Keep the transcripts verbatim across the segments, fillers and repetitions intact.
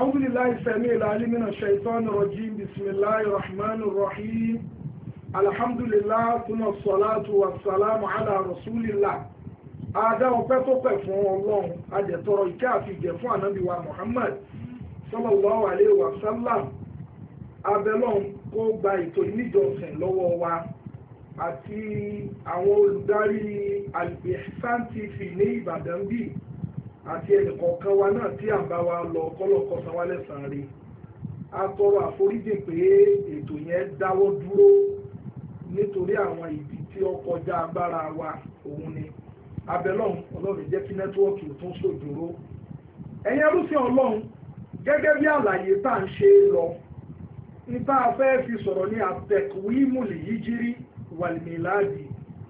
أعوذ بالله السميع العليم من الشيطان الرجيم بسم الله الرحمن الرحيم الحمد لله ثم الصلاة والسلام على رسول الله Adá ọpẹ́ tó pẹ́ fún Ọlọ́run, adẹ̀tọrọ ìkẹ́ àti ìgẹ̀ fún ànábì wa Muhammad sallallahu alaihi wa sallam. Abẹ́lọ́run kó gba ètò ìníjọsìn lọ́wọ́ wa àti àwọn olùdarí Al-Ihsan T V ní Ìbàdàn bí àti ẹnìkọ̀ọ̀kan wa náà tí à ń bá wa lọ kọ́lọ́kọ́ san wá lẹ́san rí. A tọrọ àforíjì pé ètò yẹn dáwọ́ dúró nítorí àwọn ìdí tí ó kọjá agbára wa òun ni. Abẹ́lọ́run Ọlọ́run jẹ́ kí nẹ́tíwọ́ọ̀kì tó ń ṣòjòrò. Ẹ̀yin ẹrúsìn Ọlọ́run, gẹ́gẹ́ bí àlàyé tá à ń ṣe lọ, nípa afẹ́ fi sọ̀rọ̀ ní àtẹ̀kùwímùlì híjírí wàlìmíláàdì.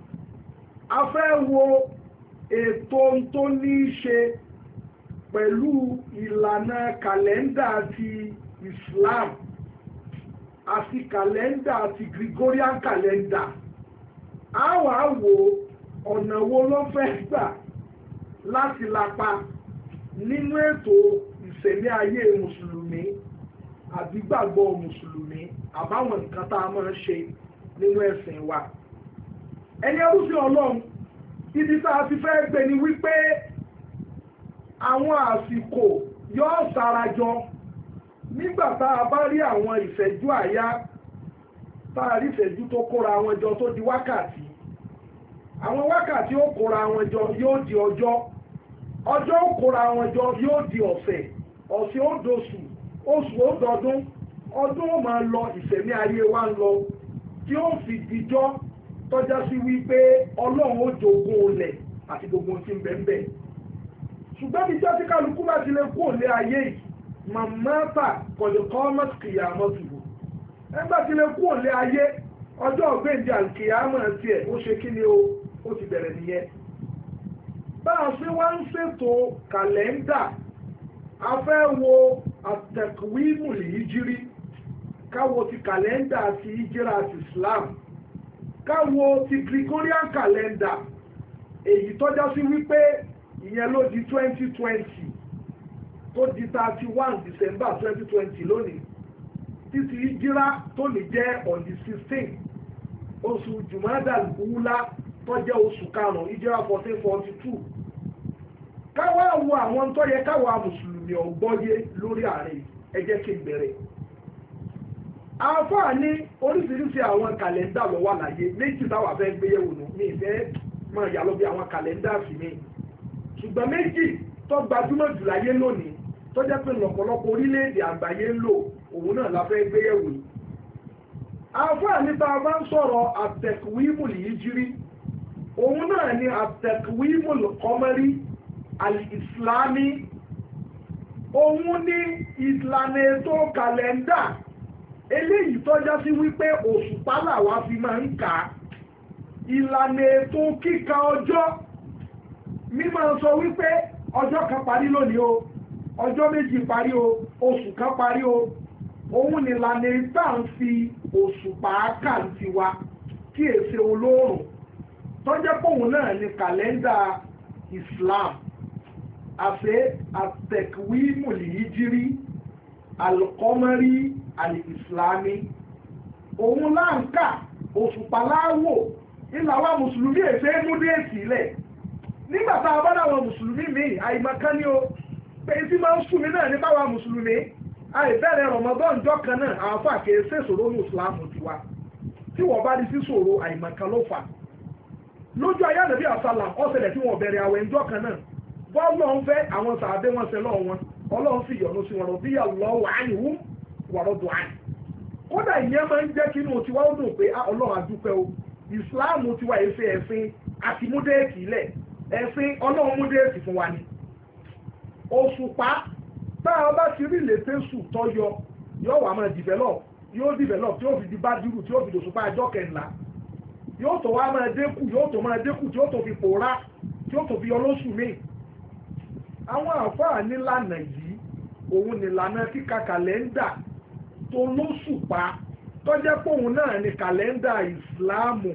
A fẹ́ wo ètò tó ní í ṣe pẹ̀lú ìlànà kàlẹ́ndà ti Islam àti kàlẹ́ndà ti Gregorian calendar. A wá wo ọ̀nà wo ló fẹ́ gbà láti lapa nínú ètò ìṣẹ̀mí ayé mùsùlùmí àbí gbàgbọ́ mùsùlùmí àbáwọn nǹkan tá a máa ń ṣe nínú ẹ̀sìn wa. Ẹni ẹrúsìn Ọlọ́run, ibi tá a ti fẹ́ gbé ni wípé àwọn àsìkò yóò sarajọ nígbà tá a bá rí àwọn ìṣẹ́jú àyá tá a rí ìṣẹ́jú tó kóra wọn jọ tó di wákàtí. Àwọn wákàtí ó kóra wọn jọ yóò di ọjọ́, ọjọ́ ó kóra wọn jọ yóò di ọ̀sẹ̀, ọ̀sẹ̀ ó dosù, oṣù ó dọdún, ọdún ó máa lọ, ìṣẹ̀mí ayé wa ń lọ tí ó fi dijọ́ tọ́já sí wípé Ọlọ́run ó jogún olẹ̀ àti gbogbo tí ń bẹ ń bẹ. Ṣùgbọ́n bí jẹ́ tí kálukú bá ti lè kú òlé ayé yìí, màmáta kọ̀lẹ̀kọ́ mọ́sìkìyà mọ́sìkò. Ẹgbẹ́ ti lè kú òlé ayé, ọjọ́ ọ̀gbẹ́ǹdì àlùkìyàmọ̀ tiẹ̀ ó ṣe kí ni o, ó ti bẹ̀rẹ̀ nìyẹn. Bá a ṣe wá ń ṣètò kàlẹ́ńdà, a fẹ́ wo àtẹ̀kùwímùlì híjírí, káwo ti kàlẹ́ńdà ti híjíra àti Islam, káwo ti Gregorian calendar èyí tọ́já sí wípé ìyẹn ló di twenty twenty tó di thirty one December twenty twenty lónìí, títí híjíra tó lè jẹ́ on the sixteen oṣù Jùmádà Ùlá tó jẹ́ oṣù karùn-ún híjíra fourteen forty two. Káwá wo àwọn tó yẹ káwa mùsùlùmí ọgbọ́yé lórí ààrẹ, ẹ jẹ́ kí n bẹ̀rẹ̀. Àfáà ní oríṣiríṣi àwọn kàlẹ́ndà ló wà láyé, méjì táwa fẹ́ gbé yẹ̀wò nù, ní ìfẹ́ máa yà lọ bí àwọn kàlẹ́ndà sí mi. Ṣùgbọ́n méjì tó gbajúmọ̀ jù láyé lónìí tó jẹ́ pé lọ́pọ̀lọpọ̀ orílẹ̀-èdè àgbáyé ń lò, òun náà la fẹ́ gbé yẹ̀wò yìí. Àfáà ní tá a bá ń sọ̀rọ̀ àtẹ̀kùwímùlì híjírí, òun náà ni àtẹ̀kùwímùlì kọ́mọ́rí al-Islami. Òun ní ìlànà ètò kàlẹ́ndà eléyìí tọ́já sí wípé òṣùpá làwa fi máa ń kà á. Ìlànà ètò kíka ọjọ́, mímọ̀ sọ wípé ọjọ́ kan parí lónìí o, ọjọ́ méjì parí o, oṣù kan parí o. Òun ni ìlànà ìgbà ń fi òṣùpá kà ń ti wa kí èsè olóòrùn tọ́jẹ́ pòun náà ni kàlẹ́ndà Islam. Àfẹ́ àtẹ̀kùwímùlì híjírí alkọ́mọ́rí alìsìlámi. Òun láǹkà òṣùpá láwò ìlàwà mùsùlùmí èfẹ́ mú déètì ilẹ̀. Nígbàtà abádáwọn mùsùlùmí mi àìmọ̀kan ní o pé tí máa ń súnmi náà ní báwa mùsùlùmí àìbẹ̀rẹ̀ Ramadan jọ kan náà àwọn fà kèé sí ìṣòro ní ìsìlámù tiwa. Tí wọ́n bá di sí ṣòro àìmọ̀kan ló fà. Lójú ayé Ànábì àsálà ọ̀sẹ̀lẹ̀ tí wọ́n bẹ̀rẹ̀ àwẹ̀ ìjọ kan náà. Bọ́ọ̀lù ń fẹ́ àwọn sàádé wọn ṣe lọ́wọ́ wọn, Ọlọ́run sì yọ́nú sí wọn rọ̀ bí Allahu anhum wa radu anhu. Kódà ìyẹn máa ń jẹ́ kí inú tiwa ó dùn pé Ọlọ́run àdúpẹ́ o, ìsìláàmù tiwa èsè ẹ̀sìn àti múdéètì ilẹ̀, ẹ̀sìn Ọlọ́run múdéètì fún wa ni. Òṣùpá tá a bá ti rí lẹ́tẹ̀sù tọ́yọ yóò wà máa develop, yóò develop tí ó fi di bádìrú tí ó fi dòṣùpá ọjọ́ kẹ̀ńlá, yóò tó wá máa dínkù, yóò tó máa dínkù tí ó tó fi pòórá, tí ó tó fi yọ lóṣù míì. Àwọn àfáà nílànà yìí, òun nílànà kíka kàlẹ́ndà tó lóṣùpá tó jẹ́ pòun náà ni kàlẹ́ndà Ìsìláàmù.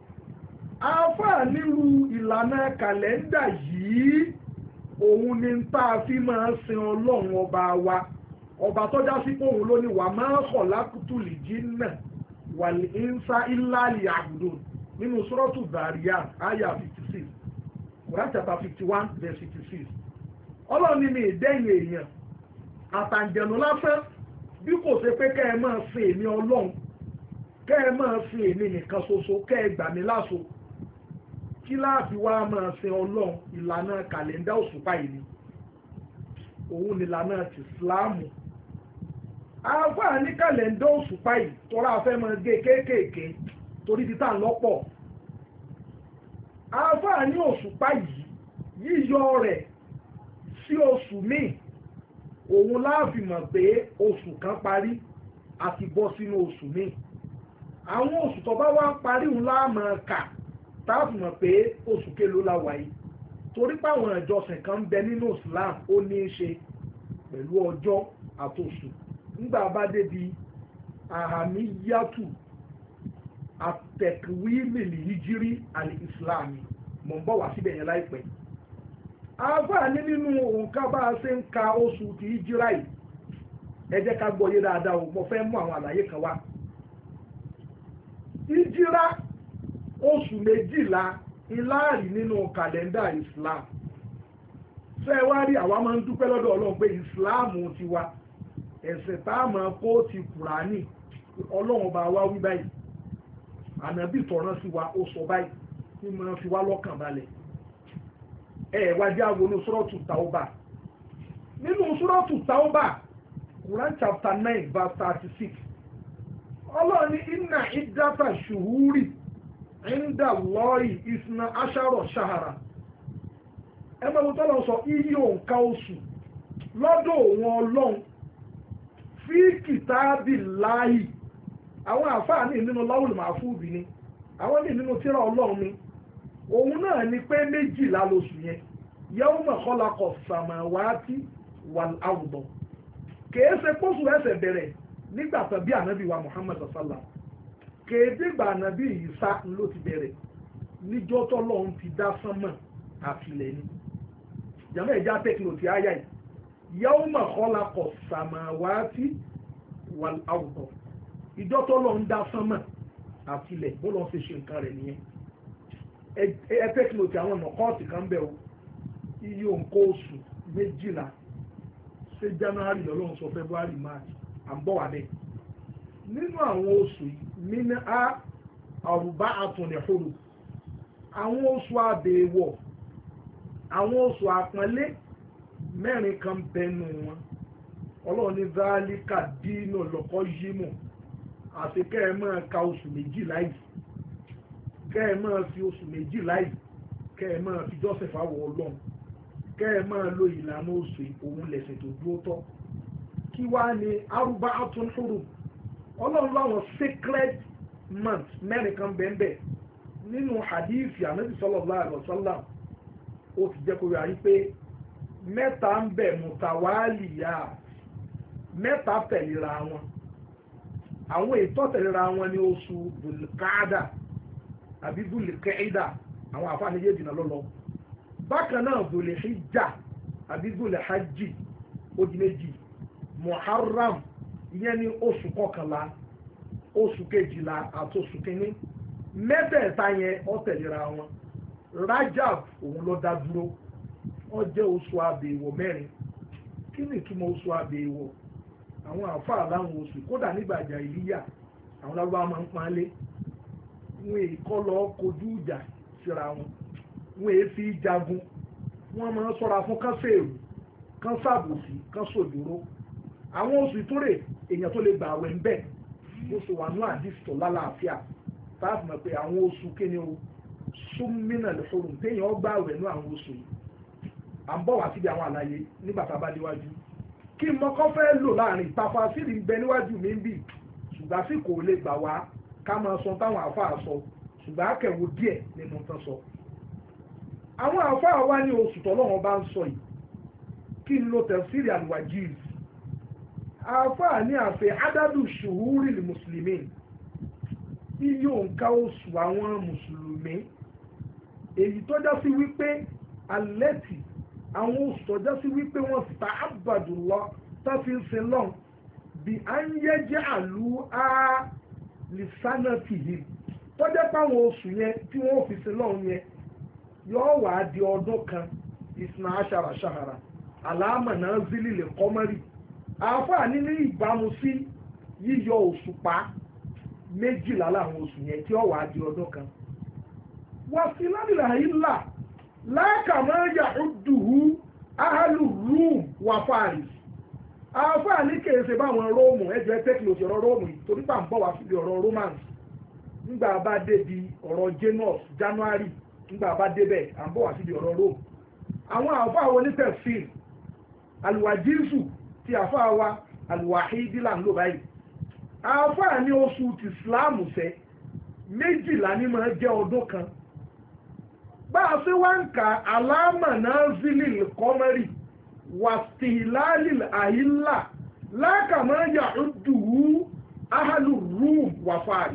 Àfáà nílùú ìlànà kàlẹ́ndà yìí, òun ni tá a fi máa sin Ọlọ́run ọba wa, ọba tó já sí pòun ló ní wà máa kọ̀ lákùtùlì jìnnà wàlì ìnsá ìlàlì àbùdó nínú sọ́rọ́tù Dhariyat àyà fifty six Quran chapter fifty one verse fifty six ọlọ́run ní mi ìdẹ́yìn èèyàn àtàǹjẹ̀nù lásán bí kò ṣe pé kẹ́ ẹ máa sin èmi ọlọ́run kẹ́ ẹ máa sin èmi nìkan ṣoṣo kẹ́ ẹ gbà mí láṣo kí láàfin wá máa sin ọlọ́run ìlànà kàlẹ́ndà òṣùpá yìí ni òun ni ìlànà ti Ìsìláàmù àáfàá ní kàlẹ́ndà òṣùpá yìí tọ́ra afẹ́ máa gé kéékèèké torí ti tà ń lọ́pọ̀ àáfàá ní òṣùpá yìí yíyọ rẹ̀ sí oṣù míì òun láàfin mọ̀ pé oṣù kan parí àti bọ́ sínú oṣù míì àwọn oṣù tó bá wá ń parí òun láàmọ̀ kà táàfin mọ̀ pé oṣù kélòó la wà yìí torí páwọn ìjọsìn kan ń bẹ nínú Islam ó ní í ṣe pẹ̀lú ọjọ́ àtòṣù nígbà bá débi àhàmíyàtù àtẹ̀kùwímìlì hijiri àlè ìsìláàmì mọ̀ ń bọ̀ wá síbẹ̀ yẹn láìpẹ́ àǹfààní nínú òǹkà bá a ṣe ń ka oṣù tí hijira yìí ẹ jẹ́ ká gbọ́ yé dáadáa o mo fẹ́ mú àwọn àlàyé kan wá hijira oṣù méjìlá ìláàrí nínú kàlẹ́ndà Islam ṣé ẹ wá rí àwa máa ń dúpẹ́ lọ́dọ̀ Ọlọ́run pé Islam ti wa ẹ̀sìn tá a máa kó ti Kùránì Ọlọ́run bá wá wí báyìí ànábì tọ̀rán sí wa ó sọ báyìí ní máa fi wá lọ́kàn balẹ̀ ẹ wájú àwọn ní Suratu Tawbah nínú Suratu Tawbah Quran chapter nine verse thirty six Ọlọ́run ní inna iddata shuhuri inda Allahi isna ashara shahara ẹ máa mú tọ́lọ́ sọ iye òǹkà oṣù lọ́dọ̀ òun Ọlọ́run fi kitabillahi àwọn àfáà ní nínú Lawhul Mahfuz ni àwọn ní nínú tírà Ọlọ́run ni òun náà ni pé méjìlá lóṣù yẹn yawma khalaqa samawati wal arda kèé ṣe pósù ẹsẹ̀ bẹ̀rẹ̀ nígbà tó bí ànábì wa Muhammad sallam kèé dìgbà ànábì Ìsá ló ti bẹ̀rẹ̀ níjọ́ tọ́lọ́run ti dá sánmọ̀ àtìlẹ̀ ni jàmọ́ ẹ̀já tẹ́kìlò ti áyà yìí yawma khalaqa samawati wal arda ìjọ tọ́lọ́run dá sánmọ̀ àtìlẹ̀ bó lọ́n ṣe ṣe nǹkan rẹ̀ nìyẹn ẹ tẹ́kìlò ti àwọn nọ̀kọ́ọ̀tì kan bẹ̀ o iye òǹkó oṣù méjìlá ṣé January lọ́lọ́run sọ February March à ń bọ̀ wá bẹ́ẹ̀ nínú àwọn oṣù yìí nínú a àrùbá àtúnẹ̀hóró àwọn oṣù àbẹ̀wọ̀ àwọn oṣù àpọ́nlé mẹ́rin kan bẹnu wọn ọlọ́run ní zálíkà dínà lọ́kọ́ yímù àti kẹ́ ẹ máa ka oṣù méjìlá yìí kẹ́ ẹ máa fi oṣù méjìlá yìí kẹ́ ẹ máa fi jọ́sẹ̀fà wọ ọlọ́run kẹ́ ẹ máa lo ìlànà oṣù òun lẹ̀sẹ̀ tó dúró tọ́ kí wá ní arúgbá àtúnṣòro ọlọ́run láwọn sacred months mẹ́rin kan bẹ́ẹ̀ nínú hadithi anabi sallallahu alaihi wasallam ó ti jẹ́ kó rí ayé pé mẹ́ta ń bẹ mùtàwálìyà mẹ́ta tẹ̀léra wọn àwọn ètò tẹ̀léra wọn ní oṣù dùlùkádà àbí dùlùkẹ́ìdà àwọn àfáàní yé dìnnà lọ́lọ́ bákan náà dùlùhíjà àbí dùlùhájì ó di méjì muharram ìyẹn ní oṣù kọkànlá oṣù kejìlá àti oṣù kínní mẹ́tẹ̀ẹ̀ta yẹn ó tẹ̀léra wọn rajab òun ló dá dúró wọ́n jẹ́ oṣù àbẹ̀wò mẹ́rin kí ni ìtumọ̀ oṣù àbẹ̀wò àwọn àfáà láwọn oṣù kódà nígbàjà ìlíyà àwọn lábúbá máa ń panlé wọn èyí kọ́ lọ kojú ìjà síra wọn wọn èyí fi jagun wọn máa ń ṣọ́ra fún kánṣẹ́rù kánṣàbòsí kánṣòdúró àwọn oṣù ìtúrè èèyàn tó lè gbà àwẹ̀ ń bẹ̀ oṣù wà ní àdìsítọ̀ lálàáfíà táàbù mọ̀ pé àwọn oṣù kíni o súnmínà lẹ́fọ̀rùn téèyàn ó gbà àwẹ̀ ní àwọn oṣù yìí à ń bọ̀ wá síbi àwọn àlàyé nígbà tá a bá déwájú kí n mọ́kọ́ fẹ́ lò láàrin ìtafàsírì ń bẹ níwájú mi ń bì ṣùgbọ́n sì kò lè gbà wá ká máa sọ táwọn àáfàá sọ ṣùgbọ́n àkẹ́wò díẹ̀ nínú tán sọ. àwọn àáfàá wá ní oṣù tọ́lọ́wọ́n bá ń sọ yìí kí n lo tafsiri al-wajiz àáfàá ní àfẹ́ adadu shuhuri li muslimin iye òǹkà oṣù àwọn mùsùlùmí èyí tó já sí wípé alẹ́tì àwọn oṣù tó já sí wípé wọ́n ta abadullah tó fi ń sin lọ́n bí à ń yẹ́jẹ́ àlú á lìsánà tìhì tó jẹ́ páwọn oṣù yẹn tí wọ́n fi sin lọ́n yẹn yóò wá di ọdún kan ìsìnà àṣàrà ṣàhàrà àlàámà náà zílì lè kọ́mọ́rì àáfàá ní ní ìbámu sí yíyọ òṣùpá méjìlá láwọn oṣù yẹn tí ó wá di ọdún kan wọ́n sí ládìlà ìlà lákàmọ́ yàhùdùhù áhàlù rúùm wà fàárì àáfàá ní kèése báwọn róòmù ẹjọ́ ẹtẹ́kìlò ti ọ̀rọ̀ róòmù yìí torí pà ń bọ̀ wá síbi ọ̀rọ̀ romance nígbà bá débi ọ̀rọ̀ janus january nígbà bá débẹ̀ à ń bọ̀ wá síbi ọ̀rọ̀ róòmù àwọn àáfàá wo ní tẹ̀síìl àlùwàjísù ti àáfàá wa àlùwàhídì là ń lò báyìí àáfàá ní oṣù ti ìsìláàmù fẹ́ méjìlá ní máa jẹ́ ọdún kan bá a ṣe wá ń ka àlámà náà zílì kọ́mẹ́rì wàstíhìláàlì àyílà lákàmọ́ yàhùdùhù áhàlù rúùm wàfàárì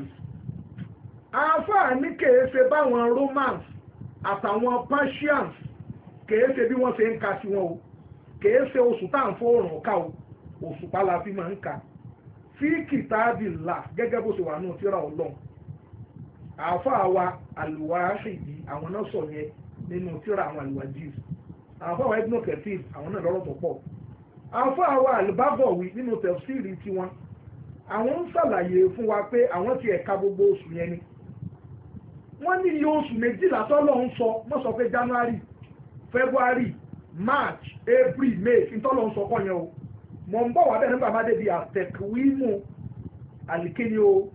àáfàá ní kèése báwọn romans àtàwọn persians kèése bí wọ́n ṣe ń ka sí wọn o kèése oṣù tá à ń fòrùn ká o oṣù pálá fi máa ń ka fí kìtàbìlà gẹ́gẹ́ bó ṣe wà nù tírà Ọlọ́run àáfàá wa àlùwàṣìdì àwọn náà sọ yẹn nínú tírà àwọn àlùwàjìs àáfàá wa Ibn Kathir àwọn náà lọ́rọ̀ tó pọ̀ àáfàá wa àlùbábọ̀wí nínú tẹ̀fsírì tiwọn àwọn ń ṣàlàyé fún wa pé àwọn ti ẹ̀ka gbogbo oṣù yẹn ni wọ́n ní iye oṣù méjìlá tọ́lọ̀ ń sọ wọ́n sọ pé January February March April May ìtọ́lọ̀ ń sọ kọ́ yẹn o mọ̀ ń bọ̀ wá bẹ́ẹ̀ nígbà má débi àtẹ̀kùwímù àlìkéni o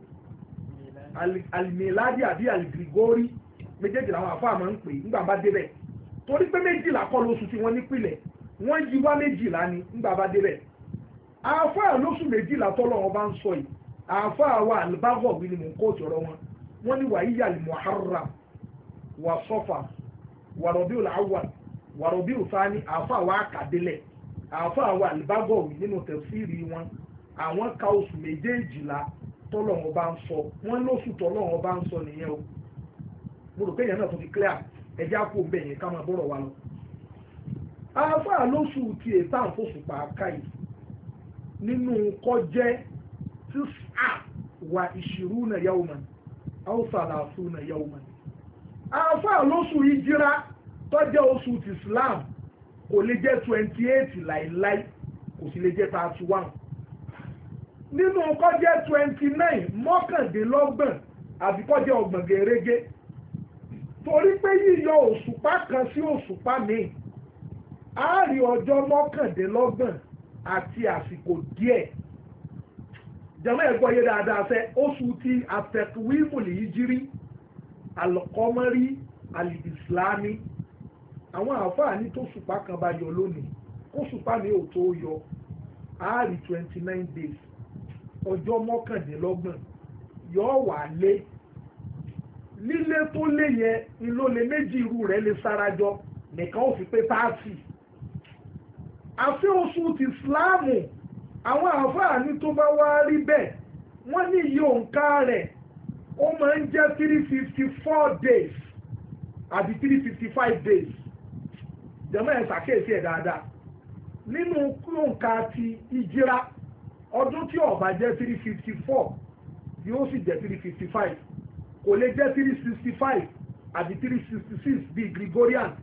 alimiladi àbí aligrigori méjèèjì làwọn àfáà máa ń pè nígbà bá débẹ̀ torí pé méjìlá kọ́ lóṣù tí wọ́n nípìnlẹ̀ wọ́n yí wá méjìlá ni nígbà bá débẹ̀ àfáà lóṣù méjìlá tọ́lọ́run bá ń sọ yìí àfáà wa àlùbáwọ̀ wí ni mò ń kó òtòrọ̀ wọn wọ́n ní wàá yíyà Muharram wà Safar wà Rabiul Awwal wà Rabiul Thani àfáà wa àkàdélẹ̀ àfáà wa àlùbáwọ̀ wí nínú tafsiri wọn àwọn ka oṣù méjèèjìlá tọ́lọ́run bá ń sọ wọ́n lóṣù tọ́lọ́run bá ń sọ nìyẹn o mo rò pé èèyàn náà tó fi clear ẹjẹ́ àpò ń bẹ̀ yẹn ká máa bọ́rọ̀ wa lọ. àáfàá lóṣù tí ètà àfọ̀sùpá káyì nínú kọjẹ́ tíṣà wà ishiruna yawman aw salasuna yawman. àáfàá lóṣù ìjírá tọ́jẹ́ oṣù ti Islam kò lè jẹ́ twenty eight láìláì kò sì lè jẹ́ thirty one nínú kọjẹ́ twenty nine mọ́kàndínlọ́gbọ̀n àbí kọjẹ́ ọgbọ̀n gẹ̀rẹ́gẹ́ torí pé yíyọ òṣùpá kan sí òṣùpá míì á rí ọjọ́ mọ́kàndínlọ́gbọ̀n àti àsìkò díẹ̀ jẹ́mọ́ ẹ̀gbọ́ yé dáadáa fẹ́ oṣù tí àtẹ̀kùwímù lèyí jírí alọ́kọ́mọ́rí alìsìlámì àwọn àǹfààní tó ṣùpá kan bá yọ lónìí kó ṣùpá mi ò tó yọ á rí twenty nine days ọjọ́ mọ́kàndínlọ́gbọ̀n yóò wà lé lílé tó lé yẹn ìlò lè méjì irú rẹ̀ lè sarajọ nìkan ò fi pé táàtì àfi oṣù ti Ìsìláàmù àwọn àǹfààní tó bá wá rí bẹ́ẹ̀ wọ́n ní iye òǹkà rẹ̀ ó máa ń jẹ́ three fifty four days àbí three fifty five days jẹ́mọ́ ẹ̀ ṣàkíyèsí ẹ̀ dáadáa nínú òǹkà ti ìjírá ọdún tí ó bá jẹ́ three fifty four yóò sì jẹ́ three fifty five kò lè jẹ́ three sixty five àbí three sixty six bíi Gregorian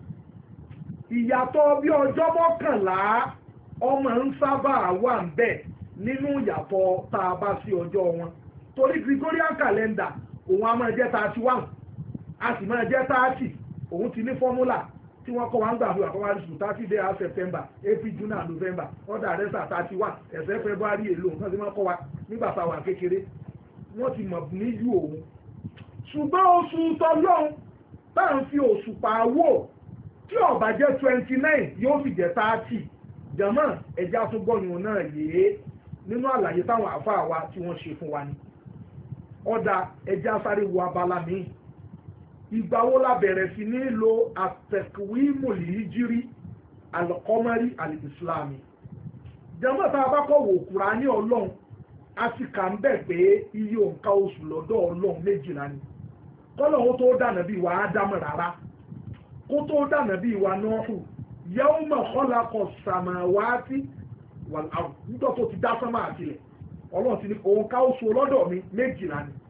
ìyàtọ̀ bí ọjọ́ mọ́kànlá ọmọ ń sábà wà ń bẹ̀ nínú ìyàtọ̀ tá a bá sí ọjọ́ wọn torí Gregorian calendar òun á máa jẹ́ thirty one a sì máa jẹ́ thirty òun ti ní fọ́múlà tí wọ́n kọ́ wá ń gbà fún àkọ́wá oṣù thirty day of September April June and November ọ̀dà rẹ́sà thirty one ẹ̀sẹ̀ February èlò nǹkan tí wọ́n kọ́ wa nígbà tá a wà kékeré wọ́n ti mọ̀ níyù òun ṣùgbọ́n oṣù tọ́lọ́hún bá ń fi òṣùpá wò tí ó bá jẹ́ twenty nine yóò sì jẹ́ thirty jẹ̀mọ́ ẹja tó gbọ́yìn náà yé nínú àlàyé táwọn àfáà wa tí wọ́n ṣe fún wa ni ọ̀dà ẹja sáré wo abala míì ìgbà wo la bẹ̀rẹ̀ sí ní lo àtẹ̀kùwímù lìíjírí alọ́kọ́mọ́rí alìsílámì jẹ́mọ́ tá a bá kọ́ wò Kùránì Ọlọ́run a sì kà ń bẹ̀ pé iye òǹkà oṣù lọ́dọ̀ Ọlọ́run méjìlá ni kọ́lọ́hún tó dànà bí wa Ádámù rárá kó tó dànà bí wa Nóòhù yawma khalaqa samawati wal ard níjọ́ tó ti dá sánmà àtìlẹ̀ ọlọ́run ti ní òǹkà oṣù ọlọ́dọ̀ mi méjìlá ni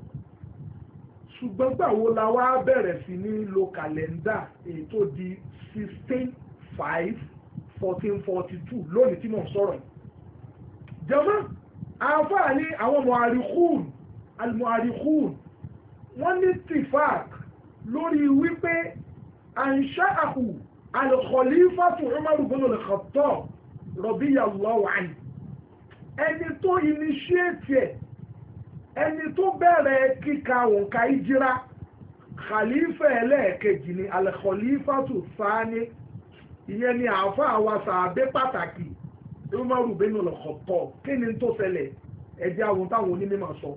ṣùgbọ́n gbà wo la wá bẹ̀rẹ̀ sí ní lo kàlẹ́ndà èyí tó di sixteen five fourteen forty two lónìí tí mò ń sọ̀rọ̀ yìí jẹ́mọ́ àǹfààní àwọn mu'arrikhun al-mu'arrikhun wọ́n ní tifak lórí wípé ansha'ahu al-khalifatu Umar ibn al-Khattab radiyallahu anhu ẹni tó initiate ẹ̀ ẹni tó bẹ̀rẹ̀ kíka òǹkà ìjírá khalifa ẹlẹ́ẹ̀kejì ni al-khalifatu thani ìyẹn ni àáfàá wa sàbẹ́ pàtàkì Umar ibn al-Khattab kí ni tó ṣẹlẹ̀ ẹ̀jẹ̀ àwọn táwọn onímọ̀ sọ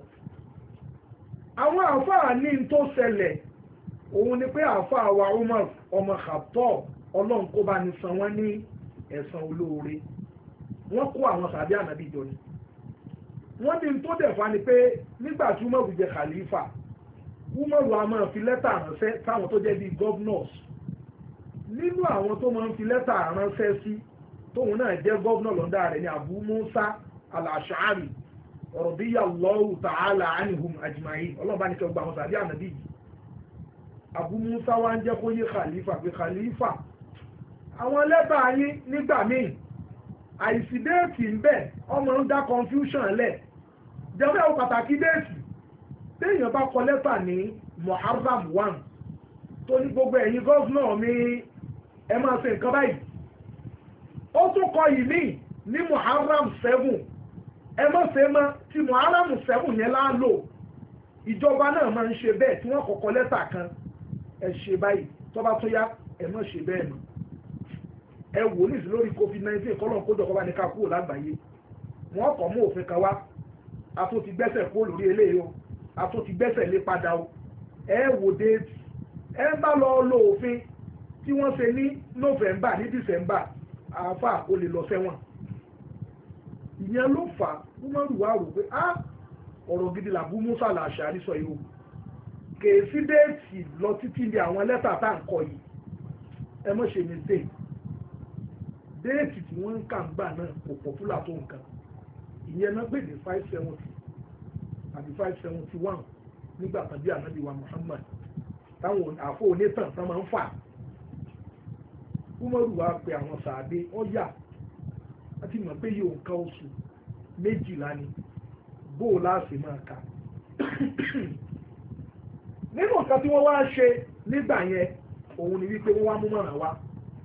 àwọn àáfàá ní tó ṣẹlẹ̀ òun ni pé àáfàá wa Umar ọmọ Khattab ọlọ́run kó bá ní san wọ́n ní ẹ̀san olóore wọ́n kó àwọn sàbí ànábì jọ ni wọ́n ní tó dẹ̀ fa ni pé nígbà tí Umar jẹ khalifa Umar a máa fi lẹ́tà ránṣẹ́ sáwọn tó jẹ́ bíi governors nínú àwọn tó máa ń fi lẹ́tà ránṣẹ́ sí tóun náà jẹ́ governor lọ́dà rẹ̀ ní Abu Musa al-Ash'ari radiyallahu ta'ala anhum ajma'in ọlọ́ba ní kẹ́ gba àwọn sàbí ànábì yìí Abu Musa wá ń jẹ́ kó yé khalifa pé khalifa àwọn lẹ́tà yín nígbà míì àìsí déètì ń bẹ ọmọ ń dá confusion lẹ̀ jẹ́wọ́ ẹ̀wọ̀ pàtàkì déètì téèyàn bá kọ lẹ́tà ní Muharram one tó ní gbogbo ẹ̀yin gọ́ọ̀nà mi ẹ máa ṣe nǹkan báyìí ó tún kọ yìí ní ní Muharram seven ẹ má ṣe mọ́ tí Muharram seven yẹn lá lò ìjọba náà máa ń ṣe bẹ́ẹ̀ tí wọ́n kọ́kọ́ lẹ́tà kan ẹ ṣe báyìí tó bá tó yá ẹ má ṣe bẹ́ẹ̀ mọ́ ẹ wò ní ìsìn lórí covid nineteen kọ́lọ̀ kójọ kọ́ bá ní ká kúrò lágbàáyé wọ́n kọ̀ mú òfin kan wá a tó ti gbẹ́sẹ̀ kó lórí eléyìí o a tó ti gbẹ́sẹ̀ lé padà o ẹ wò déètì ẹ bá lọ lo òfin tí wọ́n ṣe ní November ní December àáfà ó lè lọ sẹ́wọ̀n ìyẹn ló fà á Umaru wá rò pé á ọ̀rọ̀ gidi làbú Musa al-Ash'ari sọ yìí o kèésì déètì lọ títí di àwọn lẹ́tà tá à ń kọ yìí ẹ mọ̀ ṣe mistake déètì tí wọ́n ń kà ń gbà náà kò pọ̀pùlà tó nǹkan ìyẹn náà pè ní five seventy àbí five seventy one nígbà tàbí ànábì wa Muhammad táwọn àfọ onítàn tán máa ń fà Umaru wa pe àwọn sàádé ọ̀yà láti mọ̀ pé yóò nǹkan oṣù méjìlá ni bóò láàṣì máa kà nínú nǹkan tí wọ́n wá ṣe nígbà yẹn òun ni wípé wọ́n wá mú mọ̀ràn wá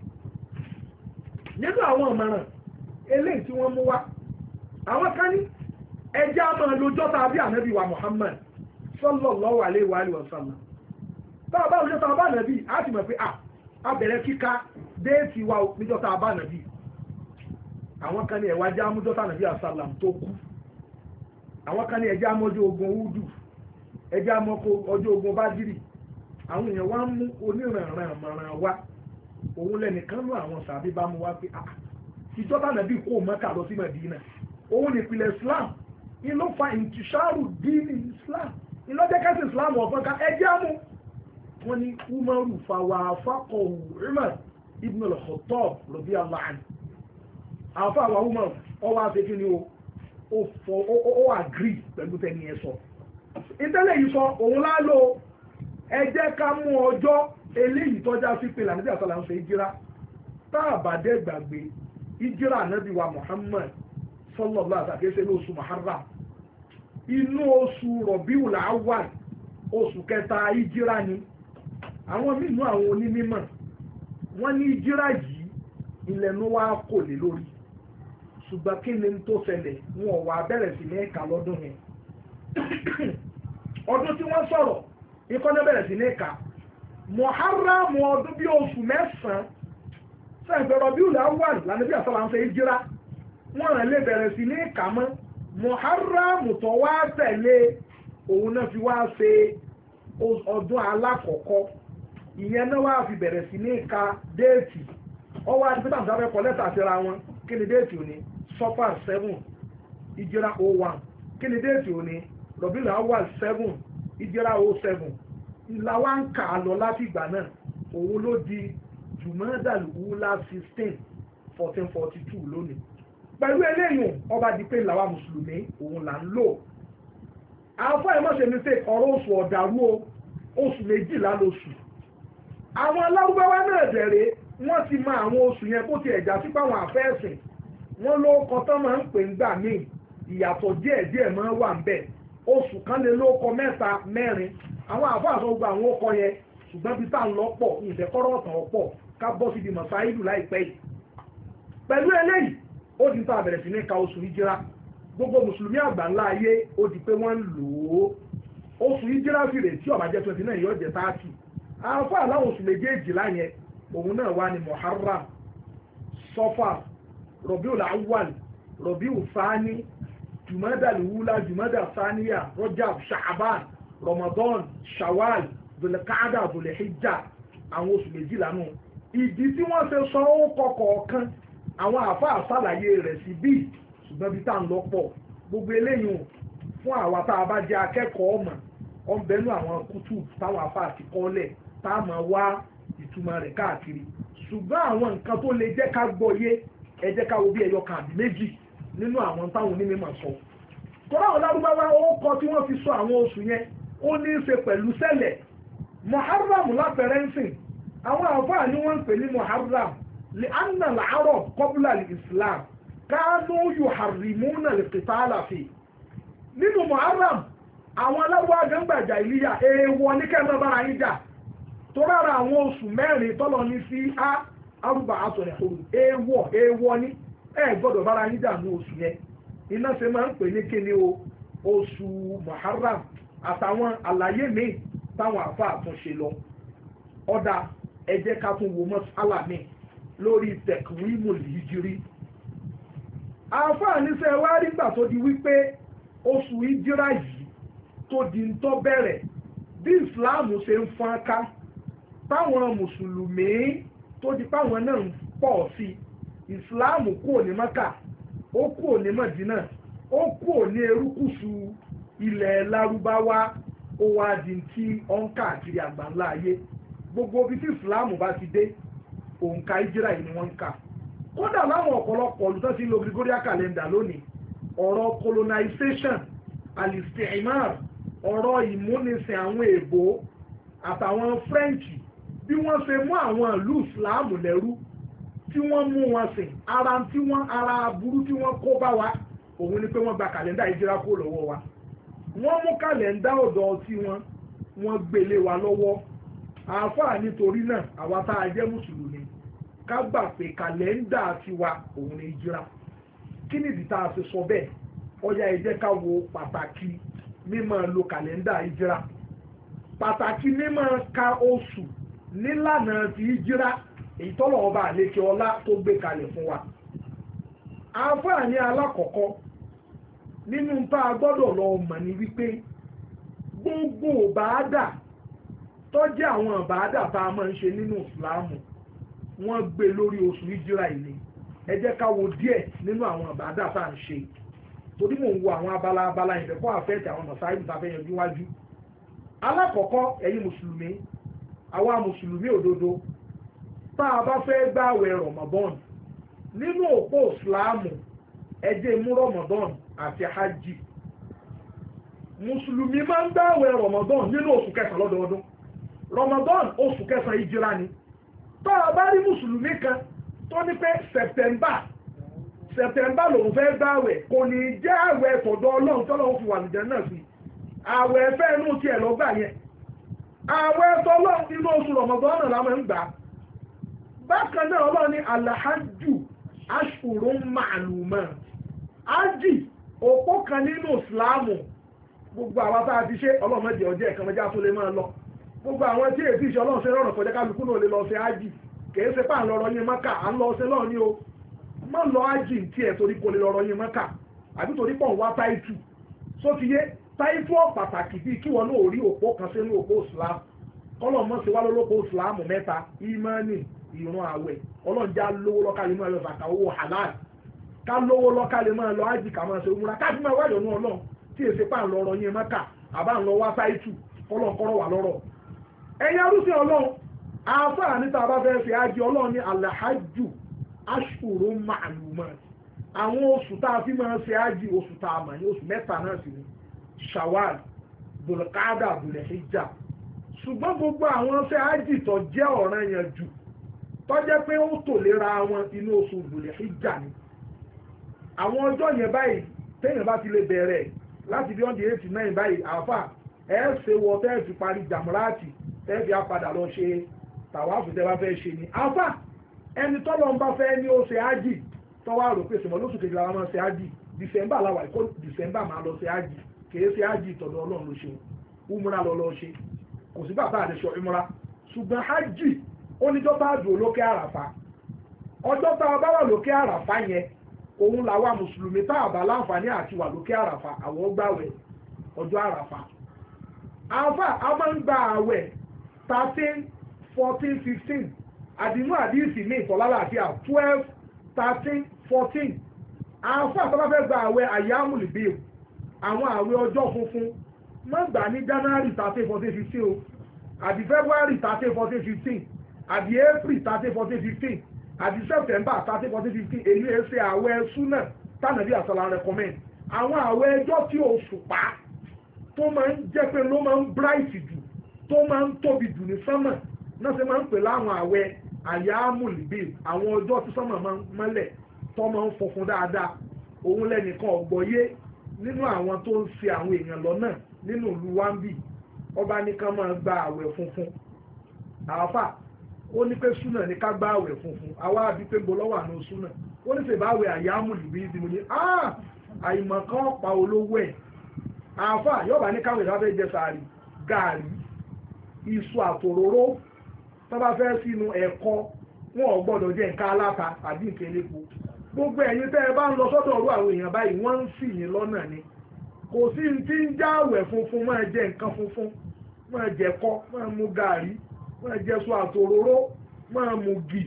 nínú àwọn ọ̀mọ̀ràn eléyìí tí wọ́n mú wá àwọn kan ní ẹjẹ́ a máa lójọ́ tàbí ànábì wa Muhammad sallallahu alaihi wa alihi wa sallam táwọn bá lójọ́ tàbí ànábì á ti mọ̀ pé a bẹ̀rẹ̀ kíka déètì wa níjọ́ tàbí ànábì àwọn kan ní ẹ̀wà jẹ́ amújọ́ tàbí àsálàm tó kú àwọn kan ní ẹjẹ́ amọ́jọ́ ogun Údù ẹjẹ́ amọ́kọ́ ọjọ́ ogun Bádírì àwọn èèyàn wá ń mú onírànràn mọ̀ràn wá òun lẹ́nìkan lọ àwọn sàbí bá mú wá pé ah ìjọba nàbí kó Mẹ́kà lọ sí Mẹ́dínà òun nípìnlẹ̀ Islam ìlú fa ìtìṣàrù díìnì Islam ìlú jẹ́kẹ́sì Islam ọ̀fọ́n ká ẹjẹ́ mú wọ́n ní Umaru fàwà fàkọ̀hù Umar ibn al-Khattab radiyallahu anhu àwọn fàwà Umar ọwọ́ àfẹ́kí ni ó agree pẹ̀lú tẹ́ni ẹ sọ ìtẹ́lẹ̀ yìí sọ òun lálò ẹ jẹ́ ká mú ọjọ́ eléyìí tọ́já sí pé lànàbí àtàlà ń ṣe ìjírá táàbàdé gbàgbé ìjírá ànábì wa Muhammad sallallahu alaihi wasallam ní oṣù Muharram inú oṣù Rabiul Awwal oṣù kẹta ìjírá ni àwọn mínú àwọn onímọ̀ wọ́n ní ìjírá yìí ìlẹ̀nu wa kò lè lórí ṣùgbọ́n kí ni tó ṣẹlẹ̀ wọn wà bẹ̀rẹ̀ sí ní ẹ̀ka lọ́dún yẹn ọdún tí wọ́n sọ̀rọ̀ ikọ́ náà bẹ̀rẹ̀ sí ní ẹ̀ka Muharram ọdún bí oṣù mẹ́sàn-án sẹ́ǹfẹ̀ Rabiul Awwal lànàbí àsálà ń ṣe ìjírá wọ́n rẹ̀ lè bẹ̀rẹ̀ sí ní ẹ̀ka mọ́ Muharram tó wá tẹ̀lé òun náà fi wá ṣe ọdún alákọ̀ọ́kọ́ ìyẹn náà wá fi bẹ̀rẹ̀ sí ní ẹ̀ka déètì ọwọ́ àti pípa àti àbẹ̀kọ́ lẹ́tà síra wọn kí ni déètì òní Safar seven ìjírá oh one kí ni déètì òní Rabiul Awwal seven ìjírá oh seven ìlà wa ń kà á lọ láti ìgbà náà òun ló di Jumadal Ula sixteen fourteen forty two lónìí pẹ̀lú eléyìí ọba di pé làwa mùsùlùmí òun là ń lò àwọn ẹ̀mọ́ṣẹ́ mi ṣe ọ̀rọ̀ oṣù ọ̀dàrú o oṣù méjìlá lóṣù àwọn alárúbáwá náà dẹ̀rẹ̀ wọ́n ti mọ àwọn oṣù yẹn kó ti ẹ̀já sí páwọn àfẹ́ẹ̀sìn wọ́n ló kọ tán máa ń pè ń gbà míì ìyàtọ̀ díẹ̀ díẹ̀ máa ń wà ń bẹ̀ oṣù kan lè ló kọ mẹ́ta mẹ́rin àwọn àfáàsọ gba àwọn ọkọ yẹn ṣùgbọ́n bí tá à ń lọ pọ̀ ìfẹ́kọ́rọ̀ ọ̀tàn ọ̀pọ̀ ká bọ́ síbi mọ̀sáìlù láìpẹ́ yìí pẹ̀lú eléyìí ó di tá a bẹ̀rẹ̀ sí ní ka oṣù ìjírá gbogbo mùsùlùmí àgbà ńlá ayé ó di pé wọ́n ń lò ó oṣù ìjírá sì rè tí ó bá jẹ́ twenty nine yóò jẹ́ thirty àwọn aláwọ̀ oṣù méjèèjìlá yẹn òun náà wà ní muharram sọfà rọ̀bíù làwàl rọ̀bíù sáni jùmọ́dà lùwúlà jùmọ́dà sáníyà rọ́jàb ṣàbán ramadan shawal dùlẹ̀káàdà dùlẹ̀híjà àwọn oṣù méjìlá nù ìdí tí wọ́n ṣe sọ ó kọ̀ọ̀kan àwọn àfáà ṣàlàyé rẹ̀ sí bí ṣùgbọ́n bí tá à ń lọ pọ̀ gbogbo eléyìí fún àwa tá a bá jẹ́ akẹ́kọ̀ọ́ ọmọ ọ̀nbẹ́nu àwọn kútù táwọn àfáà ti kọ́lẹ̀ tá a máa wá ìtumọ̀ rẹ̀ káàkiri ṣùgbọ́n àwọn nǹkan tó lè jẹ́ ká gbọ́yé ẹ jẹ́ ká wo bí ẹyọ kan àbí méjì nínú àwọn táwọn onímọ̀ sọ tọ́lá àwọn lárúbáwá ó kọ tí wọ́n fi sọ àwọn oṣù yẹn ó ní í ṣe pẹ̀lú ṣẹlẹ̀ muharram lápẹ̀rẹ̀ ń sìn àwọn àfáà ni wọ́n ń pè ní muharram li anna al-arab qabla al-islam kánú yuharrimuna al-qitala fi nínú muharram àwọn aláwọ̀ àgbàjà ìlíyà èèwọ̀ ní kẹ́mọ́ bára yín jà tó rárá àwọn oṣù mẹ́rin tọ́lọ ní sí á arúgbà àtọ̀rẹ̀ òru èèwọ̀ èèwọ̀ ní ẹ gbọ́dọ̀ bára yín jà ní oṣù yẹn iná ṣe máa ń pè ní kíni o oṣù muharram àtàwọn àlàyé míì táwọn àfa àtúnṣe lọ ọ̀dà ẹ jẹ́ ká tún wo mọ́sálà mi lórí tẹ̀kùwímù hijiri àfa níṣẹ́ wá rí gbà tó di wípé oṣù hijira yìí tó di ń tọ́ bẹ̀rẹ̀ bí ìsìláàmù ṣe ń fọ́n ká táwọn mùsùlùmí tó di páwọn náà ń pọ̀ sí ìsìláàmù kúrò ní Mákà ó kúrò ní Mádínà ó kúrò ní erékùṣù ilẹ̀ Lárúbáwá ó wá di tí ó ń káàkiri àgbáńlá ayé gbogbo ibi tí ìsìláàmù bá ti dé òǹkà ìjírà yìí ni wọ́n ń kà kódà láwọn ọ̀pọ̀lọpọ̀ olùtọ́ sí lo Gregorian calendar lónìí ọ̀rọ̀ colonization alistimar ọ̀rọ̀ ìmúnisìn àwọn èèbó àtàwọn French bí wọ́n ṣe mú àwọn ìlú ìsìláàmù lẹ́rú tí wọ́n mú wọn sìn ara tí wọ́n ara aburú tí wọ́n kó bá wa òun ni pé wọ́n gba kàlẹ́ndà ìjírà kó lọ́wọ́ wa wọ́n mú kàlẹ́ndà ọ̀dọ̀ tí wọ́n wọ́n gbélé wa lọ́wọ́ àáfàá nítorí náà àwa tá a jẹ́ mùsùlùmí ká gbà pé kàlẹ́ndà tiwa òun ni ìjírà kí nìdí tá a ṣe sọ bẹ́ẹ̀ ọya ẹ jẹ́ ká wo pàtàkì mímọ́ lo kàlẹ́ndà ìjírà pàtàkì mímọ́ ka oṣù nílànà ti ìjírà èyí tọ́lọ̀ ọba àlékè ọlá tó gbé kalẹ̀ fún wa àǹfààní alákọ̀ọ́kọ́ nínú tá a gbọ́dọ̀ lọ mọ̀ ní wípé gbogbo bàádà tó jẹ́ àwọn bàádà tá a máa ń ṣe nínú ìsìláàmù wọ́n gbé lórí oṣù ìjírà yìí ẹ jẹ́ ká wo díẹ̀ nínú àwọn bàádà tá à ń ṣe torí mò ń wo àwọn abala abala ìfẹ́kọ́ àfẹ́ẹ̀tì àwọn mọ̀sáìlì tá a fẹ́ yanjú wájú alákọ̀ọ́kọ́ ẹ̀yin mùsùlùmí àwa mùsùlùmí òdodo tá a bá fẹ́ gbààwẹ̀ Ramadan nínú òpó ìsìláàmù ẹ jẹ́ mú Ramadan àti hajj mùsùlùmí máa ń gbààwẹ̀ Ramadan nínú oṣù kẹsàn-án lọ́dọọdún Ramadan oṣù kẹsàn-án ìjírà ni tá a bá rí mùsùlùmí kan tó ní pé September September lòun fẹ́ gbààwẹ̀ kò ní jẹ́ àwẹ̀ tọ̀dọ̀ Ọlọ́run tọ́lọ́run fi wà nìjẹ́ náà sí àwẹ̀ ẹ̀fẹ́ inú tiẹ̀ lọ́gbà yẹn àwẹ̀ tọ́lọ́run inú oṣù Ramadan náà láwọn ń gbà bákan náà Ọlọ́run ní alahajju ashurun ma'lumat ájì òpó kan nínú ìsìláàmù gbogbo àwọn tá a ti ṣe Ọlọ́run mẹ́jẹ ọjọ́ ẹ̀kan mẹ́já tó lè máa lọ gbogbo àwọn tí èsì ìṣẹ́ Ọlọ́run ṣe rọrùn kọjá kálukú náà lè lọ ṣe ájì kìí ṣe pà ń lọ rọyìn Mákà à ń lọ ṣe lọ́ọ̀ ní o má lọ ájì tí ẹ̀ torí kò lè lọ rọyìn Mákà àbí torí pọ̀ ń wá táìtù só ti yé táìtù ọ̀ pàtàkì bíi kí wọn náà rí òpó kan sínú òpó ìsìláàmù kọ́lọ̀ mọ́ sí wá lólópó ìsìláàmù mẹ́ta ìmánì ìrun àwẹ̀ ọlọ́njà lówó lọ́kàlẹ̀ máa lọ zàkà owó halal ká lówó lọ́kàlẹ̀ máa lọ ájì ká máa ṣe òmùra ká fi máa wáyọ̀ ní ọlọ́run tí èsì pà ń lọ ọ̀rọ̀ yẹn Mákà àbá ń lọ wá táìtù kọ́lọ̀kọ́rọ̀ wà lọ́rọ̀ ẹ̀yin arúsìn ọlọ́run àáfàá níta bá fẹ́ ṣe ájì ọlọ́run ní alahajju ashurun ma'lumat àwọn oṣù tá a fi máa ń ṣe ájì oṣù tá a mọ̀ ní oṣù mẹ́ta náà sì ni Shawwal, Dhul-Qa'dah, Dhul-Hijjah. Ṣùgbọ́n gbogbo àwọn ṣe ájì tó jẹ́ ọ̀ranyàn jù tó jẹ́ pé ó tò lera wọn inú oṣù Dhul-Hijjah ni. Àwọn ọjọ́ yẹn báyìí téèyàn bá ti lè bẹ̀rẹ̀ láti bí ọdún eighty nine báyìí àáfà ẹ ṣe wọ tẹ́ẹ̀ fi parí jàmúráàtì tẹ́ẹ̀ fi apàdà lọ ṣe tàwáàfù tẹ́ bá fẹ́ ṣe ni. àáfà ẹni tọ́lọ́ ń bá fẹ́ ní ó ṣe ájì tọ́wọ́ àrò pé sọ̀mọ́ lóṣù kejìlá wọn máa ṣe ájì December làwà ìkó December máa lọ ṣe ájì kìí ṣe ájì ìtọ̀dọ̀ Ọlọ́run ló ṣe umra lọ lọ ṣe kò sí bàbá àdéṣọ umra ṣùgbọ́n ájì oníjọ́ bá dùn lókè àràfà ọjọ́ tá a bá wà lókè àràfà yẹn òun làwa mùsùlùmí tá a bá láǹfààní àti wà lókè àràfà àwọn gbàwẹ̀ ọjọ́ àràfà àfà a máa ń gba àwẹ̀ thirteen fourteen fifteen àdínú àdíìsì ní ìtọ́lára àti à twelve thirteen fourteen àfà tó bá fẹ́ gba àwẹ̀ àyámùlìbíl àwọn àwẹ̀ ọjọ́ funfun má gbà ní January thirteen fourteen fifteen o àbí February thirteen fourteen fifteen àbí April thirteen fourteen fifteen àti September thirteen fourteen fifteen èyí ẹ ṣe àwẹ̀ súnà tánàbí àsọlá recommend àwọn àwẹ̀ ẹjọ́ tí oṣù pa tó máa ń jẹ́ pé ló máa ń bright jù tó máa ń tóbi jù ní sánmà náà ṣe máa ń pè láwọn àwẹ̀ àyámùlìbíl àwọn ọjọ́ tí sánmà máa ń mọ́lẹ̀ tó máa ń funfun dáadáa òun lẹ́nìkan ọ̀gbọ́yé nínú àwọn tó ń ṣe àwọn èèyàn lọ́nà nínú ìlú wambi ọba nìkan máa gba àwẹ̀ funfun àáfà ó ní pé súnà ní ká gbá àwẹ̀ funfun àwa àbí pé gbọ́ lọ́wọ́ àná súnà ó ní sèbá àwẹ̀ àyámùlìbíl ìdìbò ní àìmọ̀ kan pa olówó ẹ̀ àáfà yọba ní káwé lábẹ́ jẹ sàárì gààrí iṣu àtòróró tó bá fẹ́ sínú ẹ̀kọ́ wọn ò gbọ́dọ̀ jẹ nǹkan aláta àbí nǹkan elépo gbogbo ẹ̀yin tẹ́ ẹ bá ń lọ sọ́dọ̀ ọ̀rọ̀ àwọn èèyàn báyìí wọ́n ń sì yín lọ́nà ni kò sí ti ń já àwẹ̀ funfun máa jẹ nǹkan funfun máa jẹ kọ́ máa mu gààrí máa jẹ sọ àtòróró máa mu gì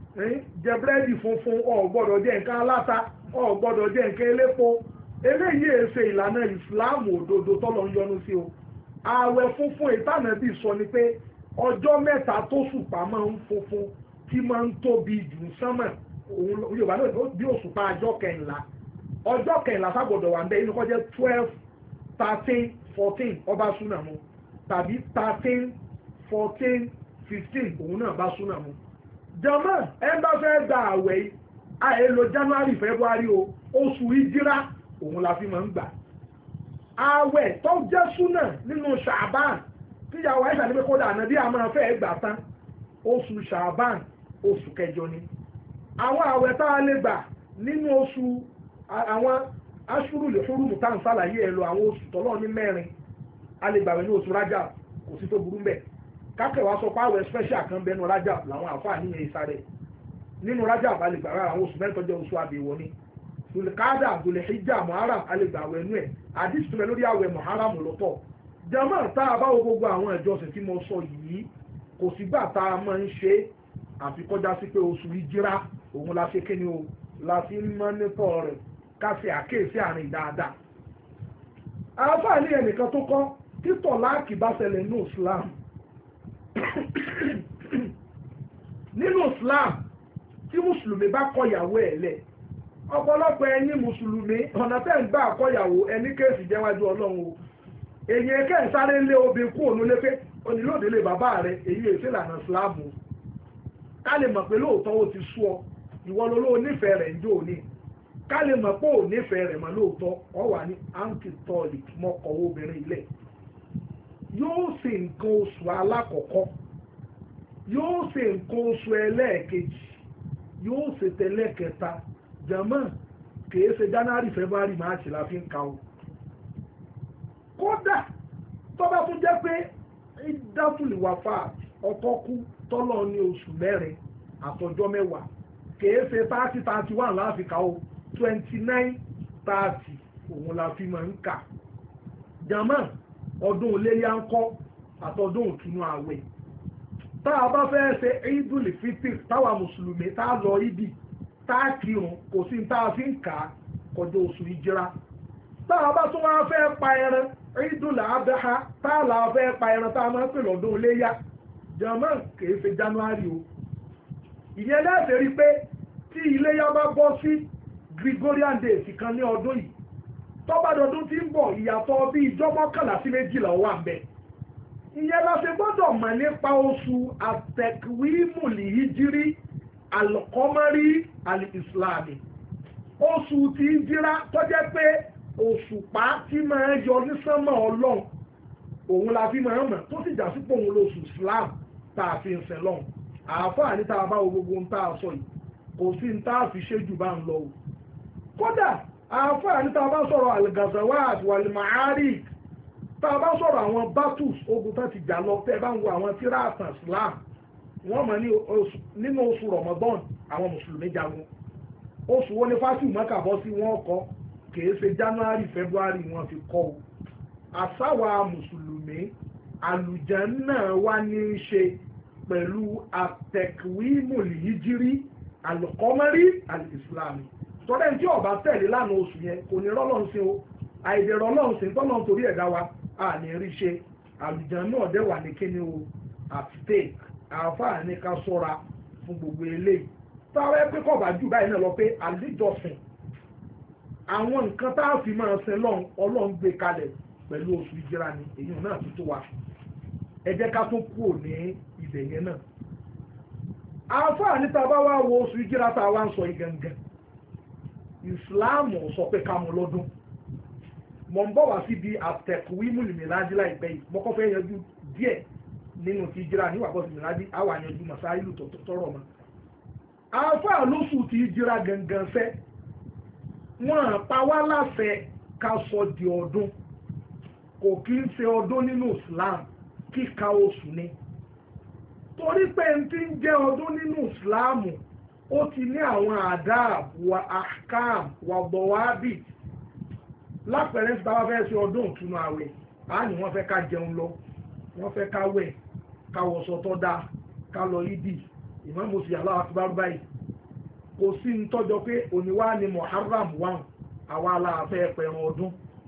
jẹ búrẹ́dì funfun ò gbọ́dọ̀ jẹ nǹkan aláta ò gbọ́dọ̀ jẹ nǹkan elépo eléyìí èsè ìlànà ìsìláàmù òdodo tọ́lọ̀ ń yọ́nú sí o ààwẹ̀ funfun ìtànàbí sọ ni pé ọjọ́ mẹ́ta tó ṣùpá máa ń funfun tí máa ń tóbi jù sánmà òun Yorùbá náà bí òṣùpá ọjọ́ kẹrìnlá ọjọ́ kẹrìnlá sábọ̀dọ̀ wà ń bẹ inú kọjá twelve thirteen fourteen ọba súnà mu tàbí thirteen fourteen fifteen òun náà bá súnà mu jọmọ ẹ bá fẹ́ gba àwẹ̀ yìí àìlò January February o oṣù ìjírá òun la fi máa ń gbà àwẹ̀ tó jẹ́ súnà nínú Ṣàbán tíyàwó ẹ̀ṣà ní pé kódà ànábì àmọ́ fẹ́ gbà tán oṣù Ṣàbán oṣù kẹjọ ni àwọn àwẹ̀ tá a lè gbà nínú oṣù àwọn aṣúrù lè fúrúmù tá à ń sàlàyé ẹ̀ lọ àwọn oṣù tọ́lọ́ ní mẹ́rin a lè gbàwẹ̀ ní oṣù Rájà kò sí tó burú mbẹ̀ kákẹ́wàá sọ pé àwẹ̀ special kan bẹnu Rájà làwọn àfáà níyẹn ìsàrẹ̀ nínú Rájà bá lè gbàwẹ̀ àwọn oṣù mẹ́rin tó jẹ́ oṣù àbẹ̀wò ni Dhul-Qa'dah, Dhul-Hijjah, Muharram a lè gbàwẹ̀ inú ẹ̀ àdìsí tó mẹ́ lórí àwẹ̀ Muharram lọ́tọ̀ jàmáà tá a bá wo gbogbo àwọn ìjọsìn tí mo sọ yìí kò sígbà tá a máa ń ṣe àfi kọjá sí pé oṣù ìjírá òun la ṣe kíni o la fi ń mọ́nítọ̀ rẹ̀ ká ṣe àkíyèsí àárín dáadáa. àǹfààní ẹnìkan tó kọ́ títọ̀ láàkì bá ṣẹlẹ̀ nínú Islam nínú Islam tí mùsùlùmí bá kọ ìyàwó ẹ̀ lẹ̀ ọ̀pọ̀lọpọ̀ ẹ̀yin mùsùlùmí ọ̀nà tẹ́ ń gbà kọ ìyàwó ẹni kéèsì jẹ́wájú Ọlọ́run o èyí ẹ̀kẹ́ ìsáré lé obìnrin kú òun lé pé onílòdì lè bàbá rẹ̀ èyí èsì ìlànà Islam ká lè mọ̀ pé lóòótọ́ ó ti sú ọ ìwọ ló lóò nífẹ̀ẹ́ rẹ̀ ń jò ní ká lè mọ̀ pé ò nífẹ̀ẹ́ rẹ̀ mọ́ lóòótọ́ ọ wà ní antitolic mọ́kọ̀wé obìnrin ilẹ̀ yóò ṣe nǹkan oṣù alákọ̀ọ́kọ́ yóò ṣe nǹkan oṣù ẹlẹ́ẹ̀kejì yóò ṣe tẹlẹ́kẹta jàmọ́ kìí ṣe January February March la fi ń ka o kódà tó bá tún jẹ́ pé ìdátùlìwàfà ọkọ kú tọ́lọ̀ ní oṣù mẹ́rin àtọjọ́ mẹ́wàá kìí ṣe thirty thirty one láàfin ká o twenty nine thirty òun la fi máa ń kà jàmọ́ ọdún iléyá ń kọ́ àtọdún ìtúnú àwẹ̀ tá a bá fẹ́ ṣe Eidul Fitr táwa mùsùlùmí tá a lọ ibi tá a kírun kò sí tá a fi ń kà á kọjá oṣù ìjírá tá a bá tún wá fẹ́ pa ẹran Eidul Adha tá a là fẹ́ pa ẹran tá a máa ń pè lọ́dún iléyá jàmọ́ kìí ṣe January o ìyẹn láti rí pé tí iléyá bá bọ́ sí Gregorian days kan ní ọdún yìí tó bá dọdún tí ń bọ̀ ìyàtọ̀ bí ìjọ mọ́kànlá sí méjìlá wà ń bẹ ìyẹn la ṣe gbọ́dọ̀ mọ̀ nípa oṣù àtẹ̀kùwímùlì hijiri alqamari al-islami oṣù tí ń jíra tó jẹ́ pé òṣùpá tí máa ń yọ ní sánmọ̀ ọlọ́run òun la fi máa ń mọ̀ tó sì jà sípò òun lóṣù Islam tá a fi ń sẹ̀ lọ́hùn àáfàá ní tá a bá wo gbogbo ń tá a sọ yìí kò sí ń tá a fi ṣe jù bá ń lọ o kódà àáfàá ní tá a bá sọ̀rọ̀ al-ghazawat wal-ma'arik tá a bá sọ̀rọ̀ àwọn battles ogun tó ti jà lọ tẹ́ bá ń wo àwọn tíráàtàn Islam wọ́n mọ̀ nínú oṣù Ramadan àwọn mùsùlùmí jagun oṣù wo ni fásitì mọ́kà bọ́ sí wọ́n kọ́ kìí ṣe January February wọ́n fi kọ́ o àsáwà mùsùlùmí àlùjánnà wá ní í ṣe pẹ̀lú àtẹ̀kùwímùlì hijiri alqamari al-islami tọ́lẹ̀ tí ọba tẹ̀lé lánàá oṣù yẹn kò ní rọ́lọ́run sí o àìdèrò ọlọ́run sí tọ́lọ́run torí ẹ̀dá wa a ní rí ṣe àlùjánnà náà dẹ̀ wà ní kíni o at stake àáfàá ní ká sọ́ra fún gbogbo eléyìí táwọn ẹgbẹ́ kọ̀ bá jù báyìí náà lọ pé àlejòsìn àwọn nǹkan tá a fi máa sin lọ́hùn ọlọ́run gbé kalẹ̀ pẹ̀lú oṣù ìjìra ni èyí náà ti tó wa ẹ jẹ́ ká tó kúrò ní ibẹ̀ yẹn náà àáfàá níta bá wá wo oṣù ìjìra tá a wá ń sọ yìí gangan ìsìláàmù sọ pé ká mú lọ́dún mọ̀ ń bọ̀ wá síbi àtẹ̀kùwímù lìmìlájí láìpẹ́ yìí mọ́kọ́ fẹ́ yanjú díẹ̀ nínú ti ìjìra níwàgbọ́ lìmìlájí àwọn àyanjú màsáìlù tọrọ mọ́ àáfàá lóṣù ti ìjìra gangan fẹ́ wọ́n pa wá láṣẹ ká sọ di ọdún kò kí ń ṣe ọdún nínú Islam kíka oṣù ni torí pé n ti ń jẹ́ ọdún nínú Islam ó ti ní àwọn adab wa ahkam wa bọ̀wábì lápẹ̀rẹ́ tí bá fẹ́ ṣe ọdún ìtúnu àwẹ̀ á ní wọ́n fẹ́ ká jẹun lọ wọ́n fẹ́ ká wẹ̀ ká wọṣọ tó dáa ká lọ yídì ìmáàmù sí Allahu Akbar báyìí kò sí ń tọ́jọ pé òníwá ni Muharram wà àwa aláàfẹ́ pẹ̀rùn ọdún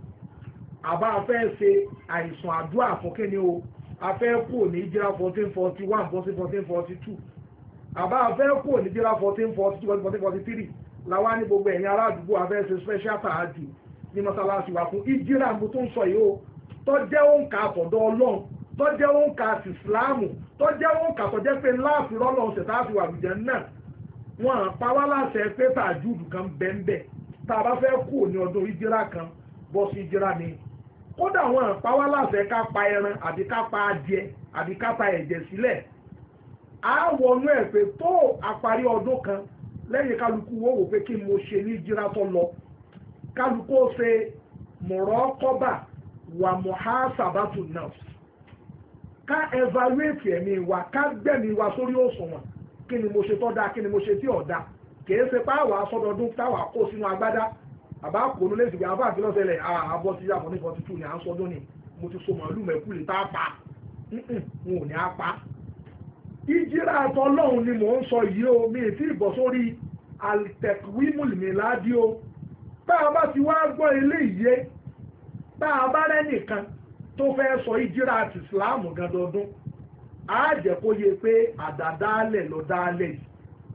àbá fẹ́ ṣe àìsàn àdúrà fún kíni o afẹ́ kú ní ìjìrá fourteen forty one bọ́sí fourteen forty two àbá afẹ́ kú ní ìjìrá fourteen forty two bọ́sí fourteen forty three làwa ní gbogbo ẹ̀yìn ará àdúgbò afẹ́ ṣe special tààjù ní mọ́sálásí wa fún ìjìrá mo tó ń sọ yìí o tó jẹ́ òǹkà àtọ̀dọ̀ Ọlọ́run tó jẹ́ òǹkà àti ìsìláàmù tó jẹ́ òǹkà tó jẹ́ pé láàfin Ọlọ́run ṣẹ̀tà àti wàlùjẹ́ náà wọ́n pa wá láṣẹ pé tàjúdù kan bẹ́ẹ̀ tá a bá fẹ́ kú ní ọdún ìjìrá kan bọ́ sí ìjìrá ni kódà wọ́n pa wá láṣẹ ká pa ẹran àbí ká pa adìẹ àbí ká pa ẹ̀jẹ̀ sílẹ̀ á wọnú ẹ̀ pé tó àparí ọdún kan lẹ́yìn kálukú wo wò pé kí mo ṣe ní ìjìrá tó lọ kálukú ó ṣe muraqaba wà muhasabatu nafs ká evaluate ẹ̀mí wa ká gbẹ̀mí wa sórí òṣùwọ̀n kí ni mo ṣe tó dáa kí ni mo ṣe tí ò dáa kìí ṣe páwà sọdọọdún táwà kó sínú agbádá àbá kò ló lẹ́sìn pé àbá àti lọ́sẹ̀lẹ̀ àbọ̀ sí àbọ̀ ní forty two ní à ń sọdún ni mo ti so màálù mẹ́kù lè tá a pa n ò ní a pa. ìjìrà àtọ́lọ́hún ni mò ń sọ yìí o mi ì tí ì bọ̀ sórí altẹ̀kùwímùlìmíládì o tá a bá ti wá gbọ́ ilé ìyé tá a bá rẹ́nìkan tó fẹ́ sọ ìjìrà àti ìsìláàmù gandọdún á jẹ́ kó yẹ pé àdàdálẹ̀ lọ dálẹ̀ yìí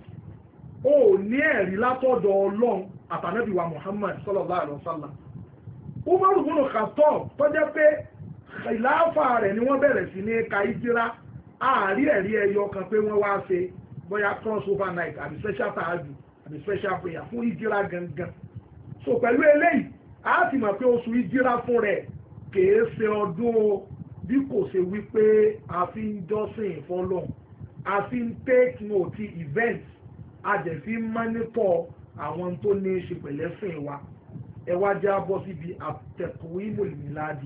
ó ní ẹ̀rí látọ̀dọ̀ Ọlọ́run àtànábì wa Muhammad sallallahu alaihi wasallam Umar ibn Khattab tó jẹ́ pé ìláfà rẹ̀ ni wọ́n bẹ̀rẹ̀ sí ní ka ìjìrá ààrí ẹ̀rí ẹyọ kan pé wọ́n wá ṣe bóyá cross over night àbí special tahajjud àbí special prayer fún ìjìrá gangan so pẹ̀lú eléyìí a ti mọ̀ pé oṣù ìjìrá fún rẹ̀ kìí ṣe ọdún o bí kò ṣe wípé a fi ń jọ́sìn fọ́lọ́run a fi ń take note events a jẹ́ fi ń mọ́nítọ̀ àwọn tó ní í ṣe pẹ̀lẹ́sìn wa ẹ wá já bọ́ síbi àtẹ̀kùwímùlìmíládì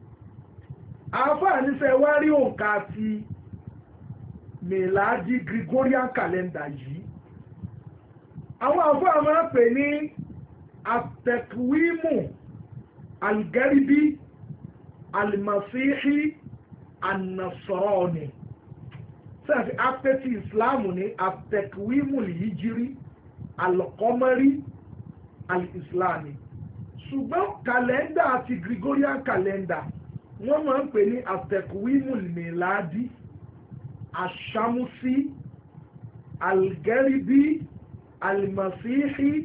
àáfàá nífẹ̀ẹ́ wá rí òǹkà ti mìládì Gregorian calendar yìí àwọn àáfàá máa ń pè ní àtẹ̀kùwímù algaribi alimasihi anasarani sẹ́ẹ̀fì apẹ́tì ìsìláàmù ní àtẹ̀kùwímù lìyíjírí alqamari alìsìláàmì ṣùgbọ́n kàlẹ́ndà àti Gregorian calendar wọ́n máa ń pè ní àtẹ̀kùwímù lìmìládì àṣàmùsí algaribi alimasihi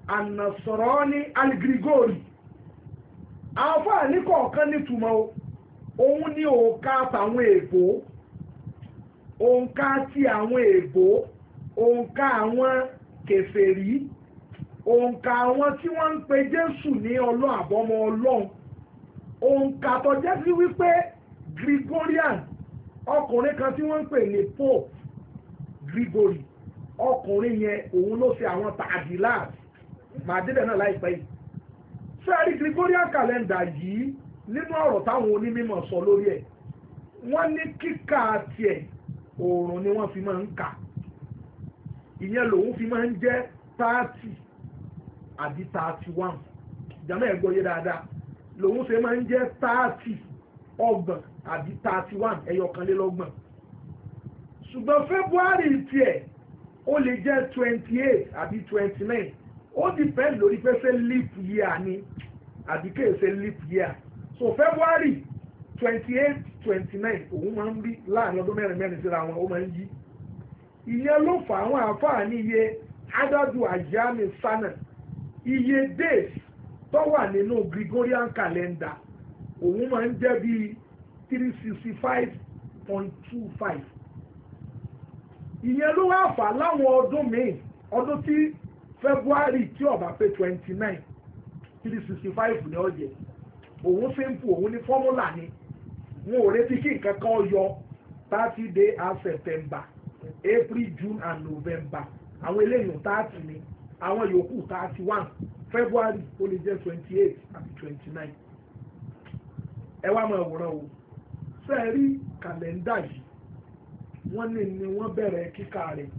An-Nasrani al-Grigori àfáà ní kọ̀ọ̀kan nítumọ̀ òun ní òǹkà àtàwọn èèbó òǹkà ti àwọn èèbó òǹkà àwọn kèfèrí òǹkà àwọn tí wọ́n ń pe Jésù ní ọlọ́run àbọ́mọ ọlọ́run òǹkà tó jẹ́ sí wípé Gregorian ọkùnrin kan tí wọ́n ń pè ní Pope Gregory ọkùnrin yẹn òun ló ṣe àwọn tàdílà màdébẹ̀ náà láìpẹ́ yìí sẹ́ẹ̀rí Gregorian calendar yìí nínú ọ̀rọ̀ táwọn onímọ̀ sọ lórí ẹ̀ wọ́n ní kíkà tiẹ̀ oòrùn ni wọ́n fi máa ń kà ìyẹn lòun fi máa ń jẹ́ thirty àbí thirty one ìjàmbá ẹ̀ gbọ́ yé dáadáa lòun ṣe máa ń jẹ́ thirty ọgbọ̀n àbí thirty one ẹyọkànlélọ́gbọ̀n ṣùgbọ́n February tiẹ̀ ó lè jẹ́ twenty eight àbí twenty nine ó depend lórí pé ṣé leap year ni àbí kéè ṣe leap year so February twenty eight twenty nine òun máa ń rí láàrin ọdún mẹ́rin mẹ́rin síra wọn ó máa ń yí ìyẹn ló fà àwọn àǹfààní iye adadu ajami sana iye days tó wà nínú Gregorian calendar òun máa ń jẹ́ bíi three sixty five point two five ìyẹn ló wá fà láwọn ọdún míì ọdún tí February tí ó bá pé twenty nine three sixty five ní ọjẹ́ òun simple òun ní fọ́múlà ni wọn ò retí kí nǹkan kan yọ thirty day and September April June and November àwọn eléyìí thirty ni àwọn yòókù thirty one February ó lè jẹ́ twenty eight àti twenty nine ẹ wá máa wòran o sẹ́ẹ̀rí kàlẹ́ndà yìí wọ́n ní ni wọ́n bẹ̀rẹ̀ kíkà rẹ̀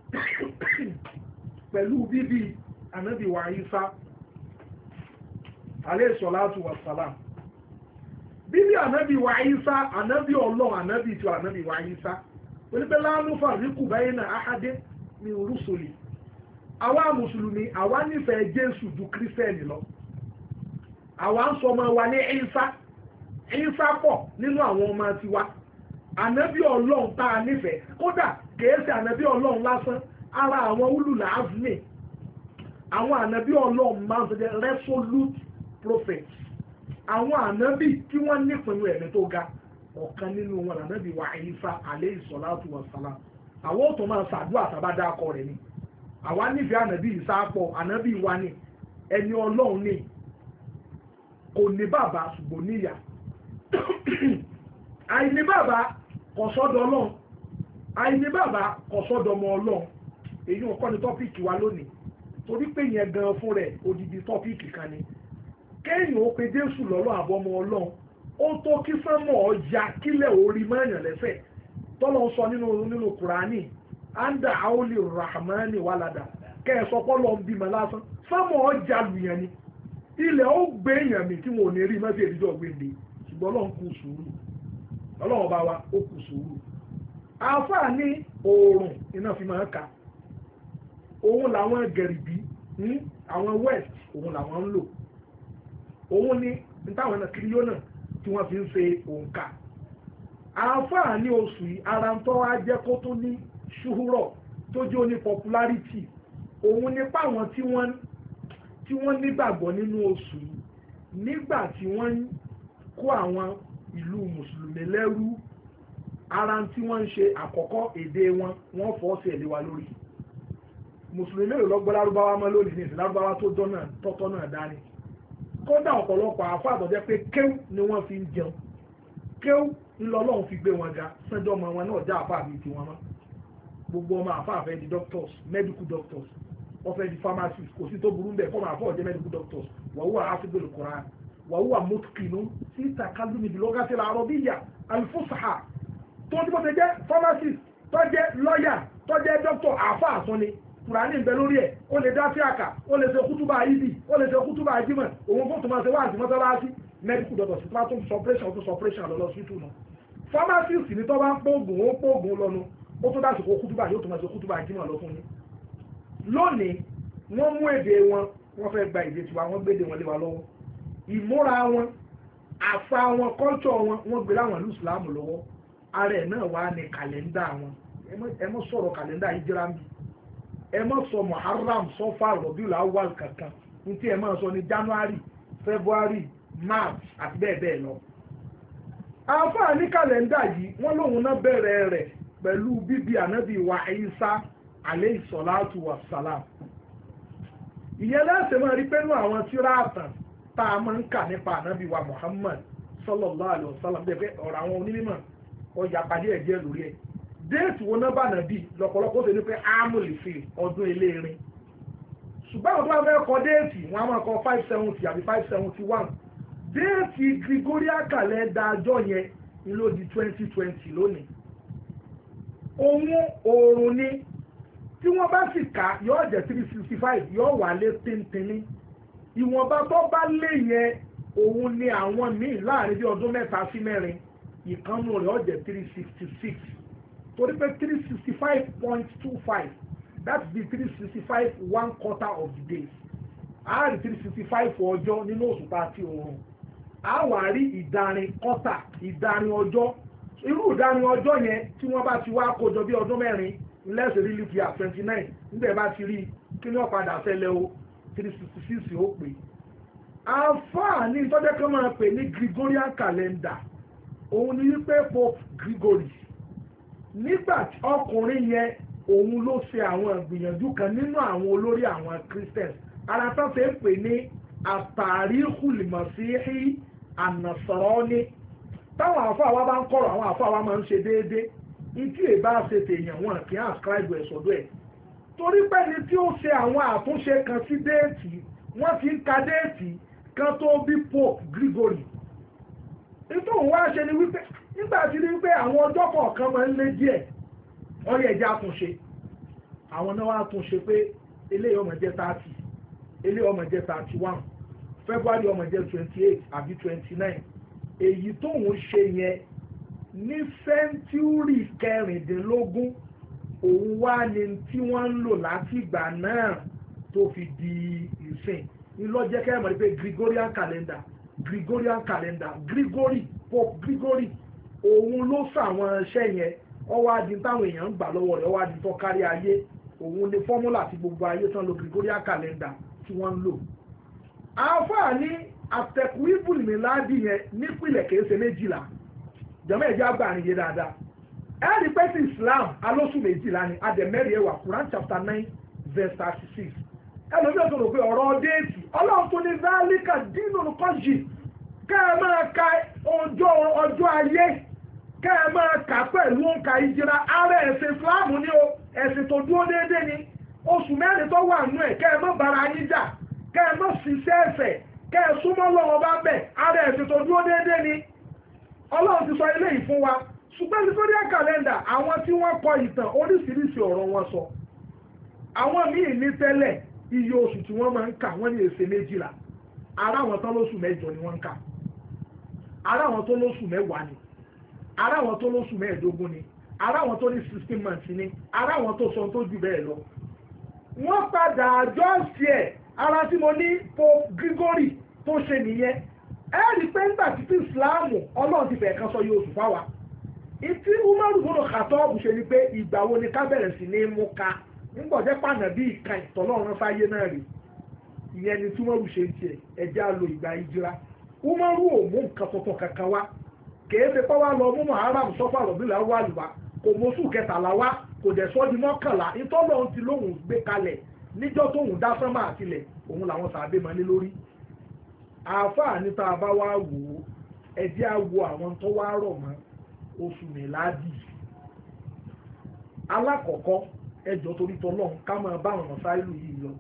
pẹ̀lú bíbí ànábì wa Ìsá alayhi salatu wa salam bíbí ànábì wa Ìsá ànábì ọlọ́run ànábì tí ànábì wa Ìsá onípẹ́ láàánú fàríkù bayna ahadin min rusuli àwa mùsùlùmí àwa nífẹ̀ẹ́ Jésù ju kírísítẹ́nì lọ àwa ń sọ ọmọ wa ní Ìsá Ìsá pọ̀ nínú àwọn ọmọ tiwa ànábì ọlọ́run tá a nífẹ̀ẹ́ kódà kìí ṣe ànábì ọlọ́run lásán ara àwọn ulul azmi àwọn ànábì ọlọ́run máa ń sọ jẹ́ resolute prophets àwọn ànábì tí wọ́n nípinnu ẹ̀mí tó ga ọ̀kan nínú wọn ànábì wa Ìsá alayhi salatu wa salam àwọn ò tó máa ṣàdúrà tàbádá akọ rẹ̀ ni àwa nífẹ̀ẹ́ ànábì Ìsá pọ̀ ànábì wa ni ẹni ọlọ́run ni kò ní bàbá ṣùgbọ́n níyà àìní bàbá kò sọ́dọ̀ ọlọ́run àìní bàbá kò sọ́dọ̀ ọmọ ọlọ́run èyí ò kọ́ ni tọ́pìkì wa lónìí torí pé yẹn gan fún rẹ̀ odidi tọ́pìkì kan ni kéèyàn ó pe Jésù lọ́lọ́ àbọ̀mọ ọlọ́run ó tó kí sánmọ̀ ọjà kílẹ̀ orí mọ́ọ̀yàn lẹ́sẹ̀ tọ́lọ́ sọ nínú nínú Kùránì anda aoli rahmani walada kẹ́ẹ̀sọ́ pọ́lọ́ ń bímọ lásán sánmọ̀ ọjà lùyàn ni ilẹ̀ ó gbé èèyàn mi tí wọn ò ní rí mọ́sí èdíjọ́ gbèǹde ṣùgbọ́n ọlọ́run kù sùúrù ọlọ́run bá wa ó kù sùúrù àáfàá ní oòrùn iná fi máa ń ka òun làwọn gẹ̀rìbí àwọn west òun làwọn ń lò òun ní nítawọn náà kiri yóò náà tí wọ́n fi ń ṣe òǹkà àáfàá ní oṣù yìí ara ń tọ́ wá jẹ́ kó tó ní ṣúhúrọ̀ tó jẹ́ oní popularity òun nípa àwọn tí wọ́n tí wọ́n nígbàgbọ́ nínú oṣù yìí nígbà tí wọ́n kó àwọn ìlú mùsùlùmí lẹ́rú ara tí wọ́n ń ṣe àkọ́kọ́ èdè wọn wọ́n fọ́ sí ẹ̀lẹ́ wa lórí mùsùlùmí mélòó lọ́gbọ́ lárúbáwá mọ́ lónìí ní ìsìn lárúbáwá tó dán náà tọ́tọ́ náà dání kódà ọ̀pọ̀lọpọ̀ àáfàá àtọ̀jẹ́ pé kéwù ni wọ́n fi ń jẹun kéwù ńlọlọ́run fi gbé wọn ga sẹ́jọ́ ọmọ wọn náà já àáfàá bíi tiwọn mọ́ gbogbo ọmọ àáfàá fẹ́ di doctors medical doctors wọ́n fẹ́ di pharmacists kò sí tó burú bẹ́ẹ̀ fọ́ọ̀mù àáfàá ọ̀jẹ́ medical doctors wàhùwà hafidul Quran wàhùwà mọ́tùkìnú sí takallumi bil lughati al arabiyya al fusha tó ń tí wọ́n ti jẹ́ pharmacist tó jẹ́ lawyer tó jẹ́ doctor àáfàá àtúnni Kùránì ń bẹ lórí ẹ̀ ó lè dá sí àkà ó lè ṣe kútúbà ìdí ó lè ṣe kútúbà ìjímọ̀ òun fún tòmọ̀ ṣe wá àti mọ́sálásí medical doctor sí tó ń sọpẹ́ṣàn tó sọpẹ́ṣàn lọ́lọ́ sí tùnú pharmacist ní tó bá ń pògùn ó pògùn lọ́nu ó tó dásìkò kútúbà yóò tòmọ̀ ṣe kútúbà ìjímọ̀ lọ fún ni lónìí wọ́n mú èdè wọn wọ́n fẹ́ gba èdè tiwa wọ́n gbédè wọn lé wa lọ́wọ́ ìmúra wọn àṣà wọn culture wọn wọ́n gbé láwọn ìlú Islam lọ́wọ́ ara ẹ̀ náà wà ní kàlẹ́ndà wọn ẹ mọ́ sọ̀rọ̀ kàlẹ́ndà ìjírá ń bì ẹ má sọ Muharram Safar Rabiul Awwal kankan ní tí ẹ má sọ ní January February March àti bẹ́ẹ̀ bẹ́ẹ̀ lọ. àáfàá ní kàlẹ́ndà yìí wọ́n lóun náà bẹ̀rẹ̀ rẹ̀ pẹ̀lú bíbí ànábì wa Ìsá alayhi salatu wa salam. ìyẹn lẹ́sẹ̀ máa rí pẹ́lú àwọn tírà àtàn tá a máa ń kà nípa ànábì wa Muhammad sallallahu alayhi wa sallam bẹ́ẹ̀ pé ọ̀rọ̀ àwọn onímọ̀ ọjà pàdé ẹ̀jẹ̀ lórí ẹ̀. déètì wo náà bá nàbí lọ́pọ̀lọpọ̀ ó ṣe ní pé ámùlì fi ọdún eléèrin. ṣùgbọ́n àwọn tó bá fẹ́ kọ déètì wọn á máa kọ five seventy àbí five seventy one. déètì Gregorian calendar àjọ yẹn ni ló di twenty twenty lónìí. ohun oòrùn ni tí wọ́n bá sì kà yóò jẹ́ three sixty five yóò wà lé tíntínní. ìwọ̀nba tó bá lé yẹn òun ni àwọn míì láàrin bí ọdún mẹ́ta sí mẹ́rin ìkànnù rẹ̀ ó jẹ́ three sixty six torí pé three sixty five point two five that's the three sixty five one quarter of the days a rí three sixty five ọjọ́ nínú òṣùpá àti òòrùn a wà rí ìdarin quarter ìdarin ọjọ́ irú ìdarin ọjọ́ yẹn tí wọ́n bá ti wá kójọ bí ọdún mẹ́rin lẹ́sẹ̀ rí lìkì à twenty nine níbẹ̀ bá ti rí kí ní ọ̀padà ṣẹlẹ̀ o three sixty six ó pè àǹfààní tọ́jọ́ kan máa pè ní Gregorian calendar òun ni wípé Pope Gregory nígbà tí ọkùnrin yẹn òun ló ṣe àwọn ìgbìyànjú kan nínú àwọn olórí àwọn Christians ara tó ṣe ń pè ní àtàríkhul Masihi an-Nasrani táwọn àfáà wa bá ń kọ̀rọ̀ àwọn àfáà wa máa ń ṣe déédéé ìtí èbá ṣe tèèyàn wọn kì í ascribe ẹ̀ sọ́dọ̀ ẹ̀ torí pé ní tí ó ṣe àwọn àtúnṣe kan sí déètì wọ́n ti ń ka déètì kan tó bí Pope Gregory nítorí òun wá ṣe ni wípé nígbà tí ní wípé àwọn ọjọ́ kọ̀ọ̀kan máa ń lé díẹ̀ wọ́n yẹ ẹja àtúnṣe àwọn náà wá túnṣe pé eléyìí ọmọ jẹ́ thirty eléyìí ọmọ jẹ́ thirty one February ọmọ jẹ́ twenty eight àbí twenty nine èyí tóun ṣe yẹn ní sẹ́ńtúrì kẹrìndínlógún òun wá ní tí wọ́n ń lò láti ìgbà náà tó fi di ìsìn ìlọ́jẹ́ kẹ́rìndínlógún mọ̀ pé Gregorian calendar Gregorian calendar Gregory Pope Gregory òun ló sàwọn iṣẹ́ yẹn ọwọ́ adi táwọn èèyàn ń gbà lọ́wọ́ rẹ̀ ọwọ́ adi tó kárí ayé òun ni fọ́múlà tí gbogbo ayé tán lo Gregorian calendar tí wọ́n ń lò. àáfàá ní àtẹ̀kù ìbùnmi láàdì yẹn nípìnlẹ̀ kìí ṣe méjìlá jọmọ ẹ̀jẹ̀ àgbà àríyé dáadáa ẹ̀rí pé sí Islam alóṣù méjìlá ni adẹ̀mẹ́rì ẹ̀wà Quran chapter nine verse thirty six ẹlòmí ò tó rò pé ọ̀rọ̀ déètì ọlọ́run tó ní zálíkà dínú kọ́jì kẹ́ ẹ máa ka ọjọ́ ọjọ́ ayé kẹ́ ẹ máa kà pẹ̀lú òǹkà ìjìra ara ẹ̀sìn Islam ní o ẹ̀sìn tó dúró déédéé ni oṣù mẹ́rin tó wà nú ẹ̀ kẹ́ ẹ má bára yín jà kẹ́ ẹ má ṣiṣẹ́ ẹ̀ṣẹ̀ kẹ́ ẹ súnmọ́ lọ́wọ́ bá bẹ̀ ara ẹ̀sìn tó dúró déédéé ni ọlọ́run ti sọ eléyìí fún wa ṣùgbọ́n Gregorian calendar àwọn tí wọ́n kọ ìtàn oríṣiríṣi ọ̀rọ̀ wọn sọ àwọn míì ní tẹ́lẹ̀ iye oṣù tí wọ́n máa ń kà wọ́n ní èsè méjìlá ara àwọn tó lóṣù mẹ́jọ ni wọ́n ń kà ara àwọn tó lóṣù mẹ́wàá ni ara àwọn tó lóṣù mẹ́ẹ̀ẹ́dógún ni ara àwọn tó ní sixteen months ni ara àwọn tó sọ tó jù bẹ́ẹ̀ lọ wọ́n padà àjọ sí ẹ̀ ara tí mo ní Pope Gregory tó ṣe nìyẹn ẹ rí pé nígbà títí Ìsìláàmù ọlọ́run ti fẹ̀ẹ́ kan sọ yóò oṣù fáwa ìtí Umaru gbọdọ̀ kàtọ́ọ̀bù ṣe ni pé ìgbà wo ni ká bẹ̀rẹ̀ sí ní mú ká nígbà jẹ́ pàànà bí ìka ìtọ́lọ́run fáyé náà rí ìyẹn ni tí Umaru ṣe ń tiẹ̀ ẹjẹ́ á lo ìgbà ìjìra Umaru ò mú nǹkan tuntun kankan wá kèé ṣe pé wá lọ mú Muharram Safar Rabiul Awwal wá kò mọ́sù kẹtàlá wá kò dẹ̀ sọ́ di mọ́kànlá ìtọ́lọ́run ti lóhùn gbé kalẹ̀ níjọ́ tóhùn dá sánmà àtilẹ̀ òun làwọn sàbẹ̀ mọ́ ní lórí àáfàá ní tá a bá wá wò ó ẹjẹ́ á wo àwọn tó wá rọ̀ mọ́ oṣù mẹ́láàdì alákọ̀ọ́kọ́ ẹjọ́ torí tọ́lọ́run ká máa bá àwọn sáìlù yìí lọ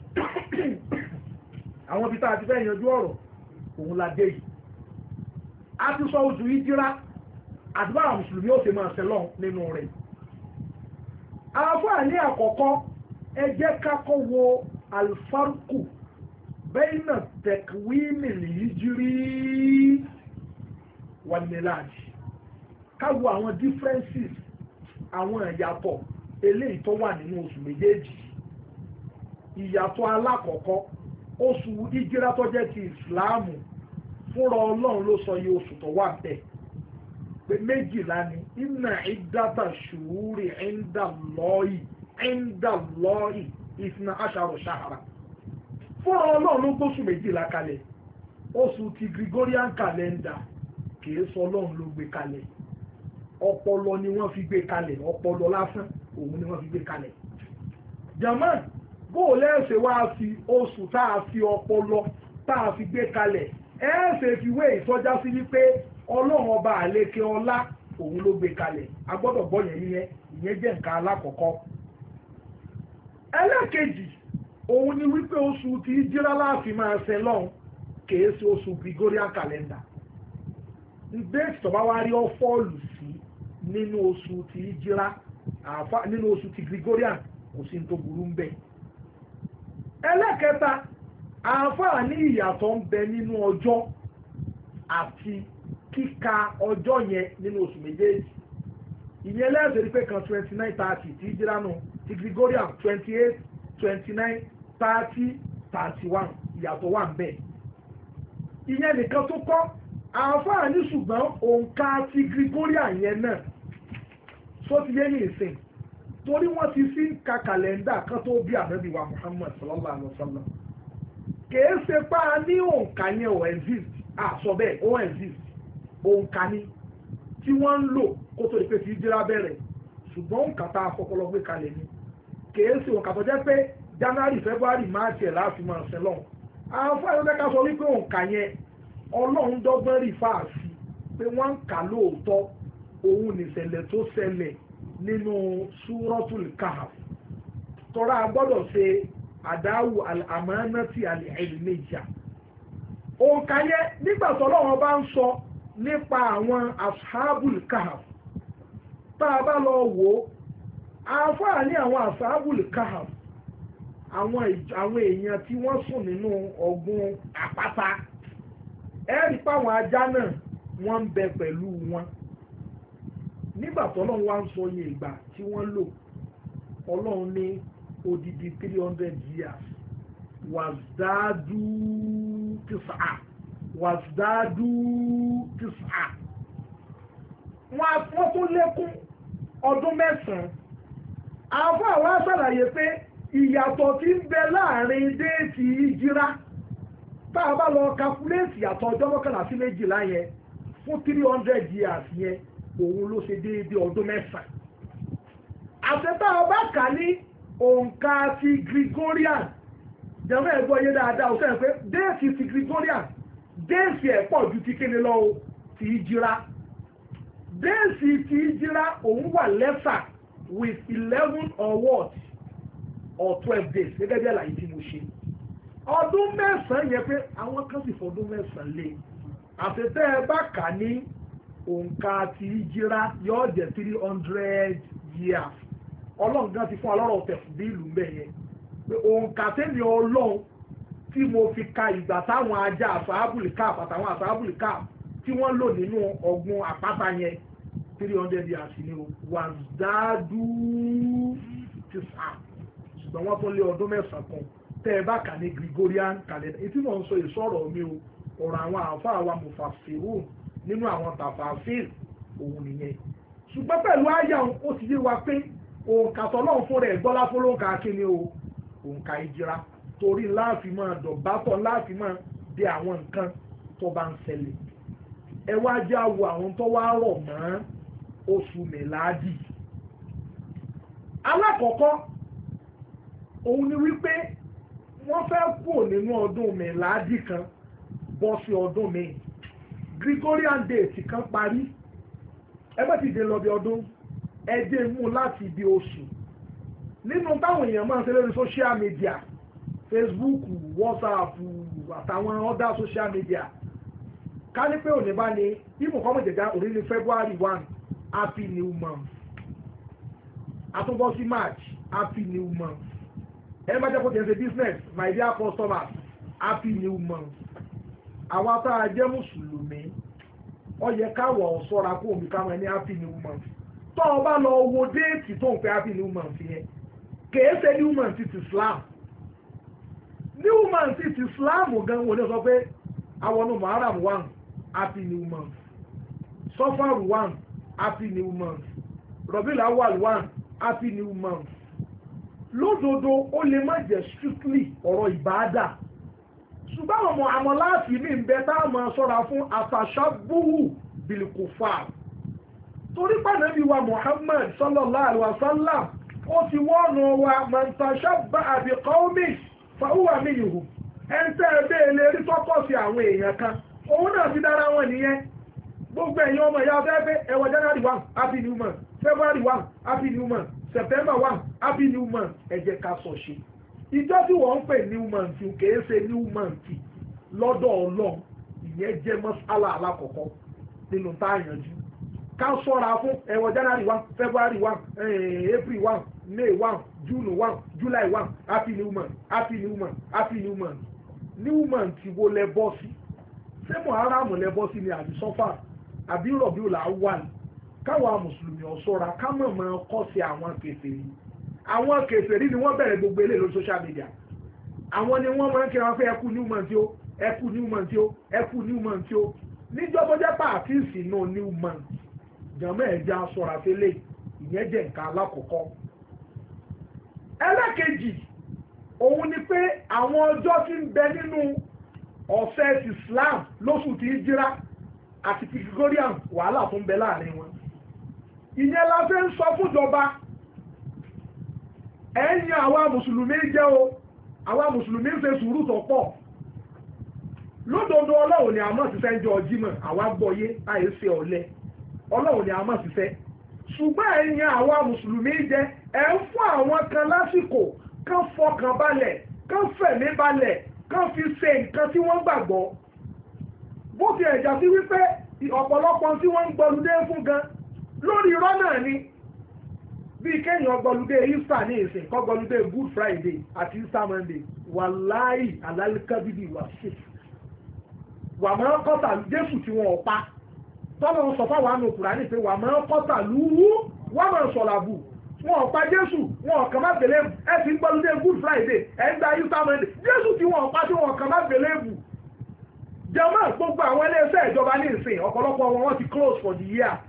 àwọn ibi tá a ti fẹ́ yanjú ọ̀rọ̀ òun la dé yìí a ti sọ oṣù ìjírá àti báwọn mùsùlùmí ó ṣe máa ṣẹlọ́n nínú rẹ̀ àáfàá ní àkọ́kọ́ ẹ jẹ́ ká kọ́ wo alfarku bẹ́ẹ̀nà tẹ̀kwímì lìíjírí wà níláàjì ká wo àwọn differences àwọn ìyàtọ̀ eléyìí tó wà nínú oṣù méjèèjì ìyàtọ̀ alákọ̀ọ́kọ́ oṣù ìjírá tó jẹ́ ti ìsìláàmù fúnra ọlọ́run ló sọ iye oṣù tó wà bẹ́ẹ̀ pé méjìlá ni inna iddata shuhuri inda Allahi indallahi ìfìnà aṣàrò ṣàhàrà fúnra ọlọ́run ló gbóṣù méjìlá kalẹ̀ oṣù ti Gregorian calendar kìí sọ ọlọ́run ló gbé kalẹ̀ ọpọlọ ni wọ́n fi gbé kalẹ̀ ọpọlọ lásán òun ni wọ́n fi gbé kalẹ̀ jàmáà bó lẹ́ẹ̀ṣẹ̀ wá sí oṣù tá a fi ọpọlọ tá a fi gbé kalẹ̀ ẹ̀ẹ́sẹ̀ fi wé ìtọ́já sí wípé ọlọ́run ọba àlékè ọlá òun ló gbé kalẹ̀ a gbọ́dọ̀ gbọ́ yẹn yẹn ìyẹn jẹ́ nǹkan alákọ̀ọ́kọ́ ẹlẹ́ẹ̀kejì òun ni wípé oṣù tí jíra láàfin máa ṣe lọ́hùn kìí ṣe oṣù Gregorian calendar déètì tó bá wá rí ọ fọ́ọ̀lù sí nínú oṣù tí jíra nínú oṣù tí Gregorian kò sí ní tó burú ń bẹ ẹlẹ́kẹta àǹfààní ìyàtọ̀ ń bẹ nínú ọjọ́ àti kíka ọjọ́ yẹn nínú oṣù méjèèjì ìyẹn lẹ́sẹ̀ rí pé kan twenty nine thirty tí jíra nù ti Gregorian twenty eight twenty nine thirty thirty one ìyàtọ̀ wà ń bẹ ìyẹn nìkan tó kọ́ àǹfààní ṣùgbọ́n òǹkà ti Gregorian yẹn náà só ti yé ní ìsìn torí wọ́n ti fi ń ka kàlẹ́ndà kan tó bí ànábì wa Muhammad sallallahu alaihi wa sallam kìí ṣe pa ní òǹkà yẹn ò exist àsọ bẹ́ẹ̀ ó exist òǹkà ni tí wọ́n ń lò kó tó di pé ti jíra bẹ̀rẹ̀ ṣùgbọ́n òǹkà tá a fọpọlọ gbé kalẹ̀ ni kìí ṣe òǹkà tó jẹ́ pé January February March ẹ̀ láti máa ṣe lọ́hùn àwọn fáwọn ẹgbẹ́ sọ wípé òǹkà yẹn ọlọ́run dọ́gbọ́n rí fáàsì pé wọ́n ń kà lóòótọ́ òun nìṣẹ̀lẹ̀ tó ṣẹlẹ̀ nínú Suratul Kahf tọ́ra a gbọ́dọ̀ ṣe àdáwù al-amanati al-ilmiyya òǹkà yẹn nígbà tó Ọlọ́run bá ń sọ nípa àwọn ashabul kahf tá a bá lọ wò ó àǹfààní àwọn ashabul kahf àwọn àwọn èèyàn tí wọ́n sùn nínú ọ̀gbun àpáta ẹ̀rí páwọn ajá náà wọ́n ń bẹ pẹ̀lú wọn nígbà tó Ọlọ́run wá ń sọ iye ìgbà tí wọ́n lò Ọlọ́run ní odidi three hundred years wàzdádú tìsà wàzdádú tìsà wọ́n tó lékún ọdún mẹ́sàn-án àwọn àwọn aṣàlàyé pé ìyàtọ̀ tí ń bẹ láàrin déètì ìjírá tá a bá lọ kakuléètì ìyàtọ̀ ọjọ́ mọ́kànlá sí méjìlá yẹn fún three hundred years yẹn òun ló ṣe déédé ọdún mẹ́sàn-án àtẹ́tà ọba kà ní òǹkà ti Gregorian jẹ́mọ́ ẹ̀gbọ́ yé dáadáa ó sẹ́yìn pé déètì ti Gregorian déètì ẹ̀ pọ̀ ju ti kéde lọ ti ìjírá déètì ti ìjírá òun wà lẹ́sà with eleven or what or twelve days gẹ́gẹ́ bí àlàyé tí mo ṣe ọdún mẹ́sàn-án yẹ pé àwọn kan sì fọdún mẹ́sàn-án lé àtẹ́tẹ́ ẹ bá kà ní òǹkà ti ìjírá yóò jẹ́ three hundred years ọlọ́run gan ti fún ọlọ́rọ̀ tẹ̀fù bí ìlú mbẹ̀ yẹn pé òǹkà tẹ́mi ọlọ́run tí mo fi ka ìgbà táwọn ajá àfàábùlì káàpù àtàwọn àfàábùlì káàpù tí wọ́n lò nínú ọ̀gbun àpáta yẹn three hundred years ni o wàzdádú ti sà ṣùgbọ́n wọ́n tún lé ọdún mẹ́sàn-án kan tẹ́ ẹ bá kà ní Gregorian calendar ètí mò ń sọ ìsọ̀rọ̀ mi o ọ̀rọ̀ àwọn àáfàá wa mufassirun nínú àwọn tàfàfíìl òun nìyẹn ṣùgbọ́n pẹ̀lú àyà ó ti yé wa pé òǹkà tọ́lọ́run fún rẹ̀ gbọ́lá fún lóǹkà kíni o òǹkà ìjìra torí láàfin máa dọ̀bátọ̀ láàfin máa di àwọn nǹkan tó bá ń ṣẹlẹ̀ ẹ wá jẹ́ àwọ̀ àwọn tó wá rọ̀ mọ́ oṣù mẹ́láàdì alákọ̀ọ́kọ́ òun ni wípé wọ́n fẹ́ kúrò nínú ọdún mẹ́láàdì kan bọ́ sí ọdún míì Gregorian date kan parí ẹgbẹ́ ti dé lọ bí ọdún ẹdẹ mú láti ibi oṣù nínú táwọn èèyàn máa ń ṣe lórí social media Facebook WhatsApp àtàwọn other social media ká ní pé òní bá ní ìmọ̀ kọ́mọ̀ jẹ̀dá òní ní February one happy new month àtúbọ̀ sí March happy new month ẹ má jẹ́ kó tẹ̀ ṣe business my dear customers happy new month àwọn atá ajẹ́ mùsùlùmí ó yẹ káwọ̀ ṣọ́ra kó omi káwọn ẹni happy new month tó o bá lọ wo déètì tó ń fẹ́ happy new month yẹn kèé ṣe new month ti Islam new month ti Islam gan wo ni sọ pé àwọn ọmọ Muharram one happy new month Safar one happy new month Rabiul Awwal one happy new month lódodo ó lè má jẹ́ strictly ọ̀rọ̀ ìbáadà ṣùgbọ́n àwọn àmọ́ láti ní ìbẹ́ tá a máa sọ́ra fún àtàṣàbùhù bìlìkùfà torí pàdánù wa Muhammad sallallahu alaihi wasallam ó ti wọ́nà wa man tashabbaha bi qawmin fa huwa minhum ẹ̀ńtẹ́ ẹgbẹ́ ìlérí tọ́kọ̀ sí àwọn èèyàn kan òun náà ti dára wọn nìyẹn gbogbo ẹ̀yin ọmọ ìyá ọ̀fẹ́fẹ́ ẹwọ January one happy new month February one happy new month September one happy new month ẹ jẹ́ ká sọ ṣe ìjọ tí wọ́n ń pè new month kìí ṣe new month lọ́dọ̀ Ọlọ́run ìyẹn jẹ́ mọ́sálà alákọ̀ọ́kọ́ nínú tá a yanjú ká sọ́ra fún ẹwọ January one February one April one May one June one July one happy new month happy new month happy new month new month wo lẹ bọ́ sí ṣé Muharram lẹ bọ́ sí ni àbí sọ́fà àbí Rabiul Awwal káwa mùsùlùmí ọ̀ṣọ́ra ká mọ̀ mọ́ kọ́ sí àwọn kèfèrí àwọn kèfèrí ni wọ́n bẹ̀rẹ̀ gbogbo eléyìí lórí social media àwọn ni wọ́n máa ń kí wọn fẹ́ ẹkú new month o ẹkú new month o ẹkú new month o níjọ́ tó jẹ́ pàtíìsì náà new month jàmọ́ ẹ̀jẹ̀ aṣọra fẹ́lẹ̀ ìyẹn jẹ́ nǹkan alákọ̀ọ́kọ́ ẹlẹ́kejì òun ni pé àwọn ọjọ́ tí ń bẹ nínú ọ̀sẹ̀ Islam lóṣù tí ń jíra àti Gregorian wàhálà tó ń bẹ láàrin wọn ìyẹn la fẹ́ ń sọ fúnjọba ẹ̀yìn àwa mùsùlùmí jẹ́ o àwa mùsùlùmí ń ṣe sùúrù tó pọ̀ lódodo Ọlọ́run ni a máa ṣiṣẹ́ ń jọ Jímọ̀ àwa gbọ́yé àìsí ọ̀lẹ Ọlọ́run ni a máa ṣiṣẹ́ ṣùgbọ́n ẹ̀yìn àwa mùsùlùmí jẹ́ ẹ̀ ń fún àwọn kan lásìkò kán fọkàn balẹ̀ kán fẹ̀mí balẹ̀ kán fi ṣe nǹkan tí wọ́n gbàgbọ́ bó ti ẹ̀jà sí wípé ọ̀pọ̀lọpọ̀ tí wọ́n ń gbọludé fún gan lórí irọ́ náà ni bí kéèyàn gbọludé Easter ní ìsìn kọ́ gbọludé Good Friday àti Easter Monday wàláì alálẹ́kábídì wà sí wà máa ń kọ́tà Jésù tí wọ́n pa tọ́lọ́ sọ fáwọn àna Kùránì pé wà máa ń kọ́tà lúwú wà máa ń sọ̀làbù wọn ò pa Jésù wọn ò kàn má gbélé ẹ ti ń gbọludé Good Friday ẹ ń gba Easter Monday Jésù tí wọ́n pa tí wọn ò kàn má gbélé bù jẹ́mọ́ gbogbo àwọn iléeṣẹ́ ìjọba ní ìsìn ọ̀pọ̀lọpọ̀ wọn wọ́n ti close for the year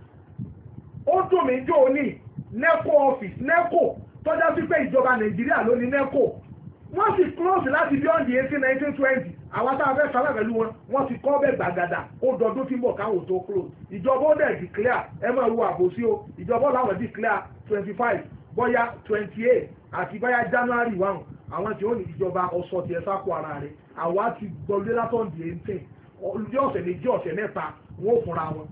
ó dùn mí jò ní NECO office NECO tọ́já sí pé ìjọba Nàìjíríà ló ní NECO wọ́n ti close láti beyond the eighteen nineteen twenty àwọn tá a fẹ́ sábà pẹ̀lú wọn wọ́n ti kọ́ bẹ́ẹ̀ gbàgàdà ó dọdún tí ń bọ̀ káwọn tó close ìjọba ó dẹ̀ declare ẹ máa wo àbòsí o ìjọba làwọn declare twenty five bóyá twenty eight àti bóyá January one àwọn tí ó ní ìjọba ọ̀sọ̀ tiẹ̀ sáko ara rẹ̀ àwa ti gbọ́lé látọ̀ndì eighteen olùdí ọ̀sẹ̀ méjì ọ̀sẹ̀ mẹ́ta wọ́n ò fúnra wọn.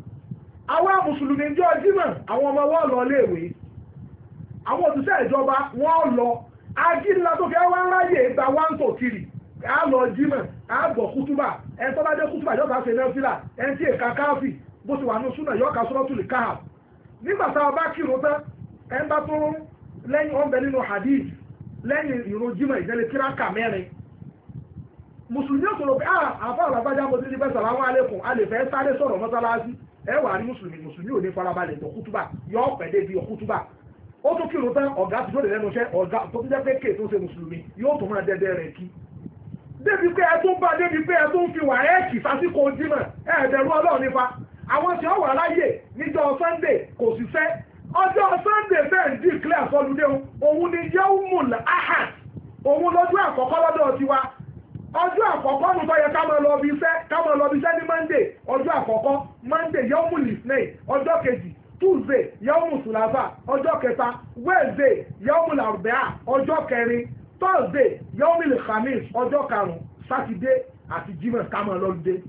àwa mùsùlùmí jọ Jímọ̀ àwọn ọmọ wọn lọ léèwé àwọn òṣìṣẹ́ ìjọba wọn lọ agídílá tó fẹ́ wá ń ráyè gba one to three á lọ Jímọ̀ á gbọ́ kútúbà ẹ tó bá dé kútúbà yọ̀ọ̀ká ṣe nẹ́fìlà ẹ ń tí èka káfì bó ti wà ní súnà yọ̀ọ̀ká suratul Kahf nígbà tá a bá kírun tán ẹ ń bá tó lẹ́yìn ọ̀bẹ nínú hadith lẹ́yìn ìrun Jímọ̀ ìdẹ́lẹ̀ kíráka mẹ́rin mùsùlùmí ò sọ̀rọ̀ pé àfọ́ àlàbájá mo ti ní bẹ́ẹ̀ sàlámù alékùn a lè fẹ́ sáré sọ̀rọ̀ mọ́sálásí ẹ wà ní mùsùlùmí mùsùlùmí ò ní farabalẹ̀ tó kútúbà yọ ọ̀pẹ̀dé bí ọkútúbà ó tún kírun tán ọ̀gá ti lóde lẹ́nu iṣẹ́ ọ̀gá tó tún jẹ́ pé kéè tó ṣe mùsùlùmí yóò tún máa dẹ́dẹ́ rẹ̀ kí débi pé ẹ tún bá débi pé ẹ tún fi wà ẹ́ẹ̀kì sásìkò Jímọ̀ ẹ̀ẹ́dẹ̀rú Ọlọ́run nípa àwọn tí ó wà láyè níjọ́ Sunday kò sì fẹ́ ọjọ́ Sunday bẹ́ẹ̀ ń declare sọlúdé òun ni yawmul ahad òun lọ́jọ́ àkọ́kọ́ lọ́dọ̀ tiwa ọjọ́ àkọ́kọ́ nù tó yẹ ká máa lọ bí iṣẹ́ ká máa lọ bí iṣẹ́ ní Monday ọjọ́ àkọ́kọ́ Monday yawmul ithnain ọjọ́ kejì Tuesday yawmul thulatha ọjọ́ kẹta Wednesday yawmul arbaa ọjọ́ kẹrin Thursday yawmul khamis ọjọ́ karùn-ún Saturday àti Jímọ̀ ká máa lọ lùdé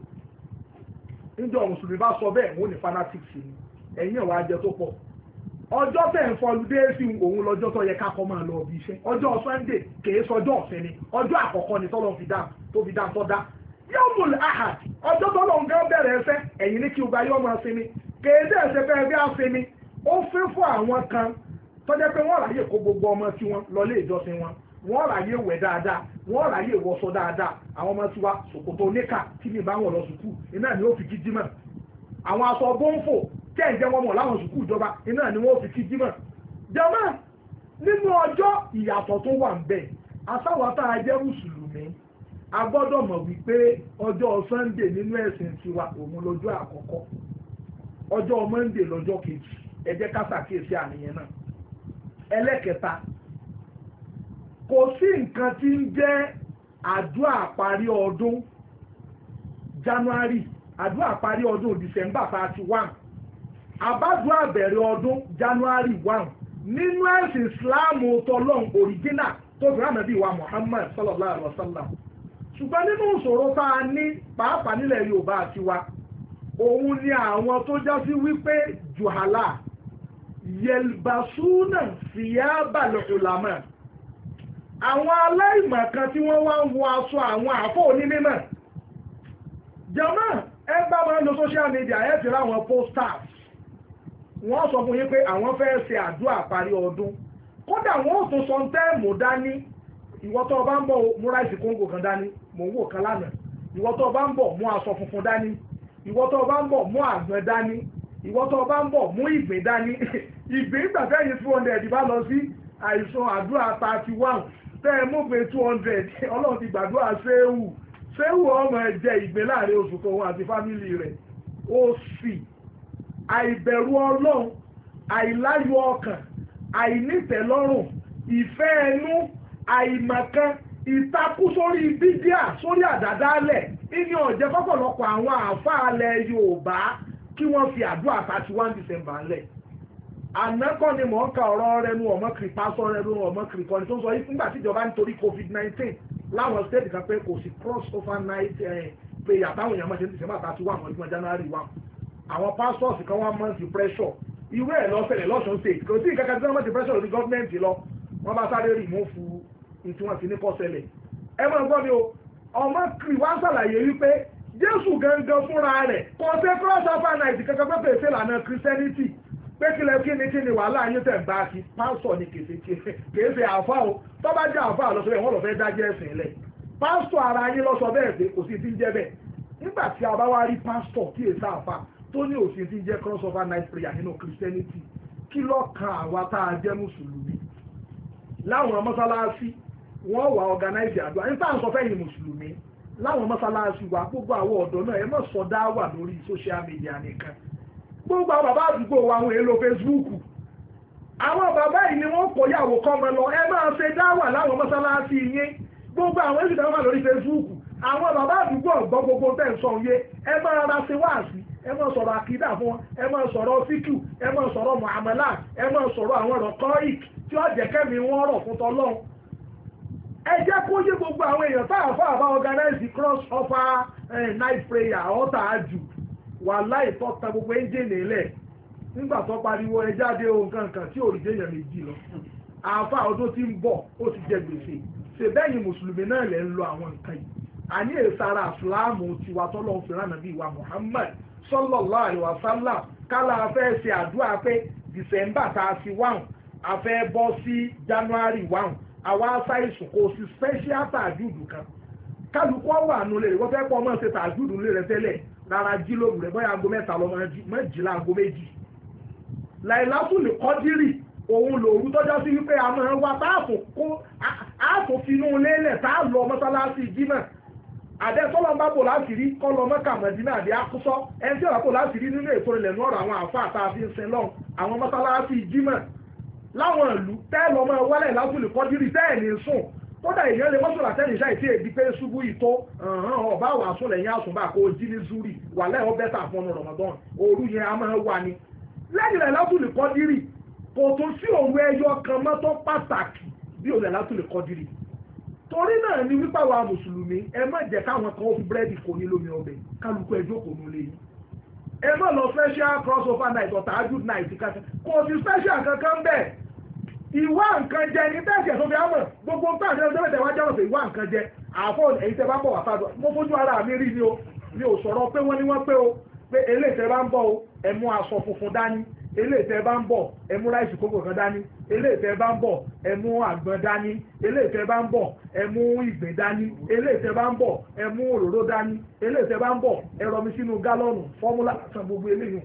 níjọ́ mùsùlùmí bá sọ bẹ́ẹ̀ wọ́n ní fanatics ni ẹ̀yìn ẹ̀wà ajẹ́ tó pọ̀ ọjọ́ tẹ̀ ń fọlùdé sí òun lọ́jọ́ tó yẹ kákọ́ máa lọ bí iṣẹ́ ọjọ́ Sunday kìí sọjọ́ ọ̀sẹ̀ ni ọjọ́ àkọ́kọ́ ni tọ́lọ́ fi dá tó fi dá tọ́ dá yawmul ahad ọjọ́ tọ́lọ́ ń gán bẹ̀rẹ̀ ẹsẹ̀ ẹ̀yìn ní kí o gba yọ́ máa sinmi kìí dẹ́ ẹsẹ̀ bẹ́ẹ̀ bí a sinmi ó fẹ́ fún àwọn kan tọ́jẹ́ pé wọ́n ráyè kó gbogbo ọmọ tí wọ́n lọ lé ìjọsìn wọn wọ́n ráyè wẹ̀ dáadáa wọ́n ráyè wọṣọ dáadáa àwọn ọmọ tiwa ṣòkòtò níkà tí mi bá wọn lọ sùkúù iná ni ó fi kí Jímọ̀ àwọn aṣọ bọ́ǹfò tẹ́ ìjẹ́ wọn mọ̀ láwọn sùkúù ìjọba iná ni wọ́n fi kí Jímọ̀ jàmáà nínú ọjọ́ ìyàtọ̀ tó wà ń bẹ asáwátá ajẹ́ mùsùlùmí a gbọ́dọ̀ mọ̀ wípé ọjọ́ Sunday nínú ẹ̀sìn tiwa òun lọ́jọ́ àkọ́kọ́ ọjọ́ Monday lọ́jọ́ kejì ẹ jẹ́ ká ṣàkíyèsí àníyàn náà ẹlẹ́kẹta kò sí nǹkan tí ń jẹ́ àdúrà parí ọdún January, àdúrà parí ọdún December thirty one, àbádùá bẹ̀rẹ̀ ọdún January one nínú ẹ̀sìn Islam tọlọ́n original tó fi rán Ànábì wa Muhammad sallallahu alaihi wasallam. Ṣùgbọ́n nínú ìṣòro tá a ní pàápàá nílẹ̀ Yorùbá àti wa, òun ni àwọn tó já sí wípé juhala yelbasuna fiyabal ulama, àwọn aláìmọ̀ kan tí wọ́n wá ń wọ aṣọ àwọn àfọ́ onímọ̀. Jàmáà ẹ bá máa ń lo social media ẹ ti ráwọn posters, wọ́n sọ fún yín pé àwọn fẹ́ ṣe àdúrà parí ọdún, kódà wọ́n ò tún sọ tẹ́ẹ̀mù dání. Ìwọ tó bá ń bọ̀ mú ráìsì kóńgò kan dání, mò ń wò kan lánàá. Ìwọ tó bá ń bọ̀ mú aṣọ funfun dání, ìwọ tó bá ń bọ̀ mú àgbọn dání, ìwọ tó bá ń bọ̀ mú ìgbín dání. Ìgbín gbàgbé yìí two hundred bá lọ sí àìsàn àdúrà thirty one tẹ́ ẹ mú pé two hundred Ọlọ́run ti gbàdúrà séwù séwù ọmọ ẹ̀jẹ̀ ìgbín láàrin oṣù kan òun àti fámìlì rẹ̀. Ó sì àìbẹ̀rù Ọlọ́run, àìláyọ̀ ọkàn, àìnítẹ̀lọ́rùn, ìfẹ́ ẹnu, àìmọ̀kan, ìtakú sórí bídíà, sórí àdádálẹ̀, ìní ọ̀jẹ́ fọ́pọ̀lọpọ̀ àwọn àfáàlẹ̀ Yorùbá kí wọ́n fi àdúrà thirty one December ńlẹ̀. Ànákọ́ ni mò ń ka ọ̀rọ̀ rẹ̀ nu ọmọ kiri pásọ rẹ̀ nu ọmọ kiri kọ́ni tó ń sọ yìí nígbà tíjọba nítorí covid nineteen láwọn state kan pé kò sí cross over night prayer táwọn èèyàn máa ṣe ní December thirty one ọdún January one. Àwọn pastors kan wá mọ́ sí pressure ìwé ẹ̀ lọ́sẹ̀lẹ̀ lọ́sùn state kò sí ìkankan tí wọ́n mọ́ sí pressure lórí gọ́ọ̀mẹ̀ntì lọ wọ́n bá sáré rí mú fún un tí wọ́n ti ní kọ́ ṣẹlẹ̀. Ẹ máa gbọ́ mi o, ọmọ kiri wá ṣàlàyé wípé Jésù gangan fúnra rẹ̀ kò sí cross over night kankan pé pèsè ìlànà Christianity pé kílẹ̀ kí ni kí ni wàhálà yín tẹ̀ ń bá kí pásítọ̀ ni kèsè kèsè àfá o tó bá jẹ́ àfá lọ sọ bẹ́ẹ̀ wọ́n lọ fẹ́ dájẹ́ ẹ̀sìn lẹ̀. Pásítọ̀ ara yín lọ sọ bẹ́ẹ̀ pé kò sí ti ń jẹ́ bẹ́ẹ̀. Nígbà tí a bá wá rí pásítọ̀ tí èsà àfá tó ní òsì ti ń jẹ́ cross over night prayer nínú Christianity, kí ló kan àwa tá a jẹ́ mùsùlùmí? Láwọn mọ́sálásí wọ́n wà organize àdúrà nípa ń sọ fẹ́yìn mùsùlùmí láwọn mọ́sálásí wa gbogbo àwọn ọ̀dọ́ náà ẹ má sọ dá wà lórí social media nìkan. Gbogbo àwọn bàbá àdúgbò wa àwọn èèlò Facebook, àwọn bàbá yìí ni wọ́n kó yàwó kọ́mọ lọ, ẹ máa ṣe dáwà láwọn mọ́sálásí yín. Gbogbo àwọn èsì dáwà lórí Facebook, àwọn bàbá àdúgbò ọ̀gbọ́n gbogbo tẹ̀ ń sọ yé, ẹ máa ra ṣe wáàsí, ẹ máa sọ̀rọ̀ àkídà fún wọn, ẹ máa sọ̀rọ̀ fíkù, ẹ máa sọ̀rọ̀ muamalat, ẹ máa sọ̀rọ̀ àwọn ọ̀rọ̀ kọ́ìk tí ó jẹ́ kẹ́mi wọ́n rọ̀ fún tọ́lọ́run. Ẹ jẹ́ kó yé gbogbo àwọn èèyàn táà fà bá organize cross over eh, night prayer ọ̀tà àjù wà láì tọ́ta gbogbo ẹ́ńjìnì ilẹ̀ nígbà tó pariwo ẹ jáde ohun kankan tí òrìjẹ́ èèyàn méjì lọ. Àáfà ọdún tí ń bọ̀ ó ti jẹ gbèsè ṣe bẹ́yìn mùsùlùmí náà lẹ́ ń lo àwọn nǹkan yìí. Àní èsàrà àfúláàmù tiwa tọ́lọ́ fi rán Ànábì wa Muhammad sallallahu alaihi wasallam kálá afẹ́ ṣe àdúrà pé December thirty one afẹ́ bọ́ sí January one àwa ṣàìsùn kò sí special tàjúdù kan kálukú wà nulẹ̀ rẹ̀ wọ́n fẹ́ pọ̀ mọ́ ṣe tàjúdù nílẹ̀ rẹ̀ tẹ́lẹ̀ rárá jí lóru rẹ̀ bóyá aago mẹ́ta lọ́mọ méjìlá aago méjì. Lailatul Qadri òun lòru tọ́jọ́ sí wípé a máa ń wá táàfò kó ààfò finú lélẹ̀ tá a lọ mọ́sálásí jímọ̀ àdẹ́sọ́lọ́ bá bò láti rí kọ́ lọ Mẹ́kà Mẹ́dínà àbí akúsọ́ ẹni tí ọ̀rọ̀ bò láti rí nínú ètò ilẹ̀ nọ́ọ̀rọ̀ àwọn àfa àtàfin sin lọ́hùn àwọn mọ́sálásí jímọ̀ láwọn ìlú tẹ́lọ ọmọ wálẹ̀ Lailatul Qadri tẹ́ẹ̀ni sùn kódà èèyàn lè mọ́sọ̀lá tẹ́lẹ̀ iṣẹ́ ìtí èdè pé ṣubú ìtó ọba wà sún lẹ́yìn àsùnbà kó jí ní zuri wà lẹ́yìn ọbẹ̀ tà fún ọ̀nà Ramadan òru yẹn a máa wà ní. lẹ́yìn Lailatul Qadri kò tún sí òun ẹyọ kan mọ́tò pàtàkì bí òun Lailatul Qadri. torí náà ni wípé àwa mùsùlùmí ẹ má jẹ́ káwọn kan ó fi búrẹ́dì kò ní lómi ọbẹ̀ kálukú ẹjọ́ kò ní lé yìí. ẹ má lọ special cross over night or tahajjud night kankan kò sí special kankan bẹ́ẹ̀. Ìwà nǹkan jẹ ní tẹ́ẹ̀sì ẹ̀sọ́ fi ámọ̀ gbogbo ń pàdé ọjọ́ mẹ́tẹ̀ẹ̀wá jẹ́ ọ̀sẹ̀ ìwà nǹkan jẹ àfọ́ èyí tẹ́ bá bọ̀ wà fàdọ̀ mo fojú ara mi rí ni o mi ò sọ̀rọ̀ pé wọ́n ní wọ́n pé o pé eléyìí tẹ́ bá ń bọ̀ o ẹ mú aṣọ funfun dání eléyìí tẹ́ bá ń bọ̀ ẹ mú ráìsì kókò kan dání eléyìí tẹ́ bá ń bọ̀ ẹ mú àgbọn dání eléyìí tẹ́ bá ń bọ̀ ẹ mú ìgbín dání eléyìí tẹ́ bá ń bọ̀ ẹ mú òróró dání eléyìí tẹ́ bá ń bọ̀ ẹ rọmi sínú gálọ́ọ̀nù fọ́múlà san gbogbo eléyìí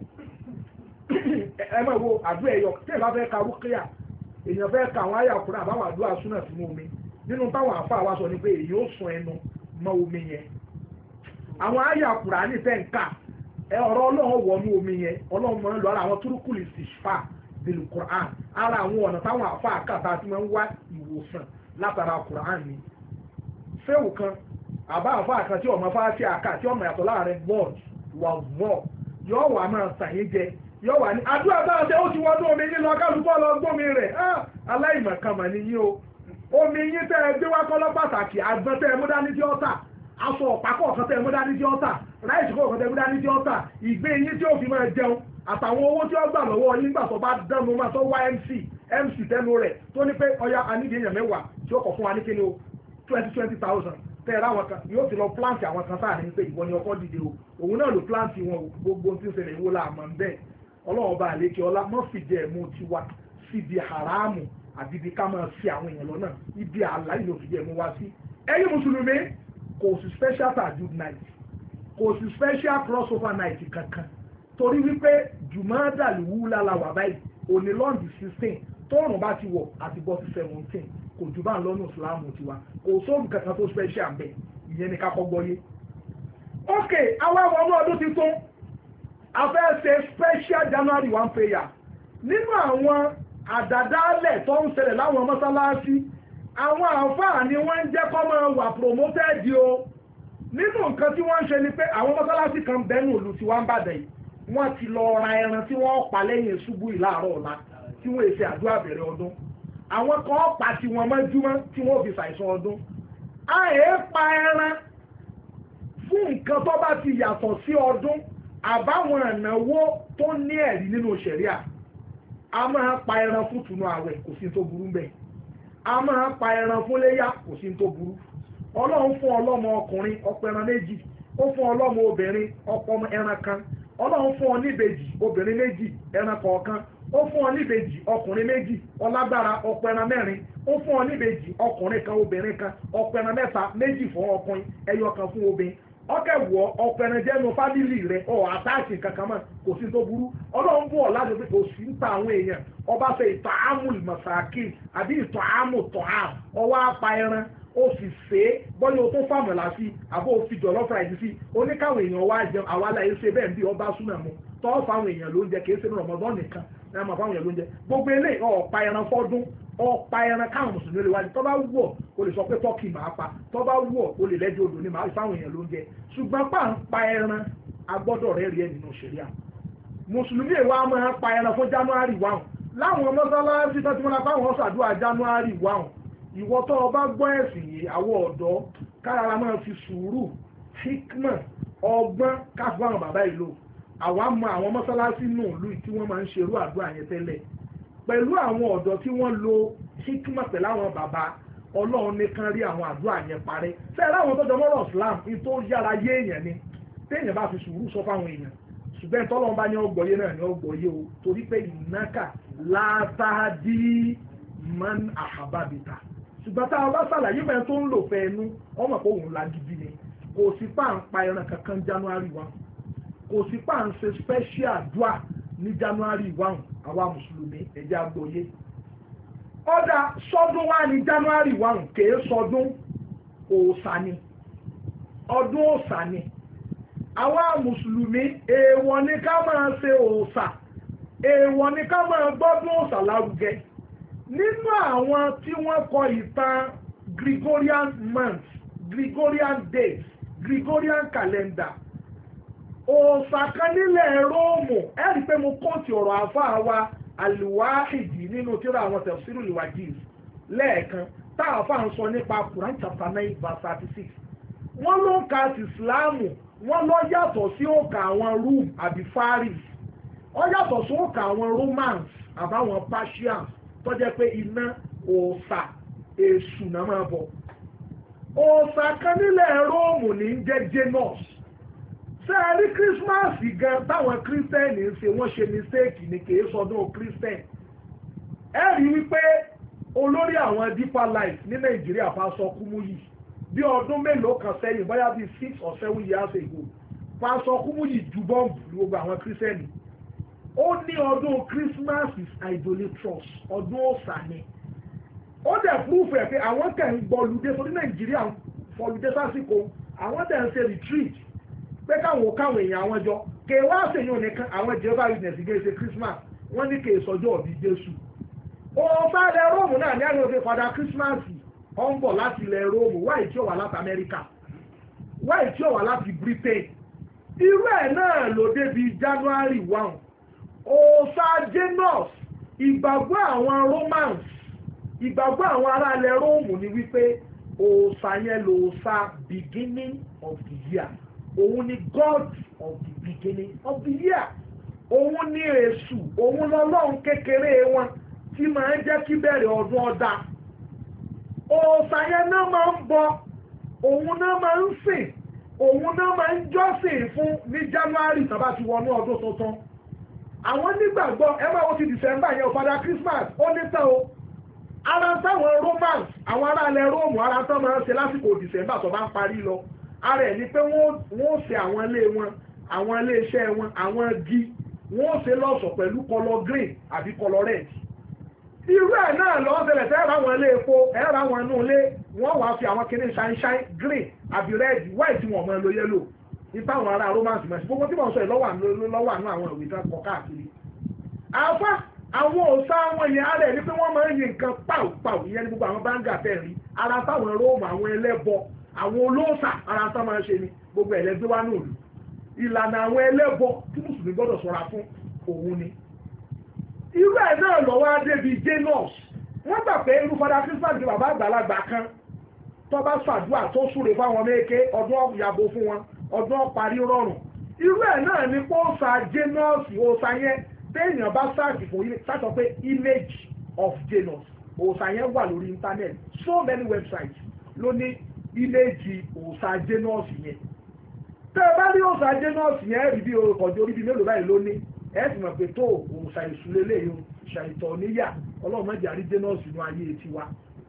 ẹ máa wo àdúrà ẹ̀yọ tí ẹ bá fẹ́ ka rúkìá èèyàn fẹ́ ka àwọn àyà kúrò àbáwọn àdúrà súnà sínú omi nínú táwọn àfáà wa sọ ni pé èyí ó sun ẹnu mọ́ omi yẹn àwọn àyà kúrò ní tẹ́ ń kà ẹ ọ̀rọ̀ ọlọ́run wọnú omi yẹn ọlọ́run máa ń lọ ara àwọn túrúkùlì sì fà bílù Qur'an ara àwọn ọ̀nà táwọn àfáà kàtà tí wọ́n ń wá ìwòsàn látara Quran ni fẹ́wù kan àbá àfáà kan tí ọmọ fáṣí àká tí ọmọ yàtọ̀ láàrin word wà vọ́ yóò wà máa tàyé jẹ yóò wà ní àdúrà bá ṣe ó ti wọ́n tó omi yín lọ kálukọ́ lọ gbómi rẹ̀ aláìmọ̀kànmọ̀ ni yín o omi yín tẹ́ ẹ gbé wá kọ́lọ́ pàtàkì àgbọn tẹ́ ẹ mú dání tí ó tà aṣọ ọ̀pákọ̀ kan tẹ́ ẹ mú dání tí ó tà ráìsì kọ̀ kan tẹ́ ẹ mú dání tí ó tà ìgbé yín tí ó fi máa jẹun àtàwọn owó tí ó gbà lọ́wọ́ yín gbà tó bá dánu máa tó wá mc mc tẹnu rẹ̀ tó ní pé ọya anídìí èèyàn mẹ́wàá tí ó kọ̀ fún wa ní kíni o twenty twenty thousand tẹ́ẹ̀rẹ́ àwọn kan yóò ti lọ plant àwọn kan sáà ní pé ìwọ ni ọkọ̀ dìde o òun náà ló plant wọn gbogbo tí ó ṣẹlẹ̀ ìwọ la àmọ́ bẹ́ẹ̀ ọlọ́run bá àlékè ọlá mọ́ fìdí ẹ̀mú tiwa síbi haramu àbí ibi ká máa fi àwọn èèyàn lọ́nà ibi àlá ìlú fìdí ẹ̀mú wá sí ẹ̀yin mùsùlùmí kò sí special tajud night kò sí special crossover night kankan torí wípé jùmọ́dàlì wúlá la wà báyìí òní lọ́ndì sixteen tóòrùn bá ti wọ̀ àti bọ́ sí seventeen kò jù bá ń lọ́nà ìsìlámù tiwa kò sóòrùn kankan tó special bẹ́ẹ̀ ìyẹn ni ká kọ́ gbọ́yé. ok àwọn àwọn ọmọ ọdún ti tún a fẹ́ ṣe special January one prayer nínú àwọn àdàdálẹ̀ tó ń ṣẹlẹ̀ láwọn mọ́sálásí àwọn àǹfààní wọ́n ń jẹ́ kó máa wà promoted o nínú nǹkan tí wọ́n ń ṣe ni pé àwọn mọ́sálásí kan bẹ́nu òlù tí wọ́n ń bàdẹ̀ yìí wọ́n ti lọ ra ẹran tí wọ́n pa lẹ́yìn ṣubú ìlàárọ̀ ọ̀la tí wọ́n èsì àdúrà bẹ̀rẹ̀ ọdún àwọn kan pa tí wọ́n mọ́júmọ́ tí wọ́n fi ṣàìsàn ọdún a èé pa ẹran fún nǹkan tó bá ti yàtọ̀ sí ọdún àbáwọn ìnáwó tó ní ẹ̀rí nínú ṣẹ̀ríà a máa pa ẹran fún túnú àwẹ̀ kò sí tó burú bẹ́ẹ̀ a máa pa ẹran fún léyà kò sí tó burú ọlọ́run fún ọlọ́mọ ọkùnrin ọ̀pọ̀ ẹran méjì ó fún ọlọ́mọ obìnrin ọ̀pọ̀ ẹran kan ọlọ́run fún ọ níbejì obìnrin méjì ẹran kọ̀ọ̀kan ó fún ọ níbejì ọkùnrin méjì ọlágbára ọ̀pọ̀ ẹran mẹ́rin ó fún ọ níbejì ọkùnrin kan obìnrin kan ọ̀pọ̀ ẹran mẹ́ta méjì fún ọkùnrin ẹyọ kan fún obìnrin ọkẹwọ ọ̀pọ̀ ẹran jẹ́nu fábílì rẹ ọ àtàkì kankan mọ́ kò sí tó burú ọlọ́run bọ̀ láti pé kò sí ń ta àwọn èèyàn ọba ṣe ìtọ̀ àmù ìmọ̀sáàkì àbí ìtọ̀ àmù tọ̀ àmù ọwọ́ apá ẹran ó sì ṣe é bọ́yọ̀ tó fàmọ̀lá sí àbó òfin jọ̀lọ́ fàìdí sí oníkàwé èèyàn wá jẹun àwa láyé ṣe bẹ́ẹ̀ bí ọba súnà mu tọ́ fáwọn èèyàn lóúnjẹ kì í ṣe ní Ramadan nìkan ní àmọ́ fáwọn èèyàn lóúnjẹ gbogbo eléyìí ọ̀pá ẹran fọ́dún ọ̀pá ẹran káwọn mùsùlùmí lè wájú tó bá wù ọ́ o lè sọ pé tọ́kì máa pa tó bá wù ọ́ o lè lẹ́jọ́ odò ní màá fáwọn èèyàn lóúnjẹ ṣùgbọ́n pa ń pa ẹran agbọ́dọ̀ rẹ̀ rí ẹ nínú ṣẹ̀ríà mùsùlùmí èèwà máa pa ẹran fún January one láwọn mọ́sálásí tó ti mọ́ra fáwọn ṣàdúrà January one ìwọ tó o bá gbọ́ ẹ̀sìn yìí àwọ̀ ọ̀dọ́ kárára máa fi sùúrù hikma ọgbọ́n káfí àwọn bàbá ìlú àwa mọ àwọn mọ́sálásí náà lù tí wọ́n máa ń ṣerú àdúrà yẹn tẹ́lẹ̀ pẹ̀lú àwọn ọ̀dọ́ tí wọ́n lo hikma pẹ̀lú àwọn bàbá ọlọ́run nìkan rí àwọn àdúrà yẹn parẹ́ fẹ́ẹ́ láwọn tó jọ mọ́rọ̀ Islam ní tó yára yé èèyàn ni téèyàn bá fi sùúrù sọ fáwọn èèyàn ṣùgbọ́n tọ́lọ́run bá ní ọgbọ̀yé náà ní ọgbọ̀yé o torí pé ìnáka látàdí man àhàbàbìtà ṣùgbọ́n tá a bá ṣàlàyé bẹ́ẹ̀ tó ń lò fẹ́ ẹnu ọmọ pé òun la gidi ni kò sí pàǹpà ẹran kankan January one kò sí pàǹṣe special dua ní January one àwa mùsùlùmí ẹ̀jẹ̀ àgbọ̀yé ọ̀dà sọdún wa ní January one kèé sọdún òòṣà ni ọdún òòṣà ni àwa mùsùlùmí èèwọ̀ ni ká máa ṣe òòṣà èèwọ̀ ni ká máa gbọ́dún òòṣà lárugẹ nínú àwọn tí wọ́n kọ ìtàn Gregorian month Gregorian dates Gregorian calendar òòṣà kan nílẹ̀ Róòmù ẹ rí i pé mo kóòtù ọ̀rọ̀ àfáà wa Al-Wahidi nínú tírà àwọn tafsiru al-Wajiz lẹ́ẹ̀kan táwọn àfáà ń sọ nípa Quran chapter nine verse thirty six wọ́n ló ń ka ti Ìsìláàmù wọ́n lọ yàtọ̀ sí òǹkà àwọn Rome àbí Faris ó yàtọ̀ sí òǹkà àwọn Romans àbáwọn Persians tó jẹ́ pé iná òòṣà èṣù náà máa bọ̀ òòṣà kan nílẹ̀ Róòmù ní jẹ́ Janus sẹ́ẹ̀rí kírísímàsì gan táwọn kírísítẹ́nì ń ṣe wọ́n ṣe mistake ní kìí sọdún kírísítẹ́nì ẹ rí wípé olórí àwọn Deeper Life ní Nàìjíríà Pásọ Kúmúyì bí ọdún mélòó kan sẹ́yìn bóyá bíi six or seven years ago Pásọ Kúmúyì ju bọ́ǹbù ní gbogbo àwọn kírísítẹ́nì ó ní ọdún Christmas is idolatrous ọdún òòṣà ni ó dẹ̀ proof ẹ̀ pé àwọn tẹ̀ ń gbọ́ olùdé sórí Nàìjíríà fọlùdé sásìkò àwọn tẹ̀ ń ṣe retreat pé káwọn káwọn èèyàn àwọn jọ kè wá ṣèyàn nìkan àwọn Jehovah Witness gé ṣe Christmas wọ́n ní kè sọjọ́ ọ̀bí Jésù òòṣà ilẹ̀ Róòmù náà ní àwọn òfin padà Christmas ó ń bọ̀ láti ilẹ̀ Róòmù wáyé tí ó wà láti Amẹ́ríkà wáyé tí ó wà láti Britain irú ẹ̀ náà ló débi January one òòṣà Janus ìgbàgbọ́ àwọn Romans ìgbàgbọ́ àwọn ará ilẹ̀ Róòmù ni wípé òòṣà yẹn lòòṣà beginning of the year òun ni God of the beginning of the year òun ni èṣù òun lọ́lọ́run kékeré wọn tí máa ń jẹ́ kí bẹ̀rẹ̀ ọdún ọ̀dà òòṣà yẹn náà máa ń bọ òun náà máa ń sìn òun náà máa ń jọ́sìn fún ní January tàbá ti wọnú ọdún tuntun àwọn nígbàgbọ́ ẹ máa wọ́n ti December yẹn òfàdà Christmas ó ní tán o ara táwọn Romans àwọn ará ilẹ̀ Róòmù ara tán máa ń ṣe lásìkò December tó bá ń parí lọ ara ẹ̀ ni pé wọ́n ṣe àwọn ilé wọn àwọn ilé iṣẹ́ wọn àwọn igi wọ́n ṣe lọ́ṣọ̀ọ́ pẹ̀lú color green àbí color red irú ẹ̀ náà lọ́wọ́ ṣẹlẹ̀ tẹ́ ra àwọn ilé epo ẹ̀ ra àwọn inú ilé wọ́n wàá fi àwọn kinní sunshine green àbí red white wọn máa lo yellow nípa àwọn ará Romans mẹ́sì gbogbo tí wọ́n sọ yìí lọ́wọ́ àánú àwọn ìwé tán kọ káàkiri àfa àwọn òòṣà àwọn yẹn ara ẹ̀ ní pé wọ́n máa ń yin nǹkan pàù-pàù ìyẹn ní gbogbo àwọn báńgà fẹ́ rí ara táwọn Róòmù àwọn ẹlẹ́bọ àwọn olóòṣà ara tán máa ń ṣe ni gbogbo ẹ̀lẹ́gbẹ́ wá náà lù ìlànà àwọn ẹlẹ́bọ tí mùsùlùmí gbọ́dọ̀ ṣọ́ra fún òun ni irú ẹ̀ náà lọ́wọ́ adébí Janus wọ́n gbà pé irú fada Christmas di bàbá àgbàlagbà kan tó bá ṣàdúrà tó súre fáwọn méke ọdún yàgò fún wọn ọdún parí rọrùn irú ẹ̀ náà ni pọ́ọ̀sà Janus òòṣà yẹn téèyàn bá sáàkì fún yín sátọ pé image of Janus òòṣà yẹn wà lórí internet so many websites ló ní image òòṣà Janus yẹn tẹ́ ẹ bá rí òòṣà Janus yẹn rí bí ọjọ́ orí bí mélòó báyìí ló ní ẹ sì mọ̀ pé tó òòṣà ìṣúlélẹ̀ yìí ṣàìtọ̀ níyà ọlọ́run má jẹ́ àrí Janus nínú ayé tiwa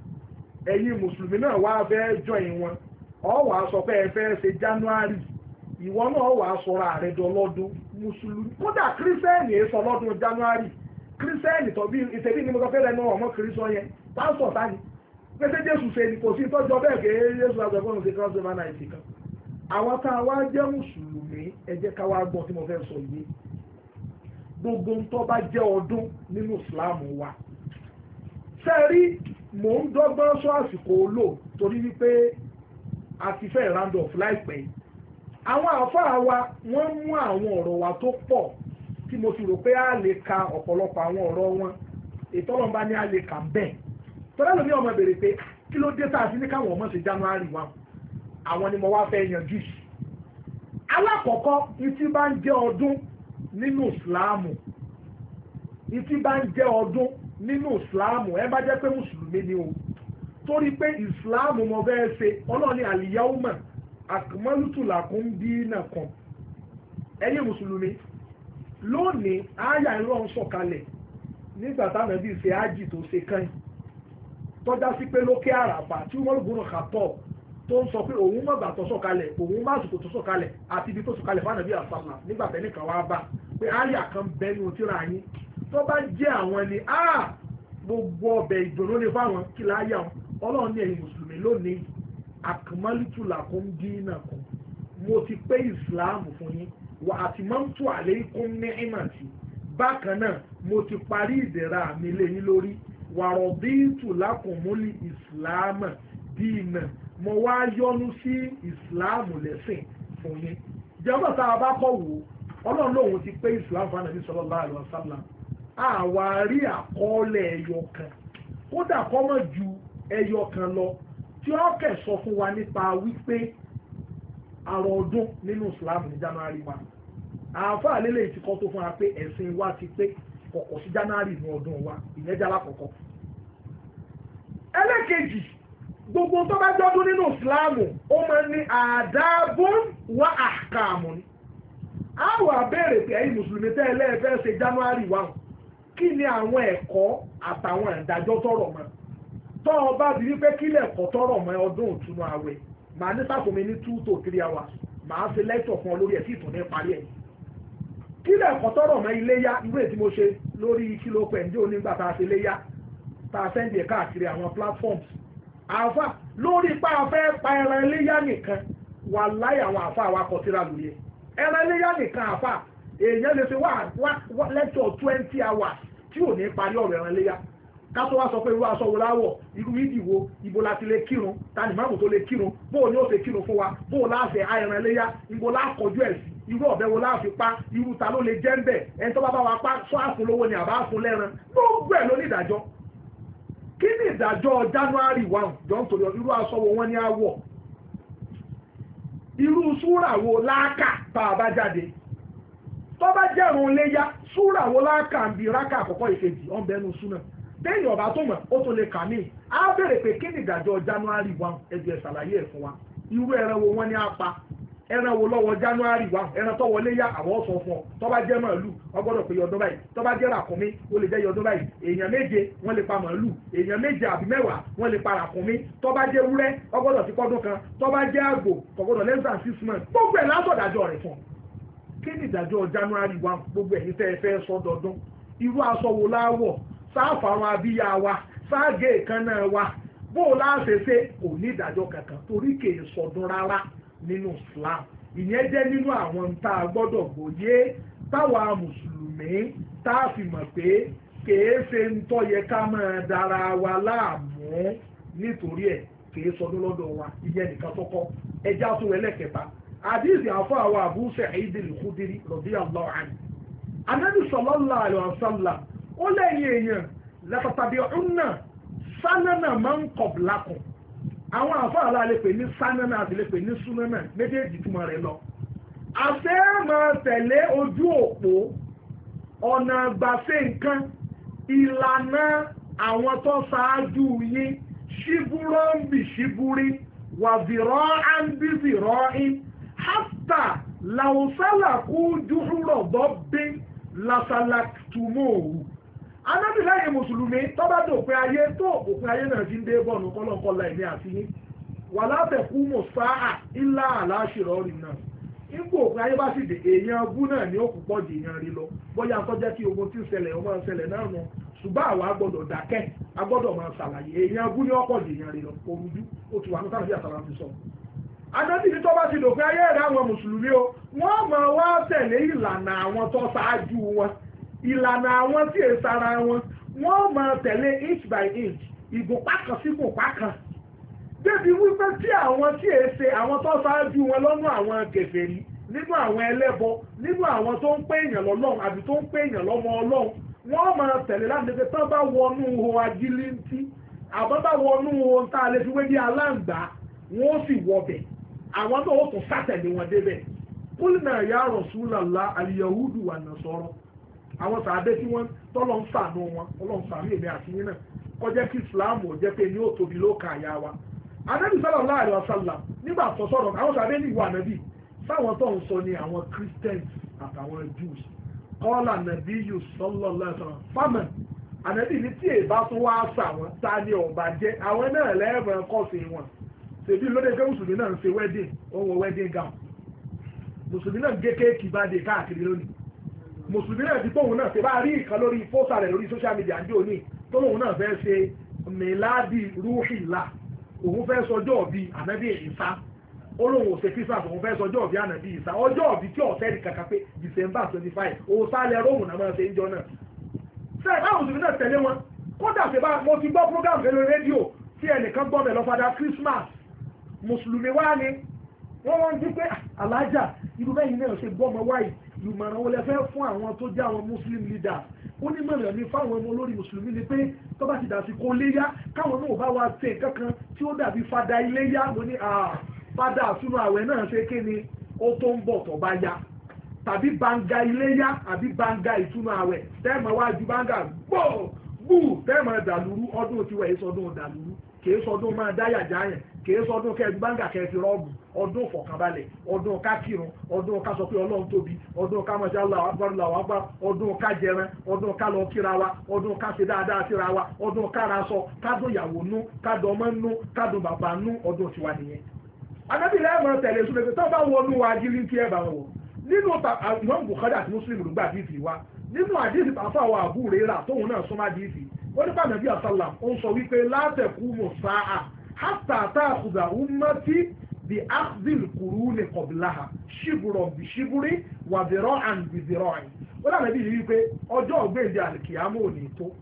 ẹ̀yin mùsùlùmí náà wá fẹ́ join wọn ọ wàá sọ pé ẹ fẹ́ ṣe January ìwọ náà wàá sọ̀rọ̀ ààrẹ dọlọ́dún mùsùlùmí kódà kírísẹ́nì èso ọlọ́dún January kírísẹ́nì tọ́bí ìṣèlú ni mo sọ fẹ́ lẹ́nu ọmọ kírísọ́ yẹn pásítọ̀ sáni pété Jésù ṣe ni kò sí tọ́jọ́ bẹ́ẹ̀ gé Jésù àgbẹ̀fọ́nù ṣe kọ́sọ́ máa náà ìsìnkan àwọn tá a wá jẹ́ mùsùlùmí ẹ jẹ́ ká wá gbọ́ tí mo fẹ́ sọ yìí gbogbo ń tọ́ bá jẹ́ ọdún nínú ìsìláàmù wa sẹ́rí mò ń dọ́gbọ́n sọ àsìkò olò torí wípé a ti fẹ́ round off láìpẹ́ àwọn àfáà wa wọ́n mú àwọn ọ̀rọ̀ wa tó pọ̀ tí mo ti rò pé a lè ka ọ̀pọ̀lọpọ̀ àwọn ọ̀rọ̀ wọn ètò ọlọ́run bá ní a lè kà bẹ́ẹ̀ tọ́lá lómi ọmọ béèrè pé kí ló dé tá a fi ní káwọn ọmọ ṣe January one àwọn ni mo wá fẹ́ yanjú yìí alákọ̀ọ́kọ́ ìtí bá ń jẹ́ ọdún nínú ìsìláàmù ìtí bá ń jẹ́ ọdún nínú ìsìláàmù ẹ bá jẹ́ pé mùsùlùmí ni o torí pé ìsìláàmù mo fẹ́ ṣe ọlọ́ọ̀ni àlìyáwùmọ̀ akmaltu lakum dinakum ẹ̀yin mùsùlùmí lónìí àyà ìrọ̀ ń sọ̀kalẹ̀ nígbà táwọn ẹbí ṣe ájì tó ṣe kàn tọ́já sí pé lókè àràfà tí wọ́n gbóná kàtọ́ tó ń sọ pé òun mọ̀gbà tó sọ̀kalẹ̀ òun má sùkò tó sọ̀kalẹ̀ àti ibi tó sọ̀kalẹ̀ fún ànàbí àsàlà nígbà tẹ́nìkan wá bá pé àyà kan bẹnu tíra yín tó bá jẹ́ àwọn ni á gbogbo ọbẹ̀ ìdùnnú ní fáwọn kí láyà wọn ọlọ́run ní ẹ̀yin mùsùlùmí lónìí akmaltu lakum dinakum mo ti pé ìsìláàmù fún yín wà atmamtu alaykum ni'mati bákan náà mo ti parí ìdẹ̀ra mi lé yín lórí wa raditu lakumul ìsìláàmù dínà mo wá yọ́nú sí ìsìláàmù lẹ́sìn fún yín jẹ́wọ́n tá a bá kọ́ wò ọlọ́run lòun ti pé ìsìláàmù fún ànàbí sallallahu alaihi wasallam àwa rí àkọọ́lẹ̀ ẹyọ kan kódà kọ́ mọ̀ ju ẹyọ kan lọ tí ó kẹ̀ sọ fún wa nípa wípé àrọ̀ ọdún nínú ìsìláàmù ní January wa àáfàá lélẹ̀ ti kọ́ tó fún wa pé ẹ̀sìn wa ti pé kọ̀kọ̀ sí January ní ọdún wa ìyẹn jẹ́ alákọ̀ọ́kọ́ ẹlẹ́kejì gbogbo tó bá jọ́dún nínú ìsìláàmù ó máa ní àdábùn wá àkàmù ni a wá béèrè pé ẹ̀yin mùsùlùmí tẹ́ ẹlẹ́ẹ̀fẹ́ ṣe January wa kí ni àwọn ẹ̀kọ́ àtàwọn ìdájọ́ tọrọ mọ́ tọ́ ọ bá bí wípé kí lẹ̀kọ́ tọrọ mọ́ ọdún ìtúnu àwẹ̀ màá ní sàfùnmi ní two to three hours màá ṣe lẹ́tọ̀ fún ọ lórí ẹ̀ sí ìtún ní parí ẹ̀ kí lẹ̀kọ́ tọrọ mọ́ iléyá ìwé tí mo ṣe lórí kílò pẹ̀ndé onígbà tá a ṣe léyá tá a sẹ́ndì ẹ̀ káàkiri àwọn platforms àfà lórí pa afẹ́ pa ẹran iléyá nìkan wà láyé àwọn àfà awakọ̀ tíra lórí ẹ̀ ẹran iléyá nìkan àfà èèyàn lè ṣe wá lẹ́tọ̀ twenty hours tí ò ní parí ọ̀rọ̀ ẹran iléyá ká tó wá sọ pé irú aṣọ wo láwọ̀ irú ìdí wo ibo la ti lè kírun ta ni máàmù tó lè kírun bóò ni ó ṣe kírun fún wa bóò láàfẹ́ ayẹran léyà ibo láàkọjú ẹ̀ sí irú ọ̀bẹ wo láàfin pa irú ta ló lè jẹ́ ń bẹ̀ ẹni tó bá bá wa pa sọ àfún lówó ni àbá fún lẹ́ran gbogbo ẹ̀ ló ní ìdájọ́ kí ni ìdájọ́ January one jọ ń torí irú aṣọ wo wọ́n ní àwọ̀ irú súrà wo láàkà tá a bá jáde tó bá jẹ́rùn léyà súrà wo láàkà ń bi rákà àkọ́kọ́ ìkejì ọ̀nbẹ́nu súnà téèyàn ọba tó mọ̀ ó tún lè kà mí á bèrè pé kí ni ìdájọ́ January one ẹjọ́ ẹ̀ ṣàlàyé ẹ̀ fún wa irú ẹran wo wọ́n ní apá ẹran wo lọ́wọ́ January one ẹran tó wọlé yá àwọn sọ fún ọ tó bá jẹ́ màálù wọ́n gbọ́dọ̀ pé ọdún báyìí tó bá jẹ́ ràkúnmí ó lè jẹ́ ọdún báyìí èèyàn méje wọ́n lè pa màálù èèyàn méje àbí mẹ́wàá wọ́n lè pa ràkúnmí tó bá jẹ́ wúrẹ́ wọ́n gbọ́dọ̀ ti pọ́dún kan tó bá jẹ́ àgbò kò gbọ́dọ̀ less than six months gbogbo ẹ̀ látọ̀dájọ́ rẹ̀ fún kí ni ìdájọ́ January one gbogbo ẹ̀yin tẹ́ ẹ fẹ́ sọdọọdún irú aṣọ wo láwọ̀ sáfàrún abíyá wa ságé ìkànnà wa bó o láṣẹṣe kò ní ìdájọ́ kankan torí kèé sọdún rárá nínú Islam ìyẹn jẹ́ nínú àwọn tá a gbọ́dọ̀ gbòye táwa mùsùlùmí tá a fi mọ̀ pé kèé ṣe ń tọ́ yẹ ká máa dára wa láàmú nítorí ẹ̀ kèé sọdún lọ́dọ̀ wa ìyẹn nìkan tọ́kọ́ ẹja tó ẹlẹ́kẹta àdìsí àfọ àwọn Abu Sa'id al-Khudri radiyallahu anhu Ànábì sallallahu alaihi wasallam ó lẹ́yìn èèyàn lẹ́pàtàbí ọ̀nà sánánà máa ń qablakum àwọn àfáàlà lè pè ní sánánà àti lè pè ní súnánà méjèèjì túmọ̀ rẹ̀ lọ. àṣẹ máa tẹ̀lé ojú òpó ọ̀nà àgbàṣe nǹkan ìlànà àwọn tó ṣáájú yín ṣíbúrọ́ ń bì ṣíbúrí wàzìrọ́ á ń bí zìrọ́ ín hátà làwùsálà kú dúró bọ́ bí lásàlàtúmọ̀ọ́wù. Anábì lẹ́yìn Mùsùlùmí tó bá dòpin ayé tó òpin ayé náà ti ń dé bọ́ọ̀nù kọ́lọ́kọ́lá ẹ̀mí àti yín wà látẹ̀kú mọ̀ sáà ilá àláṣìírọ̀ rì náà. Ipò òpin ayé bá sì dé èèyàn bú náà ní òkú pọ̀ jù èèyàn rí lọ bóyá ń tọ́jẹ́ kí ogun tí ń ṣẹlẹ̀ ọmọ ìṣẹ̀lẹ̀ náà nù ṣùgbọ́n àwa gbọ́dọ̀ dákẹ́ a gbọ́dọ̀ máa ṣàlàyé èèyàn bú ní ọ̀pọ̀ jù èèyàn rí lọ orújú ó ti wà ní sáà bí àtàlà ti sọ. Anábì ní tó bá ti dòpin ayé rẹ̀ àwọn Mùsùlùmí o wọ́n máa wá tẹ̀lé ìlànà àwọn tó ṣáájú wọn ìlànà àwọn tí è sára wọn wọ́n máa tẹ̀lé inch by inch ìgùnpá kan sí ìgùnpá kan débi wípé tí àwọn tí è ṣe àwọn tó ṣáájú wọn lọ́nà àwọn kèfèrí nínú àwọn ẹlẹ́bọ nínú àwọn tó ń pè èèyàn lọ́lọ́run àbí tó ń pè èèyàn lọ́mọ Ọlọ́run wọ́n máa tẹ̀lé láti ṣe tán bá wọnú ihò ajílíntí àbọ̀ bá wọnú ihò tá a lè fi wé bí aláǹgbá wọ́n sì wọbẹ̀ àwọn náà ó tún sátẹ̀lé wọn débẹ̀ kúlìnà ya Rasulullah al-yahudu wà nasara àwọn sàádé tí wọ́n tọ́lọ̀ ń sàánú wọn ọlọ́run sàánú èmi àti yín náà kọjá kí Islam ò jẹ́ pé ní ó tóbi ló kà àyà wa. Ànábì sallallahu alaihi wasallam nígbà tó sọ̀rọ̀ àwọn sàádé ní ìwà ànábì sáwọn tó ń sọ ní àwọn Christians àtàwọn Jews kọ́lá ànábì yìí sallallahu alaihi wasallam fámẹ̀ ànábì ní tí èbá tó wá sà wọn ta ni ọ̀bà jẹ́ àwọn náà lẹ́ẹ̀bẹ̀ kọ́sì wọn ṣèbí lóde pé mùsùlùmí náà ń ṣe wedding ó ń wọ wedding gown mùsùlùmí náà ń gé kéèkì bá dé káàkiri lónìí mùsùlùmí náà ti tóun náà ṣe bá rí ìkan lórí fóòsà rẹ̀ lórí social media ní òní tó lóun náà fẹ́ ṣe mìládì rúhìlá òun fẹ́ sọjọ́ ọ̀bí ànábì ìsá ó lóun ò ṣe christmas òun fẹ́ sọjọ́ ọ̀bí ànábì ìsá ọjọ́ ọ̀bí tí ọ̀sẹ́ ní kankan pé december twenty five òun sálẹ̀ róòmù náà máa ṣe ń jọ náà ṣe báwọn mùsùlùmí náà tẹ̀lé wọn kódà ṣe bá mo ti gbọ́ program lórí rédíò tí ẹnìkan gbọ́ bẹ̀ lọ́fàdà christmas mùsùlùmí wá ní wọ́n wọ́n dín pé alájà irú bẹ́yìn náà ṣe gbọ́ ọmọ wáyìí ìmọ̀ràn wọlé fẹ́ fún àwọn tó jẹ́ àwọn muslim leaders ó ní mọ̀ràn ní fáwọn ọmọ olórí mùsùlùmí ni pé tó bá ti dàsí kó léyá káwọn náà bá wa tẹ̀ kankan tí ó dàbí fada iléyá mo ní fada àtúnú àwẹ̀ náà ṣe kí ni ó tó ń bọ̀ tó bá yá tàbí banga iléyá àbí banga ìtúnú àwẹ̀ tẹ́ẹ̀mọ̀ wá ju banga gbọ́ bú tẹ́ẹ̀mọ̀ dàlúrú ọdún tiwẹ̀ yìí sọdún dàlúrú kìí sọdún máa dáyà jáyàn kìí sọdún kẹ́ẹ̀dù báńgà kẹ́ẹ̀fì rọ́ọ̀bù ọdún fọ̀kànbalẹ̀ ọdún ká kírun ọdún ká sọ pé ọlọ́run tóbi ọdún ká mọ̀ṣá làwàgbà ọdún ká jẹran ọdún ká lọ kíra wa ọdún ká ṣe dáadáa síra wa ọdún ká ra sọ ká dùn ìyàwó nú ká dùn ọmọ nú ká dùn bàbá nú ọdún tiwa nìyẹn. anábìlẹ̀ ẹ̀mọ̀ tẹ̀lé sùn lẹ́sẹ̀ tó bá wọnú wa jírí kí ẹ bá wọn wọ̀ nínú Imam Bukhari àti Muslim ló gbà àdìsí wa nínú àdìsí pàfà wa Abu Hurairah tóun náà súnmọ́ àdìsí ó ní pàmò bí àsálà ó ń sọ wípé látẹ̀kú mọ̀ sáà hátà táàkùdà ummati bí áàdìl kùrú ní kọ̀bìláhà ṣíbùrọ̀ bí ṣíbùrí wà bìrọ̀ àn bí bìrọ̀ àn ó dàbẹ̀ bí wípé ọjọ́ ọ̀gbẹ́ndì àlìkìyàmọ́ ò ní tó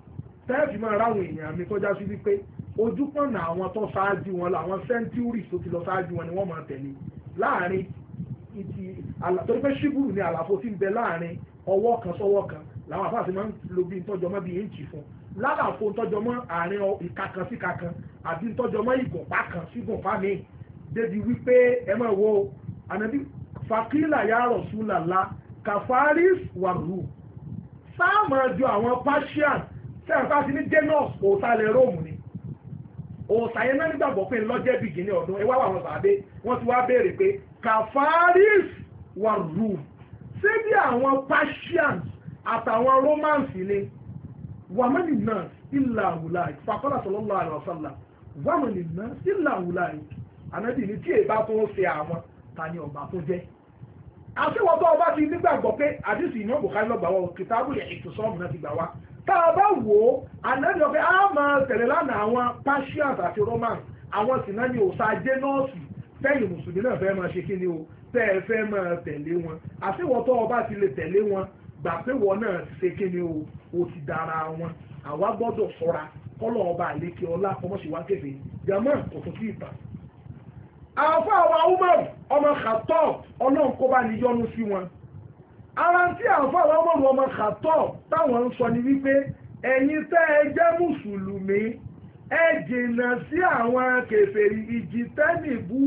tẹ́ẹ̀fì máa ráwọn èèyàn mi kọjá sí wípé ojúpọ̀nà àwọn tó ṣáájú wọn làwọn sẹ́ńtúrì tó ti lọ ṣáájú wọn ni wọ́n máa tẹ̀lé láàrin ìtì torí pé ṣíbùrù ni àlàfo tí ń bẹ láàrin ọwọ́ kan sọ́wọ́ kan làwọn àfáàsì máa ń lo bí ntọ́jọmọ́ bí inchi fún lálàfo ntọ́jọmọ́ àárín ìka kan sí ìka kan àbí ntọ́jọmọ́ ìgùnpá kan sí ìgùnpá mi débi wípé ẹ máa wo ànábì fàkílà ya Rasulullah kàfáris wà rú sáàmù ju àwọn Persian sẹ́yìn bá ti ní genus òsàlẹ̀ Róòmù ni òsà yẹn náà nígbàgbọ́ pé lọ́jẹ́ bìgínì ọdún ẹ wá wà wọn sàbẹ wọ́n ti wá béèrè pé kàfáris wà rú ṣé bí àwọn Persians àtàwọn Romans ni wàmánì náà ìlà àwùláì fàkọ́lá sallallahu alaihi wasallam wàmánì náà ìlà àwùláì ànábì ní tí èbá tó ń ṣe àwọn tani ọba tó jẹ́ àṣewọ́tọ́ ọba ti nígbàgbọ́ pé àdìsí ìná Bukhari lọ́gbà wọ kìtàbù yẹn ètò sọ́ọ̀mù náà ti gbà wá tá a bá wò ó ànábì ọ̀fẹ́ á máa tẹ̀lé lánàá àwọn Persians àti Romans àwọn sì náà ni òòṣà jẹ́nọ́ọ̀sì fẹ́yìn mùsùlùmí náà fẹ́ máa ṣe kí ni o tẹ́ ẹ fẹ́ máa tẹ̀lé wọn àṣewọ́tọ́ ọba ti lè tẹ̀lé wọn gbà pé wọn náà ti ṣe kí ni o o ti dára wọn àwa gbọ́dọ̀ ṣọ́ra kọ́lọ̀ ọba àlékè ọlá ọmọṣèwá kẹfẹ́ jẹ́mọ́ kò tó kí ìtàn àwọn àwọn Umar ọmọ Khattab ọlọ́run kó bá ní yọ́nú sí wọn ara tí àwọn àwọn Umar ọmọ Khattab táwọn ń sọ ní wípé ẹ̀yin tẹ́ ẹ jẹ́ mùsùlùmí ẹ jìnnà sí àwọn kèfèrí ìjìtẹ́nì bú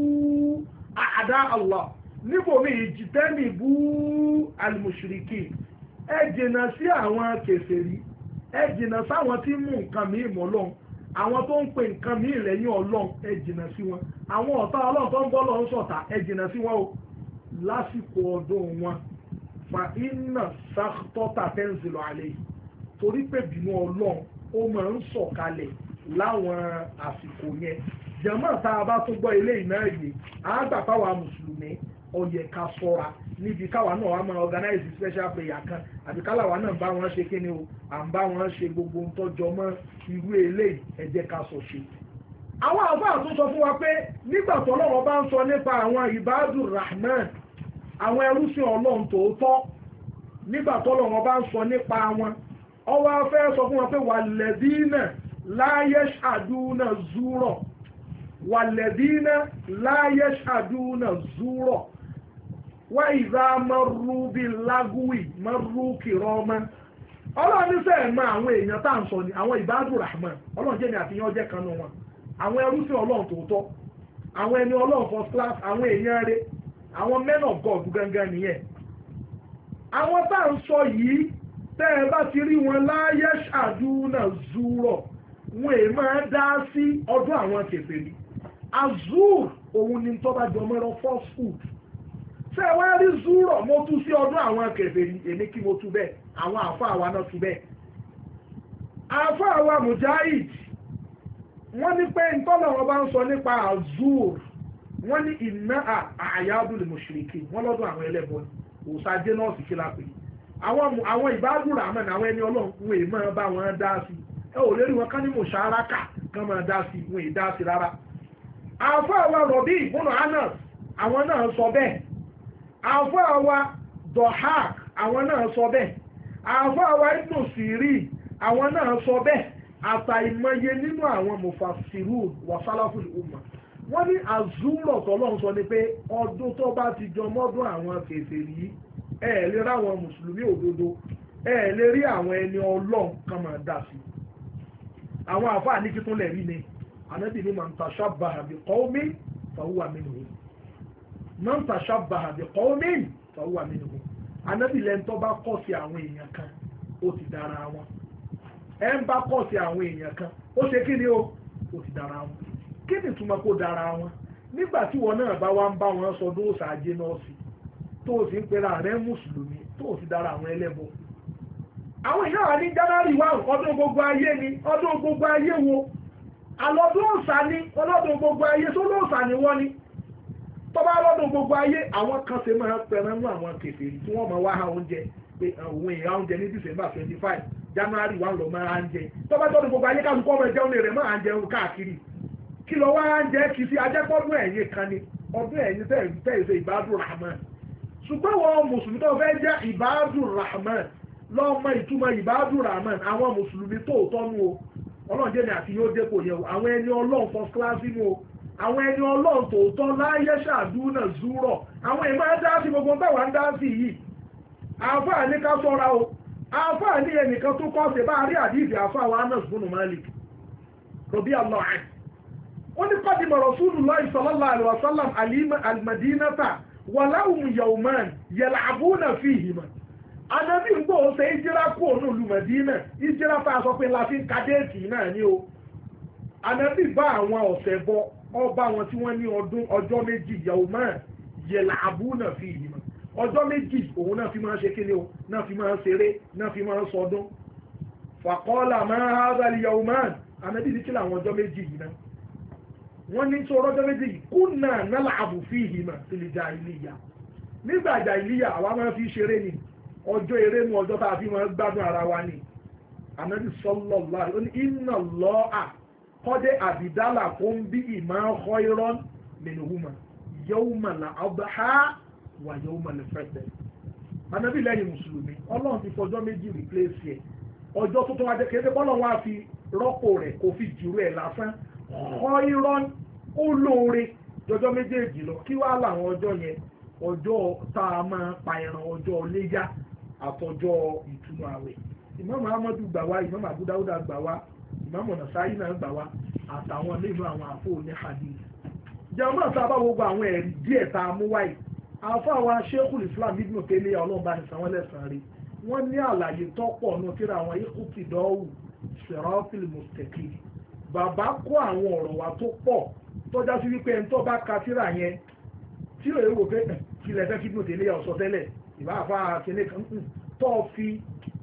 àdá Allah níbòmí ìjìtẹ́nì bú al-mushriki ẹ jìnnà sí àwọn kèfèrí ẹ jìnnà sáwọn tí mú nǹkan mìíràn mọ́ lọ́hùn àwọn tó ń pè nǹkan mí lẹ́yìn ọlọ́run ẹ jìnnà sí wọn àwọn ọ̀tá ọlọ́run tó ń bọ́ lọ́run sọ̀tà ẹ jìnnà sí wọn o lásìkò ọdún wọn fa iná sàtọ́tà tẹ́ǹsìlọ̀ àlẹ́ yìí torí pé bínú ọlọ́run ó máa ń sọ̀kalẹ̀ láwọn àsìkò yẹn jàmáà tá a bá tún gbọ́ ilé ìná yìí àgbà táwa mùsùlùmí ó yẹ ká ṣọ́ra níbi káwa náà wà máa organize special prayer kan àbí káláwa náà bá wọn ṣe kí ni o à ń bá wọn ṣe gbogbo ń tọ́jọ́ mọ́ irú eléyìí ẹ jẹ́ ká sọ ṣe. àwọn àfáà tún sọ fún wa pé nígbà tó Ọlọ́run bá ń sọ nípa àwọn ibadur rahman àwọn ẹrúsìn Ọlọ́run tòótọ́ nígbà tó Ọlọ́run bá ń sọ nípa wọn ó wá fẹ́ sọ fún wọn pé walladhina la yashhaduna zura walladhina la yashhaduna zura wá ìzá mọ́rú bí lágúwì mọ́rú kìrọ́mọ́ ọlọ́run ní sẹ́ẹ̀ mọ́ àwọn èèyàn tá à ń sọ ní àwọn ìbádùn rahman ọlọ́run jẹ́ ní àfihàn ọjẹ́ kan nù wọn àwọn ẹrúsìn ọlọ́run tòótọ́ àwọn ẹni ọlọ́run first class àwọn èèyàn rẹ̀ àwọn men of God gangan nìyẹn àwọn tá à ń sọ yìí tẹ́ ẹ bá ti rí wọn láyé ṣàdúnà zúrọ̀ wọn èè máa dá sí ọdún àwọn kèfèrí azur òun ni tó bá jọ mọ́rọ́ first food ṣé ẹ wá rí zúrọ̀ mo tú sí ọdún àwọn kèfèrí èmi kí mo tú bẹ́ẹ̀ àwọn àfáà wa náà tú bẹ́ẹ̀ àfáà wa mujahid wọ́n ní pé ntọ́lọ̀ wọn bá ń sọ nípa azur wọ́n ní iná àyádùn lè mùṣírikí wọ́n lọ́dún àwọn ẹlẹ́bọn òsàjẹ́ náà sì kí la pè àwọn àwọn ìbádùn ràmọ́n àwọn ẹni ọlọ́run wọn èèmọ́ bá wọn dá sí ẹ ò lérí wọn ká ní mùṣáraka kán máa dá sí wọn èè dá sí rárá àfáà wa rọ̀bí ìbùnà anas àwọn náà sọ bẹ́ẹ̀ àfáà wa dọ̀hák àwọn náà sọ bẹ́ẹ̀ àfáà wa ibnu siri àwọn náà sọ bẹ́ẹ̀ àtàìmọye nínú àwọn mufasiru wa salaful umma wọ́n ní àzúrọ̀ tọ́lọ́run sọ ni pé ọdún tó bá ti jọ mọ́dún àwọn kèfèrí yìí ẹ lè rí àwọn mùsùlùmí òdodo ẹ lè rí àwọn ẹni ọlọ́run kan máa dá sí àwọn àfáà ní kí tún lẹ̀ rí ni ànábì ní man tashabbaha bi qawmin fahuwa minhum man tashabbaha bi qawmin fahuwa minhum ànábì lẹ́ni tó bá kọ́ sí àwọn èèyàn kan ó ti dára wọn ẹ ń bá kọ́ sí àwọn èèyàn kan ó ṣe kí ni ó ó ti dára wọn kí ni túmọ̀ kó dára wọn nígbà tí wọn náà bá wá ń bá wọn sọdún òsàájé náà sí tó o sì ń pera rẹ mùsùlùmí tó o sì dára àwọn ẹlẹ́bọ àwọn èèyàn wà ní January wà ọdún gbogbo ayé ni ọdún gbogbo ayé wo alọ́dún òsà ni ọlọ́dún gbogbo ayé tó lóòsà ni wọ́n ni tọ́ba ọlọ́dún gbogbo ayé àwọn kan ṣe máa pẹ̀rẹ̀ nínú àwọn kèfèrí tí wọ́n máa wá oúnjẹ pé òun èèyàn oúnjẹ ní December twenty five January wà lọ máa ń jẹ tọ́ba tọ́dún gbogbo ayé kálukọ́ ọmọ ẹ̀jẹ̀ òun rẹ̀ máa ń jẹun káàkiri kí lọ wá ń jẹ́ kì í sí ajẹ́pọ́dún ẹ̀yìn kan ni ọdún ẹ̀yìn tẹ́ ìṣe ìbádùn rahman ṣùgbọ́n wọn mùsùlùmí tó fẹ́ jẹ́ ìbádùn rahman lọ́mọ ìtumọ̀ ìbádùn rahman àwọn mùsùlùmí tóòtọ́ nù o ọlọ́run jẹ́ ní àti yóò dépò yẹ o àwọn ẹni ọlọ́run first class nù o àwọn ẹni ọlọ́run tòótọ́ láyé ṣàdúnà zúrọ̀ àwọn èèyàn máa dá sí gbogbo báwa ń dá sí yìí àáfàá ní ká sọ́ra o àáfàá ní ẹnìkan tó kọ́ sí bá rí àdìsí àáfàá wa Anas bin Malik rọ̀bí allah ẹ̀ ó ní qadima Rasulullah sallallahu alaihi wasallam al-Madinata wa lahum yawman yal'abuna fihima Ànábì ń gbọ́ ṣe ìjírá kú òun ìlú Mẹ̀dínà ìjírá tá a sọ pé la fi ń kadéèkì náà ní o Ànábì bá àwọn ọ̀sẹ̀ bọ ọba wọn tí wọ́n ní ọdún ọjọ́ méjì yawman yal'abuna fihima ọjọ́ méjì òun náà fi máa ṣe kíni o náà fi máa ṣeré náà fi máa sọdún faqala ma hadha al-yawman Ànábì ní kí làwọn ọjọ́ méjì yìí náà wọ́n ní sọ ọjọ́ méjì yìí kunna nal'abu fihima fil jahiliyya nígbà jahiliyya àwa máa fi ṣeré ni ọjọ́ eré mú ọjọ́ tá a fi máa gbádùn ara wa ni Ànábì sallallahu alaihi wasallam inna Allaha qad abdalakum bihima khayran minhuma yawmal adha wa yawmal fitr Ànábì lẹ́yìn mùsùlùmí ọlọ́run ti fọjọ́ méjì replace ẹ̀ ọjọ́ tó tó wá jẹ́ kéde bọ́lọ̀ wá fi rọ́pò rẹ̀ kò fi jùrú ẹ̀ lásán khayran ó lóore jọjọ́ méjèèjì lọ kí wá làwọn ọjọ́ yẹn ọjọ́ tá a máa pa ẹran ọjọ́ léyá àtọjọ́ ìtúnu àwẹ̀ ìmáàmù Ahmadu gbà wá ìmáàmù Abu Dawud gbà wá ìmáàmù Nasa'i náà gbà wá àtàwọn nínú àwọn àfọ ní hadith jẹun náà sábà gbogbo àwọn ẹ̀rí díẹ̀ tá a mú wáyé àfọ àwọn Sheikhul Islam Ibn Taymiyyah ọlọ́ọ̀bá ní sanwó lẹ́sàn-án rí wọ́n ní àlàyé tọ́pọ̀ náà kíra àwọn iqtida'u siratil mustaqim bàbá kó àwọn ọ̀rọ̀ wa tó pọ̀ tọ́já sí wípé ẹni tó bá ka tíra yẹn tí ò wò pé kí lẹ fẹ́ kí Ibn Taymiyyah ọ̀sọ̀ tẹ́lẹ̀ ìbá àfa kìíní kan tó fi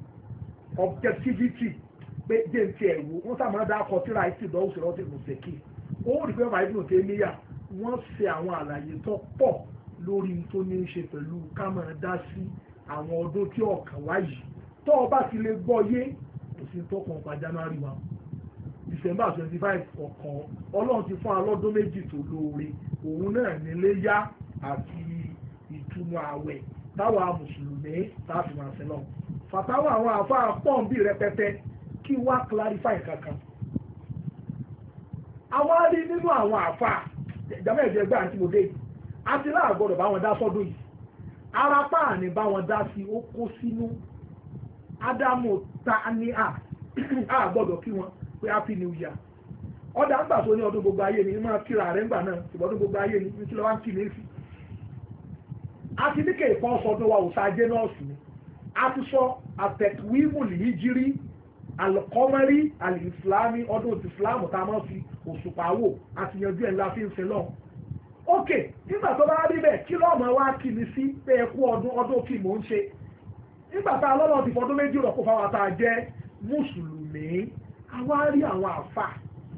objectivity pé jẹ́ ti ẹ̀wò wọ́n sàmọ́ dá akọ tíra iqtida'u siratil mustaqim ó rí pé bàbá Ibn Taymiyyah wọ́n ṣe àwọn àlàyé tó pọ̀ lórí tó ní í ṣe pẹ̀lú ká máa dá sí àwọn ọdún tí ọ̀kan wáyìí tó o bá ti lè gbọ́ yé kò sí tó kàn pa January one December twenty five ọ̀kan ọlọ́run ti fún alọ́dún méjì tó lóore òun náà nílé yá àti ìtúnu ààwẹ̀ táwa mùsùlùmí táàfì máa ṣe lọ fàtàwọ̀ àwọn àfáà pọ́ǹbì rẹpẹtẹ kí wá clarify kankan àwọn á rí nínú àwọn àfáà ìjàmbá ẹ̀jẹ̀ gbà àti mòdé àti láàgbọ́dọ̀ bá wọn dá sọ́dún yìí ara páàní bá wọn dá sí ó kó sínú ádámù ta ní à á gbọ́dọ̀ kí wọn pé happy new year ọ̀dà ń gbà tó ní ọdún gbogbo ayé ni máa kíra rẹ̀ ńgbà náà ṣùgbọ́n ọdún gbogbo ayé ni ní kí ló wá ń kí ní èsì àti ní kè fọ́ sọdún wa òsà ajé náà sì ni a ti sọ àtẹ̀wímù lìí jírí alùkọ́mẹ́rí alìsìlámì ọdún ti ìsìlámù tá a máa fi òṣùpá wò àti yanjú ẹ̀ ńlá fi ń sin náà ok nígbà tó bá rí bẹ́ẹ̀ kí lọ́mọ wá kí mi sí pé ẹ kú ọdún ọdún kí mò ń ṣe nígbà tá a lọ́lọ́ ti fọdún méjì rọ̀ kó fáwọn tá a jẹ́ mùsùlùmí àwa rí àwọn àfà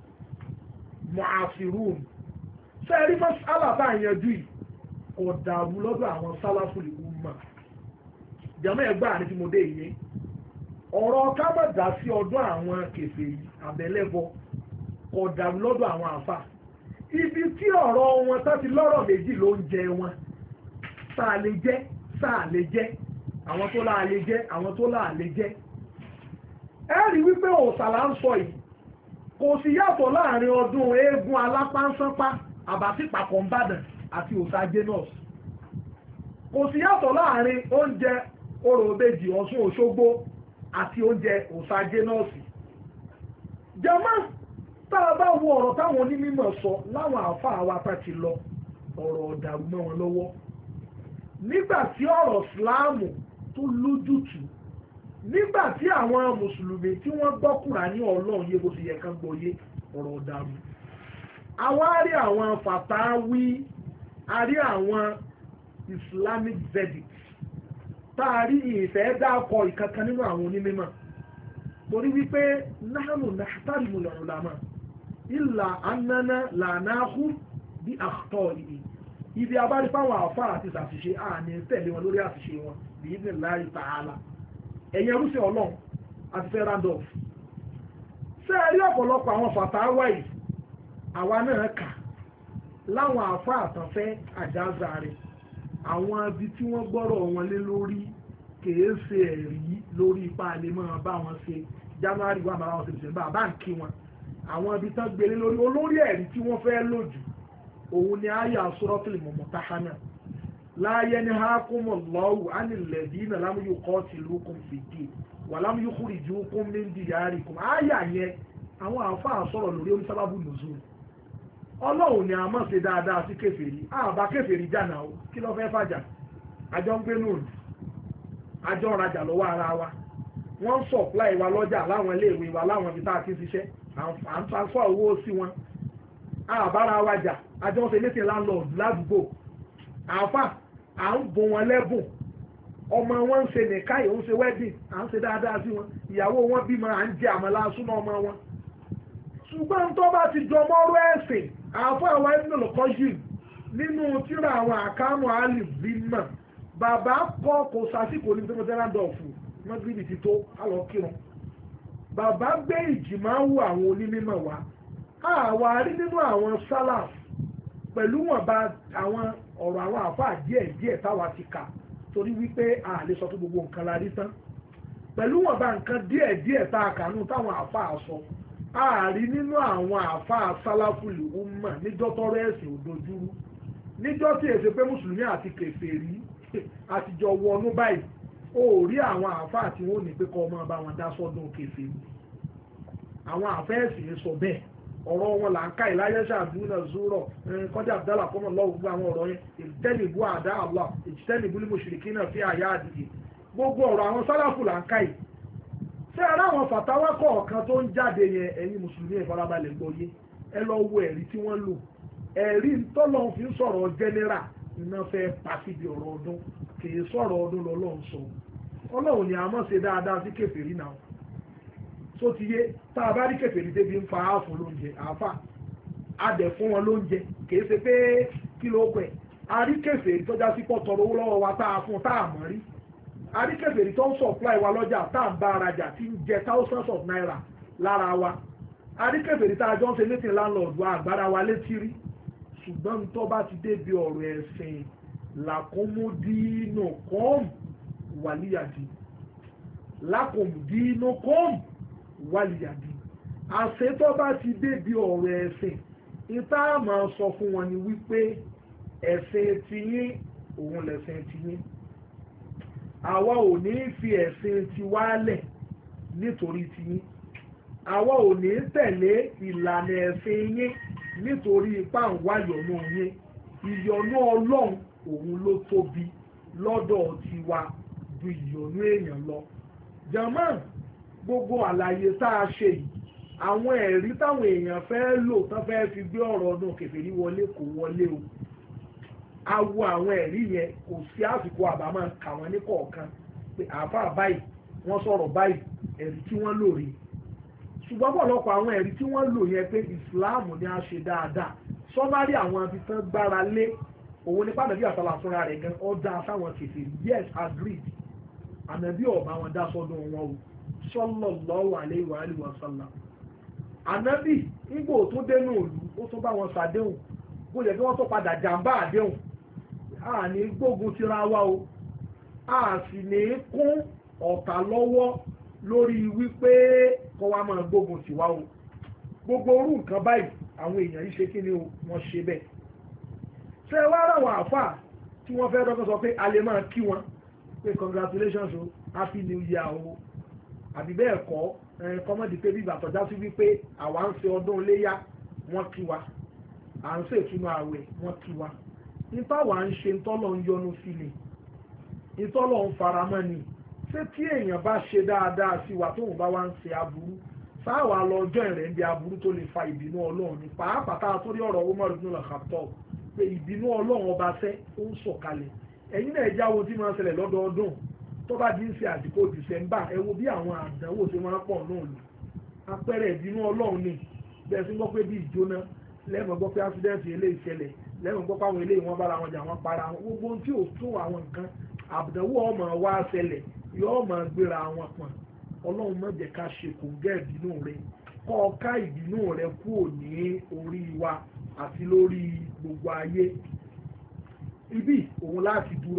mu'asirun sẹ́ẹ̀rí mọ́sálà tá à ń yanjú yìí kò dàrú lọ́dọ̀ àwọn sálàfùlì umma jàmọ́ ẹgbẹ́ àní tí mo dé yìí ọ̀rọ̀ ká má dá sí ọdún àwọn kèfèrí àbẹ̀lẹ́bọ kò dàrú lọ́dọ̀ àwọn àfà ibi tí ọ̀rọ̀ wọn tó ti lọ́rọ̀ méjì ló ń jẹ wọn sáà lè jẹ́ sáà lè jẹ́ àwọn tó láà lè jẹ́ àwọn tó láà lè jẹ́ ẹ rí wípé òsàlà ń sọ yìí kò sí yàtọ̀ láàrin ọdún eégún alápánsánpá àbátìpàkọ̀ ńbàdàn àti òsà Janus kò sí yàtọ̀ láàrin oúnjẹ orò ìbejì Ọ̀ṣun Òṣogbo àti oúnjẹ òsà Janus jama tá a bá wo ọ̀rọ̀ táwọn onímọ̀ sọ láwọn àáfàá wa tá ti lọ ọ̀rọ̀ ọ̀dàrú mọ́ wọn lọ́wọ́ nígbà tí ọ̀rọ̀ síláàmù tó lójútùú nígbà tí àwọn mùsùlùmí tí wọ́n gbọ́ Kùránì Ọlọ́run yé bó ti yẹ kán gbọ́ yé ọ̀rọ̀ ọ̀dàrú àwa rí àwọn fàtàwí a rí àwọn Islamic verdict tá a rí ìfẹ́ dákọ̀ ìkankan nínú àwọn onímọ̀ torí wípé nahnu nahtarimu al-ulama illa annana la nakhudh bí akhta'ihi ibi abárí fáwọn àfáà àti ìsàṣìṣe àní tẹ̀lé wọn lórí àṣìṣe wọn bí idhnillahi ta'ala ẹ̀yẹ rúṣẹ́ ọlọ́run àti fẹ́ randolph ṣé ẹ rí ọ̀pọ̀lọpọ̀ àwọn fàtàwà yìí àwa náà kà láwọn àfáà àtànfẹ́ àjáza rẹ̀ àwọn ibi tí wọ́n gbọ́rọ̀ wọn lé lórí kìí ṣe ẹ̀rí lórí ipa lè máa bá wọn ṣe January wà máa wọn ṣe December bá ń kí wọn àwọn ibi tán gbélé lórí olórí ẹ̀rí tí wọ́n fẹ́ lò jù òun ni àyà Suratul Mumtahana la yanhakumullahu anil ladina lam yuqatilukum fid-din wa lam yukhrijukum min diyarikum àyà yẹn àwọn àáfàá sọ̀rọ̀ lórí onísábàbù nùzúl ọlọ́run ni a mọ̀ ṣe dáadáa sí kèfèrí àbá kèfèrí jànà o kí ló fẹ́ fàjà àjọ ń gbé nùn àjọ rajà lọ́wọ́ ara wa wọ́n ń supply wa lọ́jà láwọn iléèwé wa láwọn ibi tá a ti ṣiṣẹ́ à ń transfer owó sí wọn àbára wa jà àjọ ń ṣe létí landlord ládùúgbò àáfà à ń bùn wọn lẹ́bùn ọmọ wọn ń ṣe nìkáyọ̀ ń ṣe wedding à ń ṣe dáadáa sí wọn ìyàwó wọn bímọ à ń jẹ àmàlà súnmọ́ ọmọ wọn ṣùgbọ́n tó bá ti jọ mọ́rọ́ ẹ̀sìn àáfà àwọn ẹ̀sìn lọ́kọ́ yìí nínú tíra àwọn àkámù alìbímọ̀ bàbá kọ́ kò sásìkò ní tẹ́mọ̀tẹ́lándọ̀fù mọ́gìrì ti tó àlọ́ kírun bàbá gbé ìjìmáwò àwọn onímọ̀ wá àwa rí nínú àwọn sálàf pẹ̀lú wọn bá àwọn ọ̀rọ̀ àwọn àáfà díẹ̀ díẹ̀ táwa ti kà torí wípé a lè sọ fún gbogbo nǹkan la rí tán pẹ̀lú wọn bá nǹkan díẹ̀ díẹ̀ tá a kà nù táwọn àáfà sọ ààrí nínú àwọn àáfàá sálàfùlì umma níjọ́ tọ́rọ̀ ẹ̀sìn òdojúrú níjọ́ tí èsè pé mùsùlùmí àti kèfèrí àtijọ́ wọnú báyìí ó rí àwọn àáfàá tí wọ́n ní pé kọ́ ọmọ bá wọn dá sọ́dún kèfèrí àwọn àáfàá ẹ̀sìn sọ bẹ́ẹ̀ ọ̀rọ̀ wọn là ń ká ìláyẹ̀ṣà àdúrà zúrọ̀ kọjá àbdálà kọ́mọ̀ lọ́wọ́ gbogbo àwọn ọ̀rọ̀ yẹn ìtẹ́nìbú àdá àlọ́ ìtẹ́nìbú ní mùṣírikí náà fi àyà àdìgì gbogbo ọ̀rọ̀ àwọn sálàfù là ń ká yìí ṣé ara àwọn fàtàwá kọ̀ọ̀kan tó ń jáde yẹn ẹ̀yin mùsùlùmí ìfarabalẹ̀ gbọ́yé ẹ lọ wo ẹ̀rí tí wọ́n lò ẹ̀rí tọ́lọ́run fi ń sọ̀rọ̀ general iná fẹ́ pa síbi ọ̀rọ̀ ọdún kìí sọ̀rọ̀ ọdún lọ́lọ́run sọ ọlọ́run ni a mọ̀ ṣe dáadáa sí kèfèrí náà tó ti yé tá a bá rí kèfèrí débi ń fa áàfù lóúnjẹ àáfà adẹ̀ fún wọn lóúnjẹ kìí ṣe pé kí ló pẹ̀ a rí kèfèrí tó já sí pọ̀ tọrọ owó lọ́wọ́ wa tá a fún tá a mọ̀ rí àríkèfèrè tó ń supply wa lọ́jà tá à ń bá arajà tí ń jẹ thousands of naira lára wa àríkèfèrè tá a jọ ń ṣe létí landlord wa àgbára wa létí rí ṣùgbọ́n tó bá ti débi ọ̀rọ̀ ẹ̀sìn làkúnmúdínú kọ́ọ̀m wàlíyàdì làkúnmúdínú kọ́ọ̀m wàlíyàdì àṣẹ tó bá ti débi ọ̀rọ̀ ẹ̀sìn ìta máa sọ fún wọn ni wípé ẹ̀sìn tiyín òun lẹ̀sìn tiyín àwa ò ní fi ẹ̀sìn tiwa lẹ̀ nítorí tiyín àwa ò ní tẹ̀lé ìlànà ẹ̀sìn yín nítorí ipá ń wá ìyọ́nú yín ìyọ́nú ọlọ́run òun ló tóbi lọ́dọ̀ tiwa ju ìyọ́nú èèyàn lọ jàmáà gbogbo àlàyé tá a ṣe yìí àwọn ẹ̀rí táwọn èèyàn fẹ́ lò tán fẹ́ fi gbé ọ̀rọ̀ ọdún kèfèrí wọlé kò wọlé o awo àwọn ẹ̀rí yẹn kò sí àsìkò àbámọ́ kà wọ́n ní kọ̀ọ̀kan pé àáfàá báyìí wọ́n sọ̀rọ̀ báyìí ẹ̀rí tí wọ́n lò rí ṣùgbọ́n pọ̀lọpọ̀ àwọn ẹ̀rí tí wọ́n lò yẹn pé ìsìláàmù ni a ṣe dáadáa sọ́márì àwọn ibi tán gbára lé òun ní pàdánù àtàlà fúnra rẹ̀ gan ọ̀dà sáwọn kèfèrí yes agreed ànàbí ọ̀bá wọn dá sọ́dún wọn o sallallahu alaihi wa alihi wa sallam ànàbí nígbò tó dénú òlu ó tún bá wọn ṣàdéhùn bó yẹ kí wọ́n tó padà jàǹbá àdéhùn a ní gbógun tira wa o a sì ní kún ọ̀tá lọ́wọ́ lórí wípé kọ́ wa máa gbógun tiwa o gbogbo orú nǹkan báyìí àwọn èèyàn yìí ṣe kí ni wọ́n ṣe bẹ́ẹ̀ ṣe wá ráwọn àfà tí wọ́n fẹ́ dọ́kọ́ sọ pé a lè máa kí wọn pé congratulations o happy new year o àbí bẹ́ẹ̀ kọ́ kọ́mọ́dé pé bíbà tọ́já sí wípé àwa ń ṣe ọdún iléyá wọ́n kí wa à ń ṣètúnú àwẹ̀ wọ́n kí wa nípa wà ń ṣe ntọ́lọ̀ ń yọnu sí ni ntọ́lọ̀ ń faramọ́ ni ṣé tí èèyàn bá ṣe dáadáa sí wa tóun bá wá ń ṣe aburú sáwà lọ́jọ́ ìrẹ́ ń bí aburú tó lè fa ìbínú ọlọ́run ní pàápàá tá a tó rí ọ̀rọ̀ Umar ibn al-Khattab pé ìbínú ọlọ́run ọba fẹ́ ó ń sọ̀kalẹ̀ ẹ̀yin náà jáwọ́ tí máa ń ṣẹlẹ̀ lọ́dọọdún tó bá di ń ṣe àsìkò December ẹ wo bí àwọn àdánwò ṣe máa ń pọ̀ náà lò apẹ̀rẹ̀ ìbínú ọlọ́run ni bẹ́ẹ̀ sí gbọ́ pé bí ìjóná lẹ́mọ̀ gbọ́ pé ásídẹ́ǹtì eléyìí ṣẹlẹ̀ lẹ́mọ̀ gbọ́ pé àwọn eléyìí wọ́n bára wọn jà wọ́n para wọn gbogbo tí ò tún àwọn nǹkan àbùdánwò ọmọ wa ṣẹlẹ̀ yóò máa gbéra wọn pọ̀n ọlọ́run má jẹ́ ká ṣe kò gẹ́ ìbínú rẹ kọ́ ọ ká ìbínú rẹ kúrò ní orí wa àti lórí gbogbo ayé ibi òun láti dúró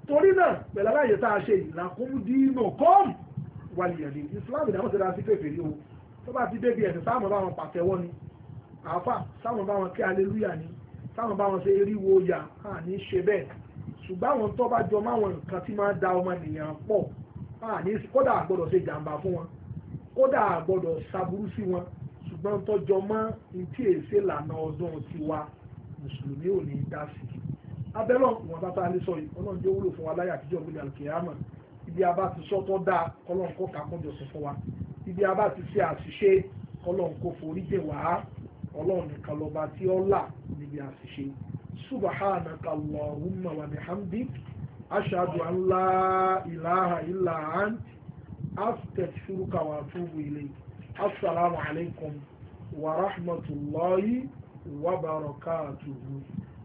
torí náà pẹ̀lú aláyè tá a ṣe ìlàkùn dínà kọ́ọ̀mù wàlìyàdì Islam ìdáhùn ti ra sí kéfèé o tó bá ti débi ẹ̀sìn sáwọn bá wọn pàtẹ́wọ́ ni àáfà sáwọn bá wọn kí aleluya ni sáwọn bá wọn ṣe eríwo ya à ní ṣe bẹ́ẹ̀ ṣùgbọ́n àwọn tó bá jọ máwọn nǹkan tí máa da ọmọ nìyàn pọ̀ à ní kódà àgbọ́dọ̀ ṣe jàǹbá fún wọn kódà àgbọ́dọ̀ ṣàbúrú sí wọn ṣùgbọ́n tó jọ mọ́ ntí èsè lànà ọdún tiwa mùsùlùmí ò ní dá sí i abẹ́lọ́ ìwọ̀n bá tá a lè sọ yìí ọlọ́run jẹ́ wúlò fún wa láyé àtijọ́ gbé àlùkìyámà ibi a bá ti sọ tó dáa kọ́lọ́run kó kà kúnjọ sí fún wa ibi a bá ti ṣe àṣìṣe kọ́lọ́run kó forí jìn wá ọlọ́run nìkan lọ́ba tí ó là níbi àṣìṣe subhanaka allahumma wa bihamdik ashhadu an la ilaha illa ant astaghfiruka wa atubu ilayk assalamu alaikum wa rahmatullahi wa barakatuhu.